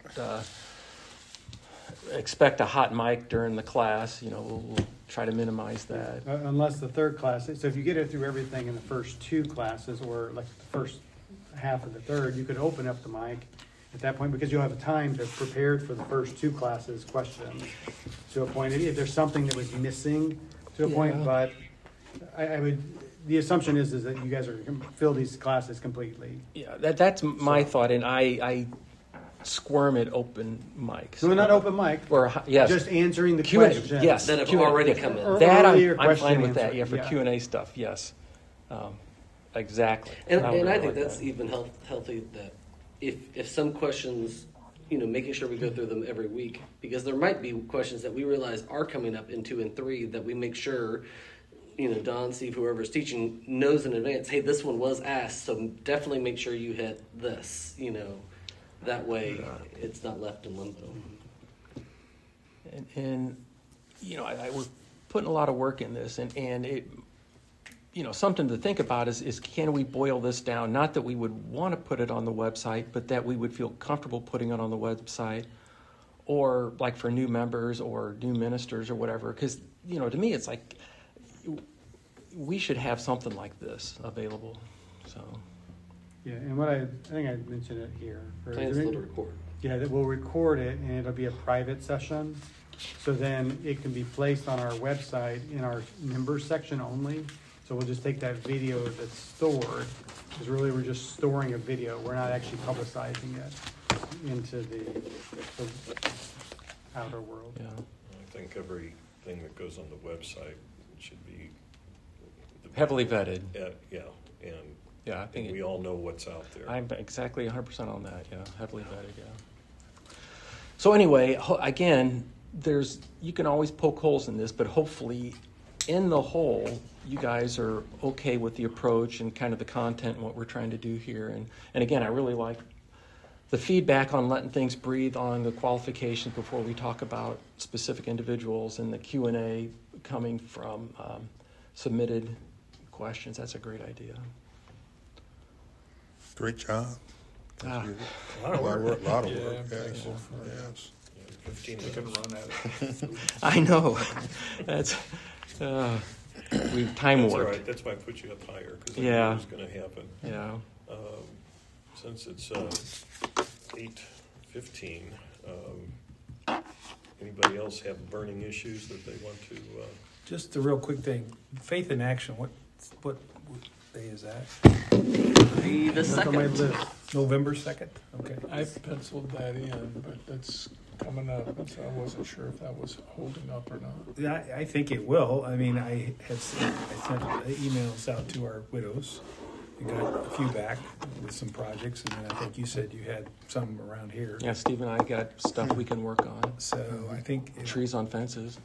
expect a hot mic during the class. We'll try to minimize that.
Unless the third class, so if you get it through everything in the first 2 classes, or like the first half of the third, you could open up the mic at that point, because you'll have time to prepare for the first 2 classes questions to a point. If there's something that was missing to a point,
Yeah.
but I would, the assumption is that you guys are going to fill these classes completely.
Yeah, that's my thought, and I squirm at open mics.
No, not open mic.
Or yes,
Just answering the
Q&A,
questions.
yes,
That have
Q&A,
already
yes.
come in.
Or
That
earlier
I'm
question
fine with that.
answer,
Yeah, for
yeah.
Q&A stuff. Yes, exactly.
And
I would
I
really
think
like
that's
that.
even healthy that if some questions, making sure we go through them every week, because there might be questions that we realize are coming up in 2 and 3 that we make sure, Don, Steve, whoever's teaching knows in advance, hey, this one was asked, so definitely make sure you hit this, that way it's not left in limbo.
And we're putting a lot of work in this, and it, something to think about is can we boil this down? Not that we would want to put it on the website, but that we would feel comfortable putting it on the website, or like for new members or new ministers or whatever. Because to me, it's like we should have something like this available. So.
Yeah, and what I think I mentioned it here.
Plans still to record.
Yeah, that we'll record it and it'll be a private session. So then it can be placed on our website in our members section only. So we'll just take that video that's stored, because really we're just storing a video. We're not actually publicizing it into the outer world.
Yeah.
I think everything that goes on the website should be
Heavily vetted.
Yeah, and
Yeah, I think
we all know what's out there.
I'm exactly 100% on that. Yeah, heavily vetted. Yeah. So anyway, again, you can always poke holes in this, but hopefully, in the whole, you guys are okay with the approach and kind of the content and what we're trying to do here. And again, I really like the feedback on letting things breathe on the qualifications before we talk about specific individuals, and the Q&A coming from submitted questions. That's a great idea.
Great job.
Ah.
A lot of work.
Yeah,
Yes.
thanks.
Yes.
15
They can
minutes.
run at it.
I know. That's we've time
That's all
warped.
right. That's why I put you up higher, because I
Yeah.
knew it was going to happen.
Yeah.
Since it's 8:15, anybody else have burning issues that they want to?
Just a real quick thing, Faith in Action, what day is that?
The
That's on my
second.
list.
November 2nd? Okay.
I penciled that in, but that's coming up, and so I wasn't sure if that was holding up or not.
Yeah, I think it will. I mean, I sent emails out to our widows. We got a few back with some projects, and then I think you said you had some around here.
Yeah, Steve and I got stuff we can work on.
So I think
Trees on fences.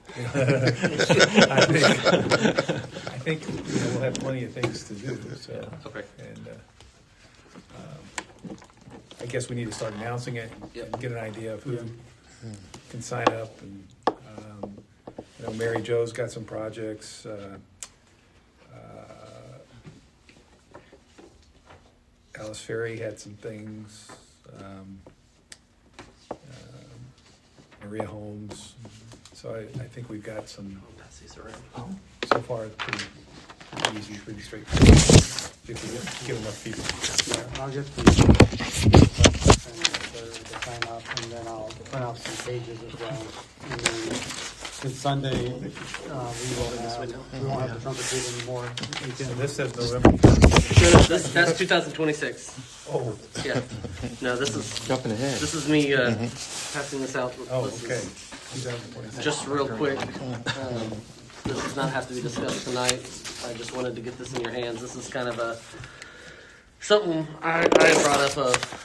I think we'll have plenty of things to do. So,
Okay.
and I guess we need to start announcing it and get an idea of who can sign up. And Mary Jo's got some projects. Alice Ferry had some things. Maria Holmes. So I think we've got some.
Pass these around.
So far, pretty easy, pretty straightforward. If we get enough people.
Yeah, I'll get the sign up, and then I'll print out some pages as well. And then Sunday, we won't have the trumpet booth anymore. We
So
can,
this says November.
That's 2026.
Oh,
Yeah. No, this is
Jumping ahead.
me passing this out.
oh,
This is
okay. 2026.
Just real quick, this does not have to be discussed tonight. I just wanted to get this in your hands. This is kind of something I brought up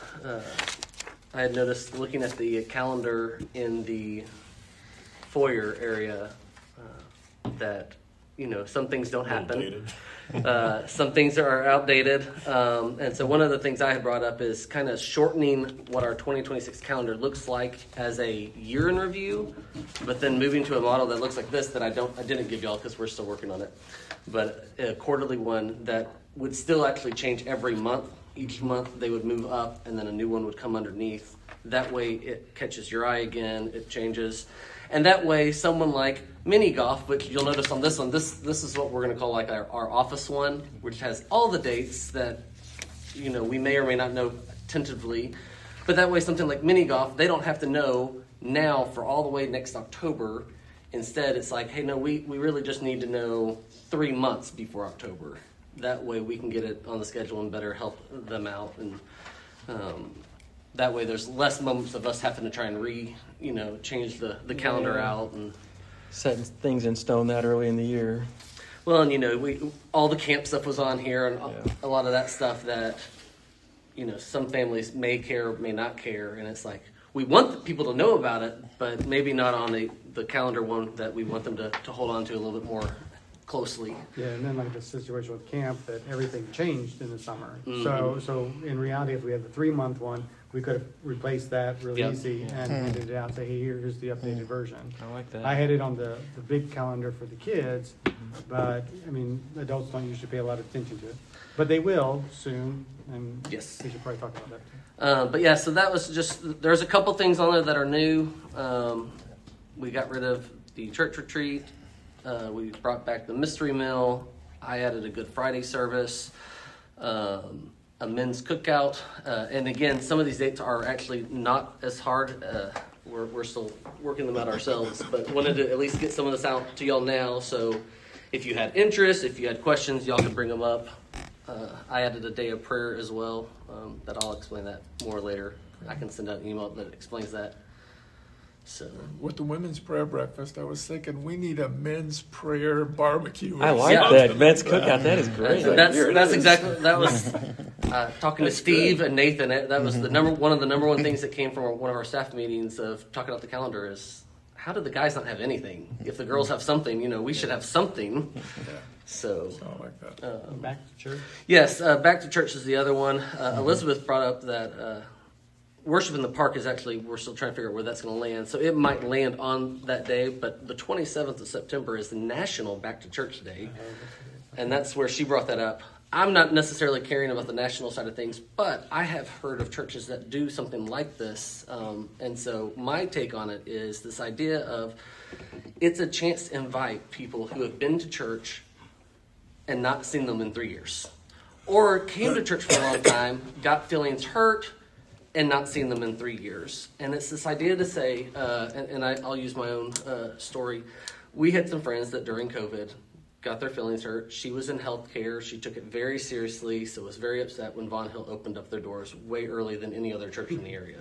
I had noticed looking at the calendar in the foyer area that, some things don't happen.
Dated.
Some things are outdated. And so one of the things I had brought up is kind of shortening what our 2026 calendar looks like as a year in review, but then moving to a model that looks like this that I didn't give y'all because we're still working on it, but a quarterly one that would still actually change every month. Each month they would move up and then a new one would come underneath. That way it catches your eye again, it changes. And that way, someone like Mini Golf, which you'll notice on this one, this is what we're going to call like our office one, which has all the dates that, we may or may not know tentatively. But that way, something like Mini Golf, they don't have to know now for all the way next October. Instead, it's like, hey, no, we really just need to know 3 months before October. That way we can get it on the schedule and better help them out. And that way there's less moments of us having to try and change the calendar out. And
Setting things in stone that early in the year.
well, and we all the camp stuff was on here, and
Yeah.
a lot of that stuff that some families may care, may not care, and it's like we want people to know about it, but maybe not on the calendar one that we want them to hold on to a little bit more closely.
Yeah, and then like the situation with camp, that everything changed in the summer.
Mhm.
So in reality, if we had the 3-month one, we could have replaced that really
Yep.
easy and handed it out, say, hey, here's the updated version.
I like that.
I had it on the big calendar for the kids, but, I mean, adults don't usually pay a lot of attention to it. But they will soon, and
Yes.
we should probably talk about that too.
But yeah, so that was just, there's a couple things on there that are new. We got rid of the church retreat. We brought back the mystery meal. I added a Good Friday service, a men's cookout. And again, some of these dates are actually not as hard. We're still working them out ourselves, but wanted to at least get some of this out to y'all now. So if you had interest, if you had questions, y'all could bring them up. I added a day of prayer as well. That I'll explain that more later. I can send out an email that explains that. So
With the women's prayer breakfast, I was thinking we need a men's prayer barbecue. or
I like
something
that.
like
Men's
that.
cookout. That is great.
that's exactly that was talking to Steve and Nathan. That was the one of the number one things that came from one of our staff meetings of talking about the calendar is how did the guys not have anything? If the girls have something, we should have something.
Yeah,
So
so I like that.
Back to church.
yes, back to church is the other one. Elizabeth brought up that worship in the park is actually, we're still trying to figure out where that's going to land. So it might land on that day, but the 27th of September is the National Back to Church Day. And that's where she brought that up. I'm not necessarily caring about the national side of things, but I have heard of churches that do something like this. And so my take on it is this idea of it's a chance to invite people who have been to church and not seen them in 3 years. Or came to church for a long time, got feelings hurt, and not seen them in 3 years. And it's this idea to say, I'll use my own story. We had some friends that during COVID got their feelings hurt. She was in healthcare. She took it very seriously, so was very upset when Von Hill opened up their doors way early than any other church in the area.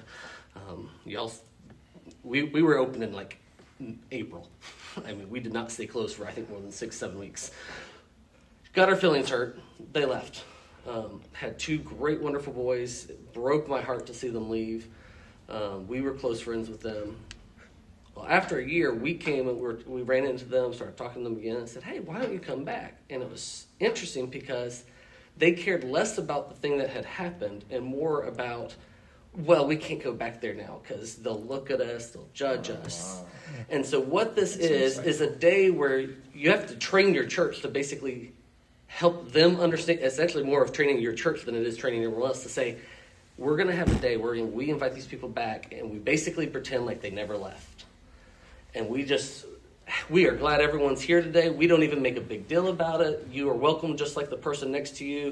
We were open in like April. I mean, we did not stay closed for I think more than 6-7 weeks. Got our feelings hurt. They left. Had 2 great, wonderful boys. It broke my heart to see them leave. We were close friends with them. Well, after a year, we came and we ran into them, started talking to them again, and said, hey, why don't you come back? And it was interesting because they cared less about the thing that had happened and more about, well, we can't go back there now because they'll look at us, they'll judge us. And so what this is a day where you have to train your church to basically help them understand. It's actually more of training your church than it is training everyone else to say, we're going to have a day where we invite these people back and we basically pretend like they never left. And we are glad everyone's here today. We don't even make a big deal about it. You are welcome just like the person next to you.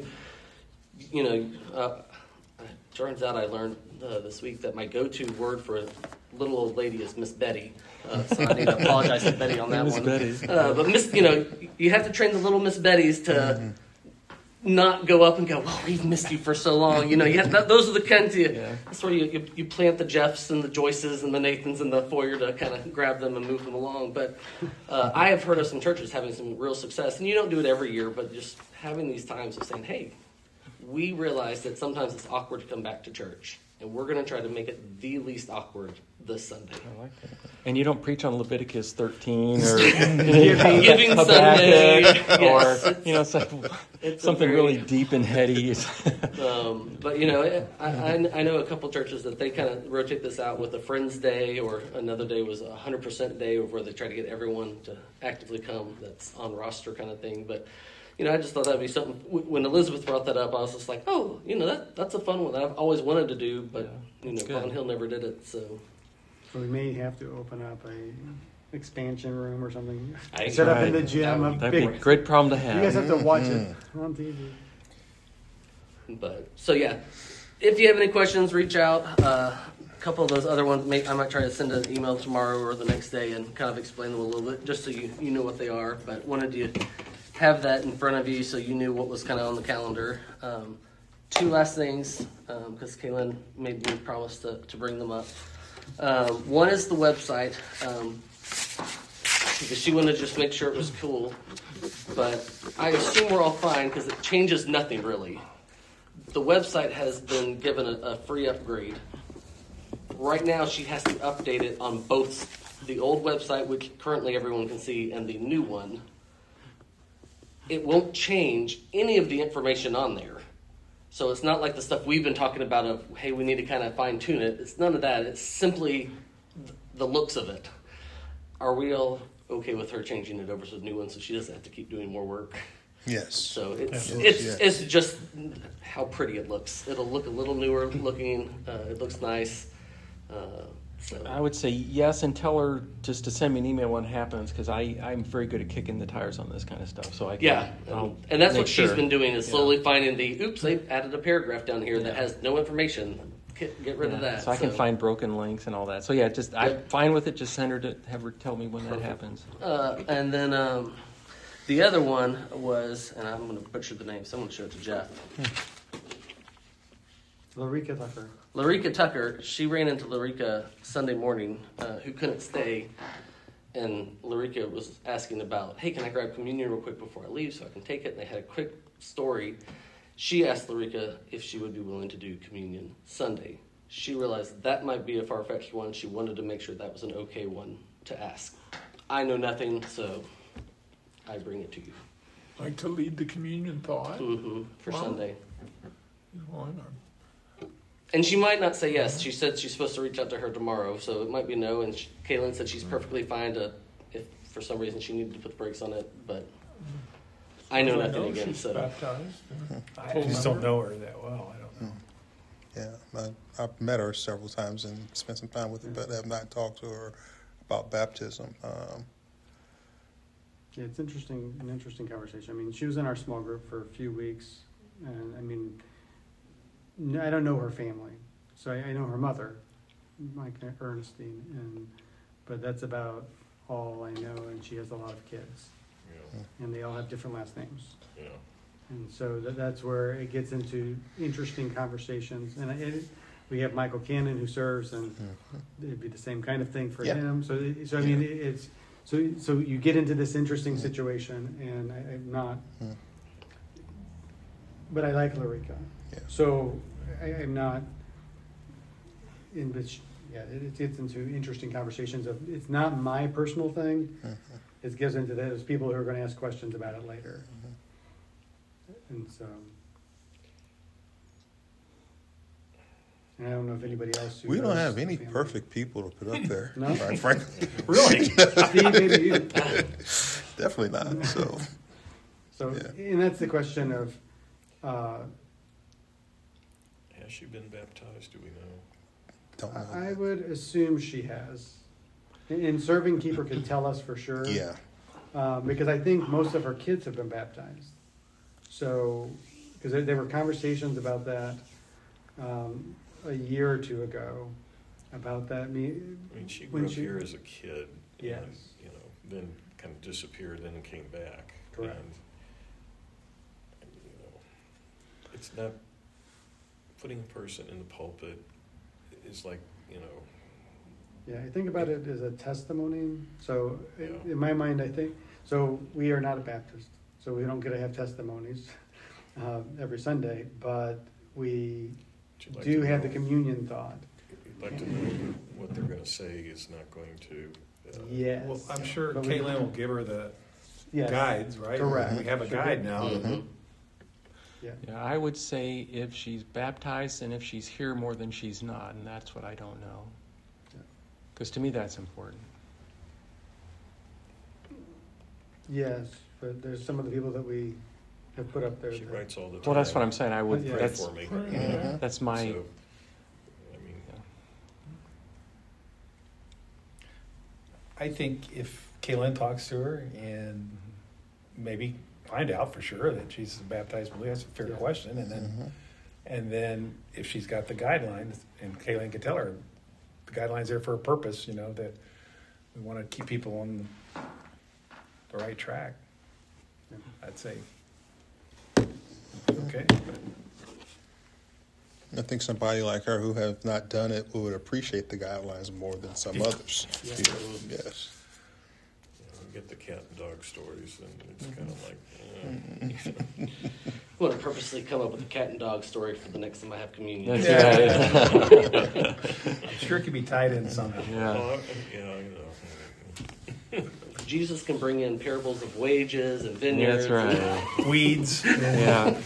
Turns out I learned this week that my go-to word for a little old lady is Miss Betty. So I need to apologize to Betty on that
Miss
one.
Betty.
But you have to train the little Miss Bettys to not go up and go, well, we've missed you for so long. Those are the kinds of, that's where you plant the Jeffs and the Joyces and the Nathans in the foyer to kind of grab them and move them along. But I have heard of some churches having some real success, and you don't do it every year, but just having these times of saying, hey, we realize that sometimes it's awkward to come back to church, and we're going to try to make it the least awkward this Sunday.
I like that. And you don't preach on Leviticus 13 or
Giving Sunday, yes, it's
something
very-
really deep and heady.
But I know a couple churches that they kind of rotate this out with a Friends Day, or another day was a 100% day where they try to get everyone to actively come that's on roster kind of thing. But I just thought that'd be something. When Elizabeth brought that up, I was just like, oh, that's a fun one that I've always wanted to do, but
good.
Von Hill never did it. So
So we may have to open up a expansion room or something.
I-
Set up in the
Right.
gym. A
That'd be a
big.
great problem to
You guys
have.
have to watch it on TV.
But so yeah, if you have any questions, reach out. A couple of those other ones, I might try to send an email tomorrow or the next day and kind of explain them a little bit, just so you know what they are. But wanted you to have that in front of you so you knew what was kind of on the calendar. two last things, because Kaylin made me promise to bring them up. One is the website, because she wanted to just make sure it was cool. But I assume we're all fine because it changes nothing really. The website has been given a free upgrade. Right now she has to update it on both the old website, which currently everyone can see, and the new one. It won't change any of the information on there. So it's not like the stuff we've been talking about of, hey, we need to kind of fine tune it. It's none of that. It's simply the looks of it. Are we all okay with her changing it over to the new one so she doesn't have to keep doing more work?
Yes.
So it's
Yes.
just how pretty it looks. It'll look a little newer looking. It looks nice. So
I would say yes, and tell her just to send me an email when it happens, because I'm very good at kicking the tires on this kind of stuff. So I can,
yeah,
I'll
and that's
make
what she's
sure.
been doing is slowly finding the oops, they added a paragraph down here that
Yeah.
has no information. Get rid of
Yeah,
that.
so I can find broken links and all that. So yeah, just I'm fine with it. Just send her to have her tell me when that happens.
And then the other one was, and I'm going to butcher the name, so I'm going to show it to Jeff.
Larika Tucker.
Larika Tucker, she ran into Larika Sunday morning, who couldn't stay, and Larika was asking about, hey, can I grab communion real quick before I leave so I can take it? And they had a quick story. She asked Larika if she would be willing to do communion Sunday. She realized that might be a far-fetched one. She wanted to make sure that was an okay one to ask. I know nothing, so I bring it to you.
Like to lead the communion thought.
For
Wow.
Sunday.
Why not?
And she might not say yes. She said she's supposed to reach out to her tomorrow, so it might be no. And Kaylin said she's perfectly fine to, if for some reason she needed to put the brakes on it. But I know
Well,
nothing again.
she's
So
baptized.
I just don't know her that well. I don't know.
Yeah, I've met her several times and spent some time with her, but have not talked to her about baptism.
Yeah, it's interesting, an interesting conversation. I mean, she was in our small group for a few weeks, and I mean, I don't know her family, so I know her mother, Mike Ernestine, but that's about all I know. And she has a lot of kids,
Yeah,
and they all have different last names,
yeah.
and so that's where it gets into interesting conversations. And we have Michael Cannon who serves, and it'd be the same kind of thing for
Yeah.
him. So I mean, it's. So you get into this interesting situation, and I'm not, but I like Larika.
Yeah.
So I'm not in which, yeah, it gets into interesting conversations of, it's not my personal thing. It gets into those people who are going to ask questions about it later. And so, and I don't know if anybody else. who
We don't
knows
have
the
any
family.
perfect people to put up there,
No?
quite frankly.
Really?
Steve, maybe you.
Definitely not. So,
So,
Yeah.
and that's the question of,
Has she been baptized? Do we know?
don't know.
I would assume she has. And Serving Keeper could tell us for sure.
Yeah.
Because I think most of her kids have been baptized. So, because there were conversations about that a year or two ago, about that.
I mean, she
When
grew up
she-
here as a kid.
Yes.
And, you know, then kind of disappeared, then came back.
Correct.
And, you know, it's not, putting a person in the pulpit is like, you know,
Yeah, I think about it as a testimony. So,
Yeah.
in my mind, I think, so we are not a Baptist, so we don't get to have testimonies every Sunday, but we
she'd like
do
to
have the
know-
communion thought.
You'd like to know what they're going to say is not going to.
Yes.
Well, I'm sure
But we-
Caitlin will give her the
Yes.
guides, right?
Correct.
We have a guide now.
Yeah.
Yeah, I would say if she's baptized and if she's here more than she's not, and that's what I don't know.
Yeah.
Because to me, that's important.
Yes, but there's some of the people that we have put up there.
She
that-
writes all the time.
Well, that's what I'm saying. I would.
Yeah.
Pray
That's
for me.
Yeah.
that's my.
So, I mean,
I think if Caitlin talks to her and maybe find out for sure that she's a baptized believer, that's a fair
Yeah.
question. And then if she's got the guidelines, and Caitlin can tell her the guidelines are for a purpose, you know, that we want to keep people on the right track.
Yeah.
I'd say okay. But
I think somebody like her who have not done it would appreciate the guidelines more than some others.
Yeah.
Yes.
Get the cat and dog stories, and it's kind of like,
I'm going to purposely come up with a cat and dog story for the next time I have communion.
That's right.
I'm sure it could be tied in somehow.
Yeah.
Jesus can bring in parables of wages and vineyards.
That's right.
Weeds.
Yeah.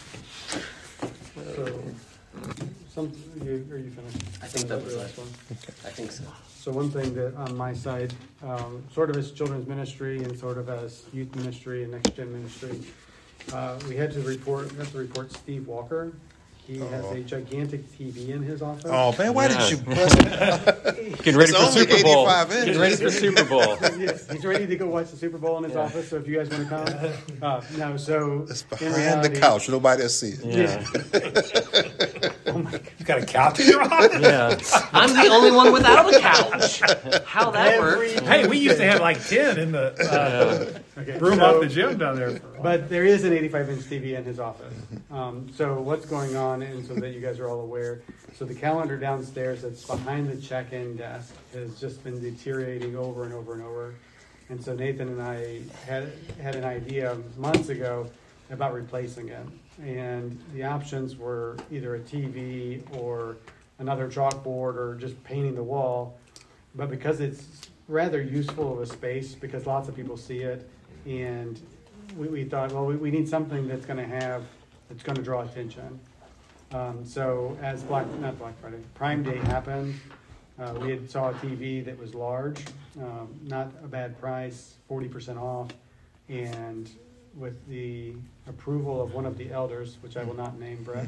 So, are you finished?
I think that was
the
it.
last one.
I think so.
So one thing that on my side, sort of as children's ministry and sort of as youth ministry and next gen ministry, we had to report Steve Walker. He has a gigantic TV in his office.
Oh man, why
Yeah.
did you bust it?
Getting ready
It's
for
only
Super Bowl.
85 inches.
Getting ready for Super Bowl.
Yes, he's ready to go watch the Super Bowl in his office. So if you guys want to come, no. So
It's
in
behind the
reality-
couch. Nobody will see it.
Yeah.
Oh my God.
You got a couch in your office?
Yeah.
I'm the only one without a couch. How that works?
Hey, we used to have like 10 in the
Okay,
room
so-
off the gym down there.
But there is an 85-inch TV in his office. So what's going on, and so that you guys are all aware, so the calendar downstairs that's behind the check-in desk has just been deteriorating over and over and over. And so Nathan and I had an idea months ago about replacing it. And the options were either a TV or another chalkboard or just painting the wall. But because it's rather useful of a space, because lots of people see it, and we thought, well, we need something that's going to draw attention. So as not Black Friday, Prime Day happened, we had saw a TV that was large, not a bad price, 40% off, and with the approval of one of the elders, which I will not name, Brett,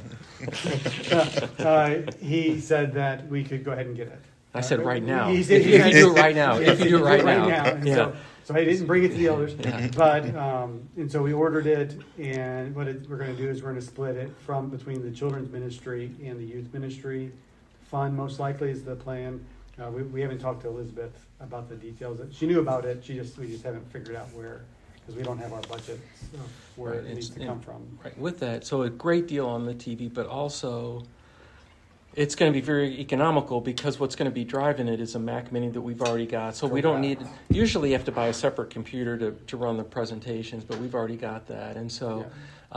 he said that we could go ahead and get it.
I said right now.
He
If
said-
you do it right now. If you do it right now.
And
Yeah.
so I didn't bring it to the elders,
Yeah.
but and so we ordered it, and we're going to do is we're going to split it from between the children's ministry and the youth ministry fund. Most likely is the plan. We haven't talked to Elizabeth about the details. She knew about it. We just haven't figured out where, because we don't have our budget of where
Right,
it needs to come from.
Right. With that, so a great deal on the TV, but also it's going to be very economical because what's going to be driving it is a Mac Mini that we've already got. So we don't need, usually you have to buy a separate computer to run the presentations, but we've already got that. And so,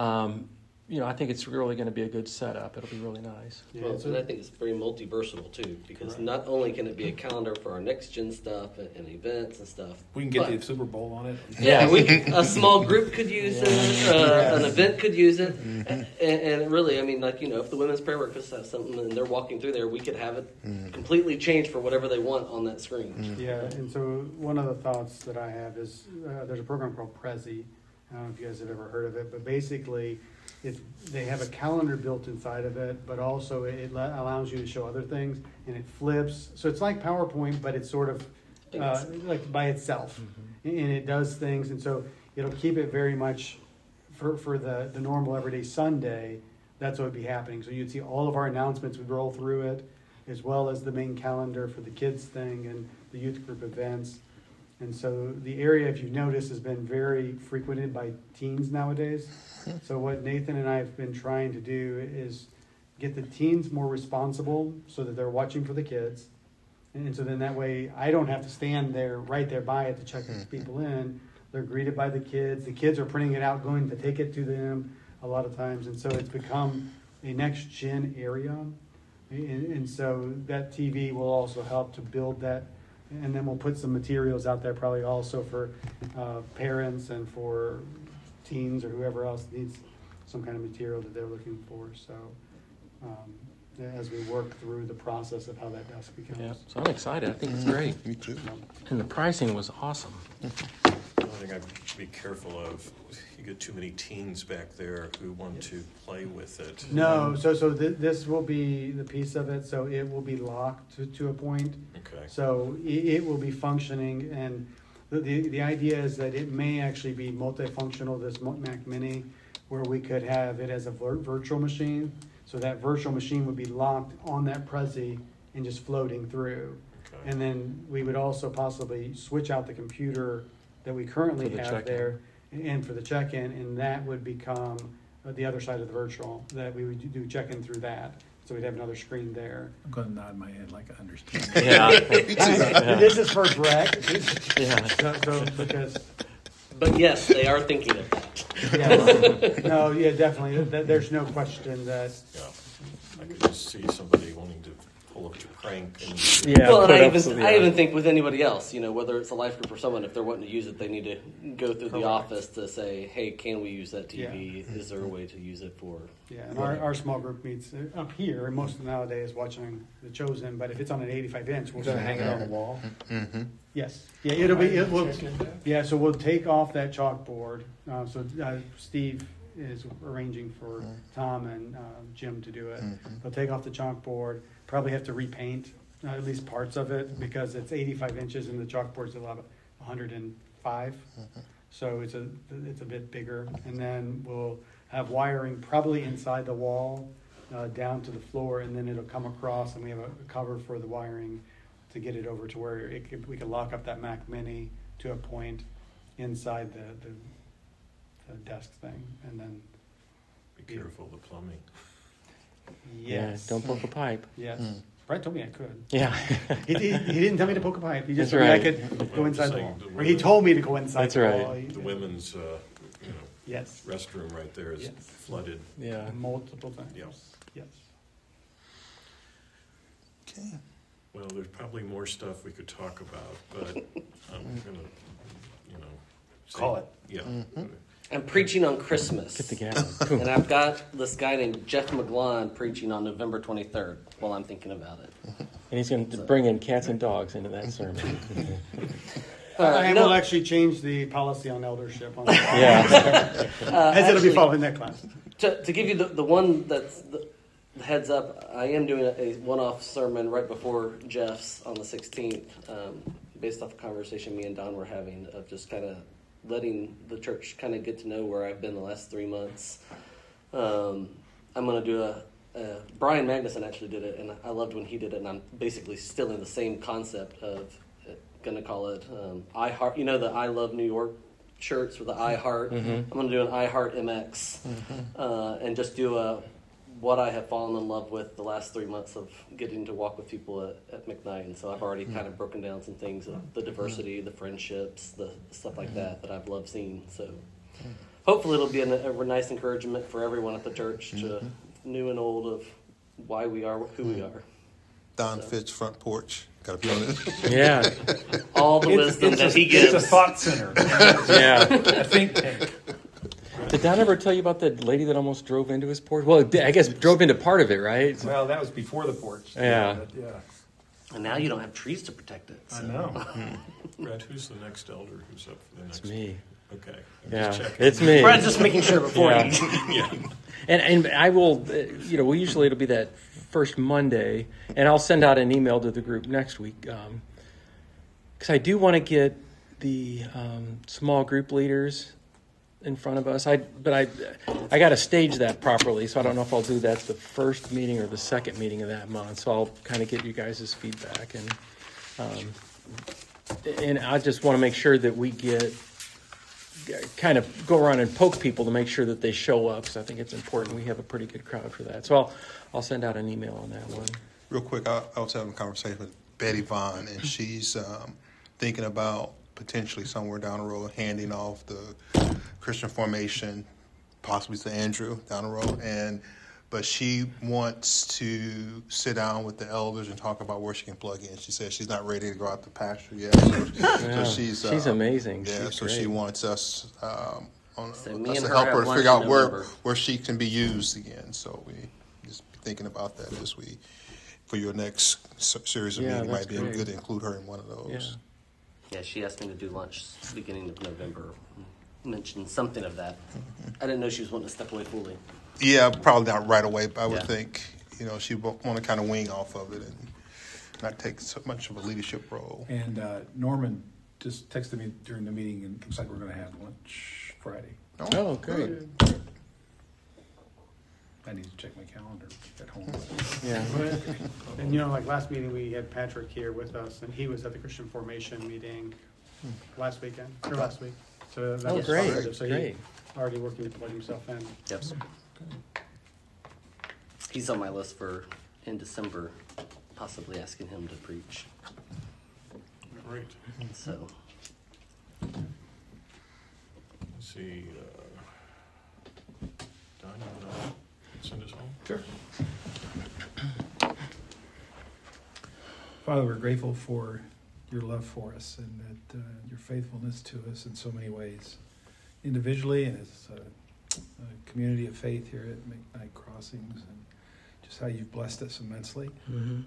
I think it's really going to be a good setup. It'll be really nice.
Yeah,
Well,
so-
and I think it's very multi-versatile too, because
Correct.
not only can it be a calendar for our next gen stuff and events and stuff.
We can get
but-
the Super Bowl on it.
Yeah, a small group could use it. An event could use it, and really, I mean, if the women's prayer breakfast has something and they're walking through there, we could have it completely changed for whatever they want on that screen.
Yeah, and so one of the thoughts that I have is there's a program called Prezi. I don't know if you guys have ever heard of it, but basically they have a calendar built inside of it, but also it allows you to show other things, and it flips. So it's like PowerPoint, but it's sort of like by itself, and it does things, and so it'll keep it very much for the normal everyday Sunday. That's what would be happening. So you'd see all of our announcements would roll through it, as well as the main calendar for the kids thing and the youth group events. And so the area, if you notice, has been very frequented by teens nowadays. So what Nathan and I have been trying to do is get the teens more responsible so that they're watching for the kids. And so then that way I don't have to stand there right there by it to check these people in. They're greeted by the kids. The kids are printing it out, going to take it to them a lot of times. And so it's become a next gen area. And so that TV will also help to build that. And then we'll put some materials out there probably also for parents and for teens or whoever else needs some kind of material that they're looking for. So as we work through the process of how that desk becomes.
Yeah. So I'm excited. I think it's great.
Me too.
And the pricing was awesome.
One thing I should be careful of, you get too many teens back there who want to play with it.
No, so this will be the piece of it. So it will be locked to a point.
Okay.
So it will be functioning, and the idea is that it may actually be multifunctional, this Mac Mini, where we could have it as a virtual machine. So that virtual machine would be locked on that Prezi and just floating through.
Okay.
And then we would also possibly switch out the computer that we currently
For the
have
check-in.
there and for the check-in, and that would become the other side of the virtual, that we would do check-in through that. So we'd have another screen there.
I'm going to nod my head like I understand.
Yeah.
This is for Brett.
Yeah.
So because,
But yes, they are thinking of that.
yeah, no, yeah, definitely. There's no question that,
Yeah, I could just see somebody wanting to pull up the crank and.
Yeah.
Well, and
put
I
up
even,
some-
I
yeah.
even think with anybody else, you know, whether it's a life group or someone, if they're wanting to use it, they need to go through the
Correct.
office to say, hey, can we use that TV?
Yeah.
Is there a way to use it for?
yeah, and our small group meets up here, and most of nowadays watching The Chosen, but if it's on an 85-inch, we'll
Gonna
just
hang it on the wall.
Mm-hmm.
Yes, yeah, it will,
Check into that.
yeah, so we'll take off that chalkboard. Steve is arranging for Tom and Jim to do it. They'll take off the chalkboard, probably have to repaint at least parts of it because it's 85 inches and the chalkboard's about 105. So it's a bit bigger. And then we'll have wiring probably inside the wall down to the floor, and then it'll come across, and we have a cover for the wiring to get it over to where we can lock up that Mac Mini to a point inside the desk thing, and then
Be careful of the plumbing.
Yeah,
yes,
don't poke a pipe.
yes. Brett told me I could.
Yeah.
He didn't tell me to poke a pipe. He just
That's
told me I
right.
could go
I'm
inside
just
the
saying
wall.
the
Or he
women-
told me to go inside
That's
the
right.
wall.
The women's,
Yes.
restroom right there is
Yes.
flooded.
Yeah.
Multiple times.
Yep.
Yes.
Okay.
Well, there's probably more stuff we could talk about, but I'm gonna, you know. say-
Call it.
Yeah.
I'm preaching on Christmas.
Get the gavel.
And I've got this guy named Jeff McGlon preaching on November 23rd while I'm thinking about it.
And he's going to bring in cats and dogs into that sermon.
I
no.
will actually change the policy on eldership on that.
Yeah.
As it'll be
Actually,
following that class.
To give you the one that's the heads up, I am doing a one-off sermon right before Jeff's on the 16th, based off a conversation me and Don were having of just kind of letting the church kind of get to know where I've been the last 3 months. I'm going to do Brian Magnuson actually did it, and I loved when he did it, and I'm basically still in the same concept of going to call it I Heart, you know, the I Love New York shirts or the I Heart. I'm going to do an I Heart MX and just do what I have fallen in love with the last 3 months of getting to walk with people at McKnight. And so I've already kind of broken down some things of the diversity, the friendships, the stuff like that I've loved seeing. So hopefully it'll be a nice encouragement for everyone at the church, to new and old, of why we are who we are.
Don Fitch front porch. Got to be on it.
Yeah.
All the wisdom that he gives.
It's a thought center.
Yeah.
A think tank.
Did Don ever tell you about the lady that almost drove into his porch? Well, I guess drove into part of it, right?
Well, that was before the porch.
Yeah.
But, yeah.
And now you don't have trees to protect it.
I
So.
know.
Brad, who's the next elder who's up for the next?
It's me.
Okay. I'm
Yeah,
just checking.
it's me.
Brad's just making sure before
Yeah.
he.
Yeah.
And I will, well, usually it'll be that first Monday, and I'll send out an email to the group next week, because I do want to get the small group leaders in front of us. But I got to stage that properly, so I don't know if I'll do that the first meeting or the second meeting of that month. So I'll kind of get you guys' feedback, and I just want to make sure that we kind of go around and poke people to make sure that they show up, because I think it's important. We have a pretty good crowd for that. So I'll send out an email on that one.
Real quick, I was having a conversation with Betty Vaughn, and she's thinking about potentially somewhere down the road handing off the Christian formation, possibly to Andrew down the road, but she wants to sit down with the elders and talk about where she can plug in. She says she's not ready to go out to pasture yet, so
She's amazing.
Yeah,
She's
so
great.
she wants us
So me
us
and
to
her
help
have
her
lunch
figure
in
out
November.
where she can be used again. So we just be thinking about that as we, for your next series of
Yeah,
meetings,
that's
might be
great.
good to include her in one of those.
Yeah, she asked me to do lunch beginning of November. Mentioned something of that. I didn't know she was wanting to step away fully.
Yeah, probably not right away, but I would
Yeah.
think, she want to kind of wing off of it and not take so much of a leadership role.
And Norman just texted me during the meeting, and it looks like we're going to have lunch Friday.
Oh, great.
I need to check my calendar at home.
Yeah.
And like last meeting, we had Patrick here with us, and he was at the Christian Formation meeting last week. So that
Oh,
was
great.
positive. So
Great.
he already working to plug himself in.
Yep. he's on my list for in December, possibly asking him to preach.
Great.
So
Let's see, Don, you want to send us home?
Sure. Father, we're grateful for your love for us and that your faithfulness to us in so many ways, individually and as a community of faith here at McKnight Crossings, and just how you've blessed us immensely.
Mm-hmm.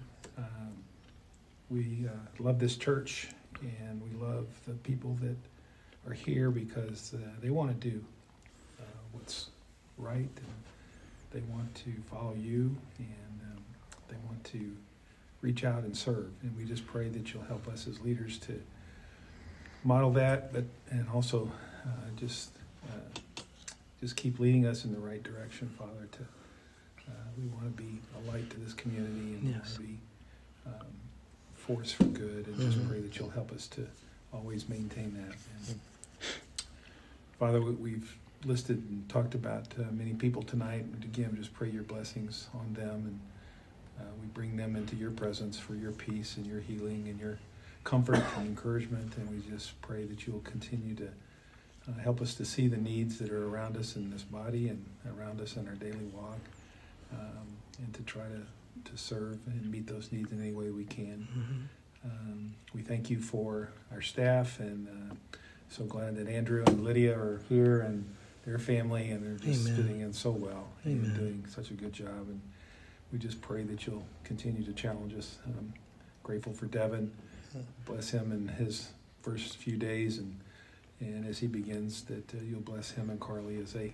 We love this church, and we love the people that are here because they want to do what's right, and they want to follow you, and they want to reach out and serve. And we just pray that you'll help us as leaders to model that, but and also just keep leading us in the right direction, Father. We want to be a light to this community, and we want
Yes.
to be force for good, and just pray that you'll help us to always maintain that. And Father, we've listed and talked about many people tonight, and again, just pray your blessings on them, and we bring them into your presence for your peace and your healing and your comfort and encouragement, and we just pray that you will continue to help us to see the needs that are around us in this body and around us in our daily walk, and to try to serve and meet those needs in any way we can. We thank you for our staff, and so glad that Andrew and Lydia are here and their family, and they're just
Amen.
fitting in so well and
Amen.
doing such a good job. And we just pray that you'll continue to challenge us. Grateful for Devin. Bless him in his first few days, and as he begins, that you'll bless him and Carly as they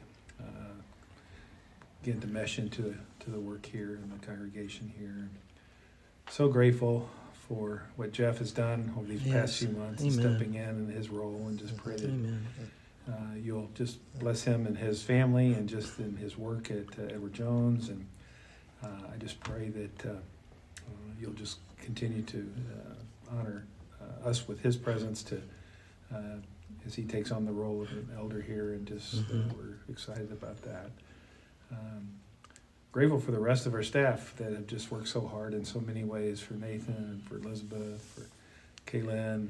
begin to mesh into the work here and the congregation here. So grateful for what Jeff has done over these past few months, and
Amen.
stepping in his role, and just pray that
Amen.
you'll just bless him and his family, and just in his work at Edward Jones. And I just pray that you'll just continue to honor us with his presence to as he takes on the role of an elder here, and just we're excited about that. Grateful for the rest of our staff that have just worked so hard in so many ways, for Nathan and for Elizabeth, for Kaylin,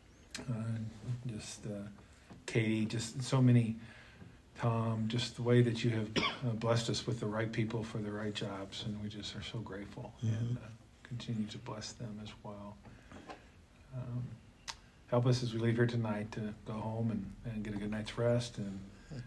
just Katie, just so many, Tom, just the way that you have blessed us with the right people for the right jobs, and we just are so grateful, and continue to bless them as well. Help us as we leave here tonight to go home and get a good night's rest, and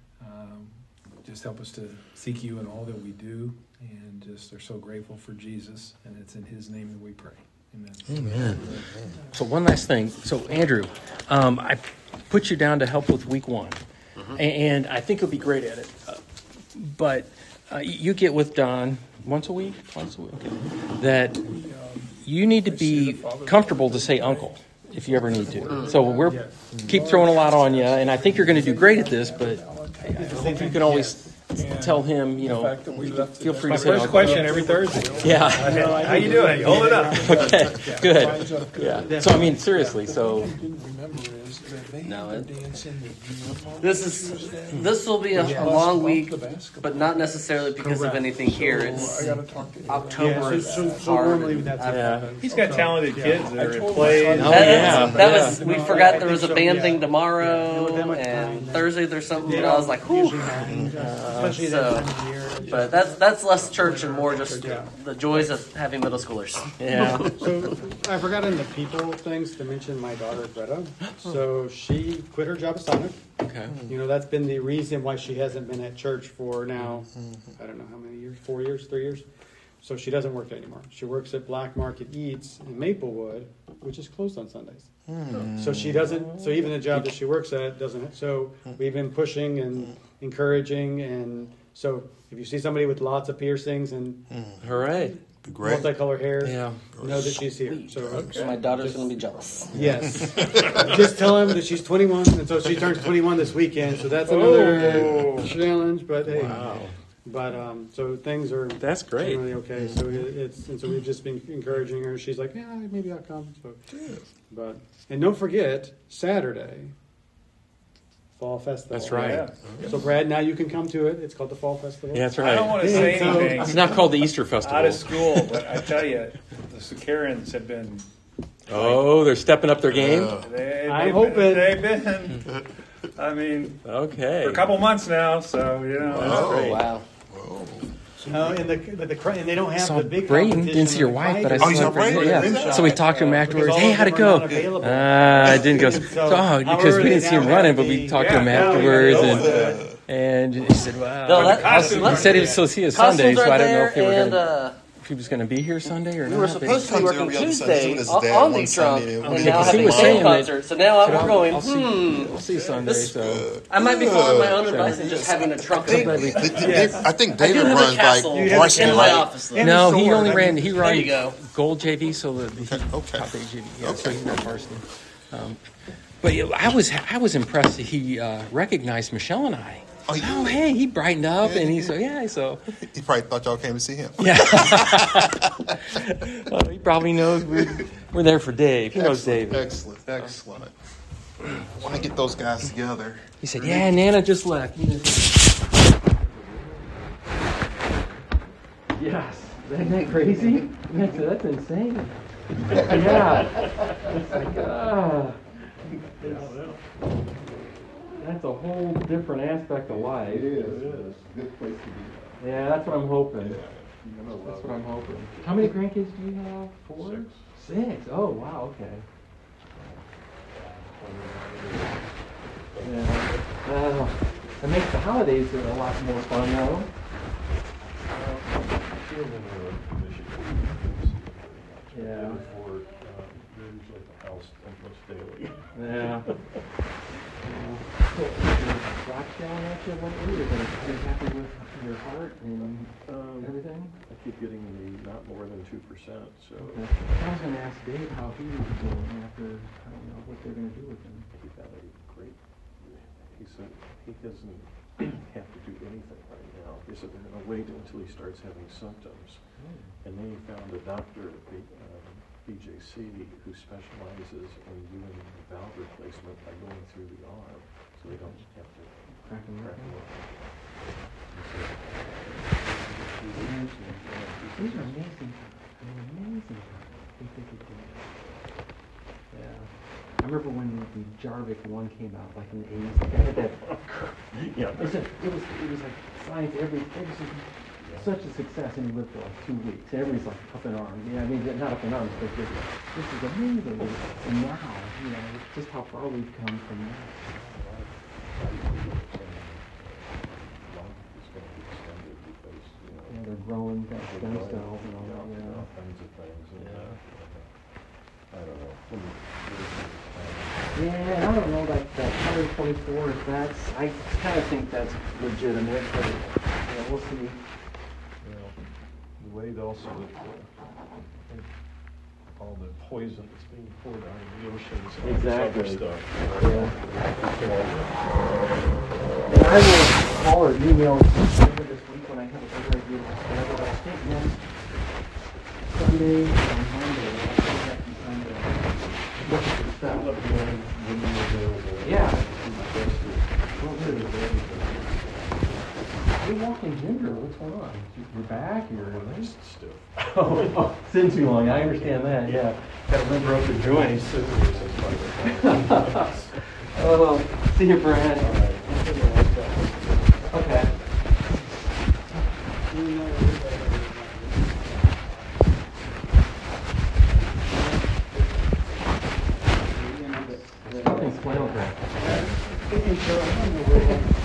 just help us to seek you in all that we do, and just are so grateful for Jesus, and it's in his name that we pray. Amen.
Amen. So one last thing. So Andrew, I put you down to help with week 1, and I think you'll be great at it. But you get with Don once a week. Okay. That you need to be comfortable to say uncle if you ever need to. So we're keep throwing a lot on you, and I think you're going to do great at this. But I hope you can always tell him, you know, feel free to say
First
uncle.
question every Thursday.
Yeah.
How you doing? Hold it up.
Okay. Good. Yeah. So I mean, seriously. So
Didn't remember is that they
No,
have to dance in the uniform.
this will be a long week, but not necessarily because of anything here.
I
It's
gotta talk to him.
October.
Yeah,
is
so
hard.
normally that's what
Yeah.
happens.
He's got talented kids that
I
are in
told
plays.
my son-
Oh, yeah.
That was we
No,
forgot
I
there was a
think so,
band
yeah.
thing tomorrow,
Yeah, with
and
time.
Thursday there's something. And I was like, whew.
Usually happens, especially
so-
that time of year.
But that's less church and more just the joys of having middle schoolers.
yeah.
So I forgot in the people things to mention my daughter Greta. So she quit her job at Sonic.
Okay.
You know, that's been the reason why she hasn't been at church for now, I don't know how many years, 4 years, 3 years. So she doesn't work there anymore. She works at Black Market Eats in Maplewood, which is closed on Sundays. So she doesn't, so even the job that she works at doesn't, so we've been pushing and encouraging, and so if you see somebody with lots of piercings and
Hooray.
Great.
multicolored hair,
Yeah.
know that she's here. So
So my daughter's gonna be jealous.
yes, just tell him that she's 21, and so she turns 21 this weekend. So that's another challenge. But hey, but so things are
That's great.
generally okay. So it's and so we've just been encouraging her. She's like, yeah, maybe I'll come. So, but and don't forget Saturday. Fall Festival.
That's right.
Yeah.
So Brad, now you can come to it. It's called the Fall Festival.
Yeah, that's
I don't
right.
want to say
So-
anything
It's not called the Easter Festival.
out of school, but I tell you, the Sakarans have been.
Oh, they're stepping up their game.
I'm hoping.
They've been. I mean,
Okay.
for a couple months now, so you know.
Wow.
Great.
Wow.
And they don't have
Saw
the big
Brayden,
competition
didn't see your
of
wife, but I
fighters.
saw
Oh, you saw
Brayden.
Brayden?
Yeah. So we talked to him afterwards.
Because
Hey,
all
how'd it
of them are
go?
not available.
I didn't go.
So,
because
however,
we
they
didn't see him
now
running,
have
but we
the-
talked to him
Yeah, no,
afterwards,
yeah,
and he said, "Wow."
No, that,
costumes
he said he was supposed to see us Sunday,
costumes
so
are
I didn't know
there,
if they were
and
gonna, if he was going to be here Sunday or
we
not.
were
but he-
supposed to be
comes
working
every other Sunday.
Tuesday
He was
on
there
the
one
Trump,
Sunday,
and
and
now
he
having
was
a
saying that-
concert. So now
said,
we're going.
I'll see you Sunday.
This-
So
I might be following my own
Sure.
advice and just having a truck.
I think
I do
David
have a
runs like
castle
varsity,
in my
right?
office. Though.
And
no,
the
he
sword,
only
I
ran.
mean,
He
there
ran
you go.
gold JV, so the
Okay.
top 8 JV. Yeah, so
Okay.
he's not varsity. But yeah, I was impressed that he recognized Michelle and I.
Oh, he
Oh,
did?
hey, he brightened up,
Yeah,
and
he
he said, "Yeah." So
He probably thought y'all came to see him.
yeah, he probably knows we're there for Dave. He knows Dave.
Excellent. I want to get those guys together.
He said, "Yeah, Nana just left." Yes, isn't that crazy? That's insane. Yeah, it's like, that's a whole different aspect of life. It is. Good place to be. Yeah, that's what I'm hoping. That's what I'm hoping. How many grandkids do you have? 4? 6. Oh, wow. Okay. Yeah. It makes the holidays a lot more fun, though. Yeah.
Before, they're usually at the house almost daily.
Yeah. Rock down at you lately? You're pretty happy with your heart and everything?
I keep getting the not more than 2%, so
Okay. I was going to ask Dave how he was doing after, I don't know what they're going to do with him.
he got a great, he said he doesn't have to do anything right now. He said they're going to wait until he starts having symptoms. And then he found a doctor at BJC who specializes in doing valve replacement by going through the arm, so they don't have to
Crack him
crack
open.
him open.
These are amazing. Amazing. Yeah. I remember when the Jarvik one came out, like in the 80s.
Yeah.
It was like science. Everything. Such a success, and he lived for like 2 weeks. Everybody's like up in arms. Yeah, I mean, not up in arms, but just, this is amazing. And now, just how far we've come from that. Yeah, they're growing, got stem cells and all that.
All kinds of things. And, I don't know.
Yeah, I don't know, that 124, if that's, I kind of think that's legitimate, but we'll see.
The way also all the poison that's being poured out of the oceans and
Exactly.
this other stuff.
And I will call or email later this week when I have a better idea of the schedule. I think next Sunday or Monday, I think that's Sunday. Look at the stuff.
When you're available.
Yeah. Well, really, hey, walking ginger, what's going on? Your back, your legs?
Stiff.
Oh, it's been too long. I understand that. Yeah, got to limber up the joints. Oh, see you, Brad. Okay. Nothing's flannel graph.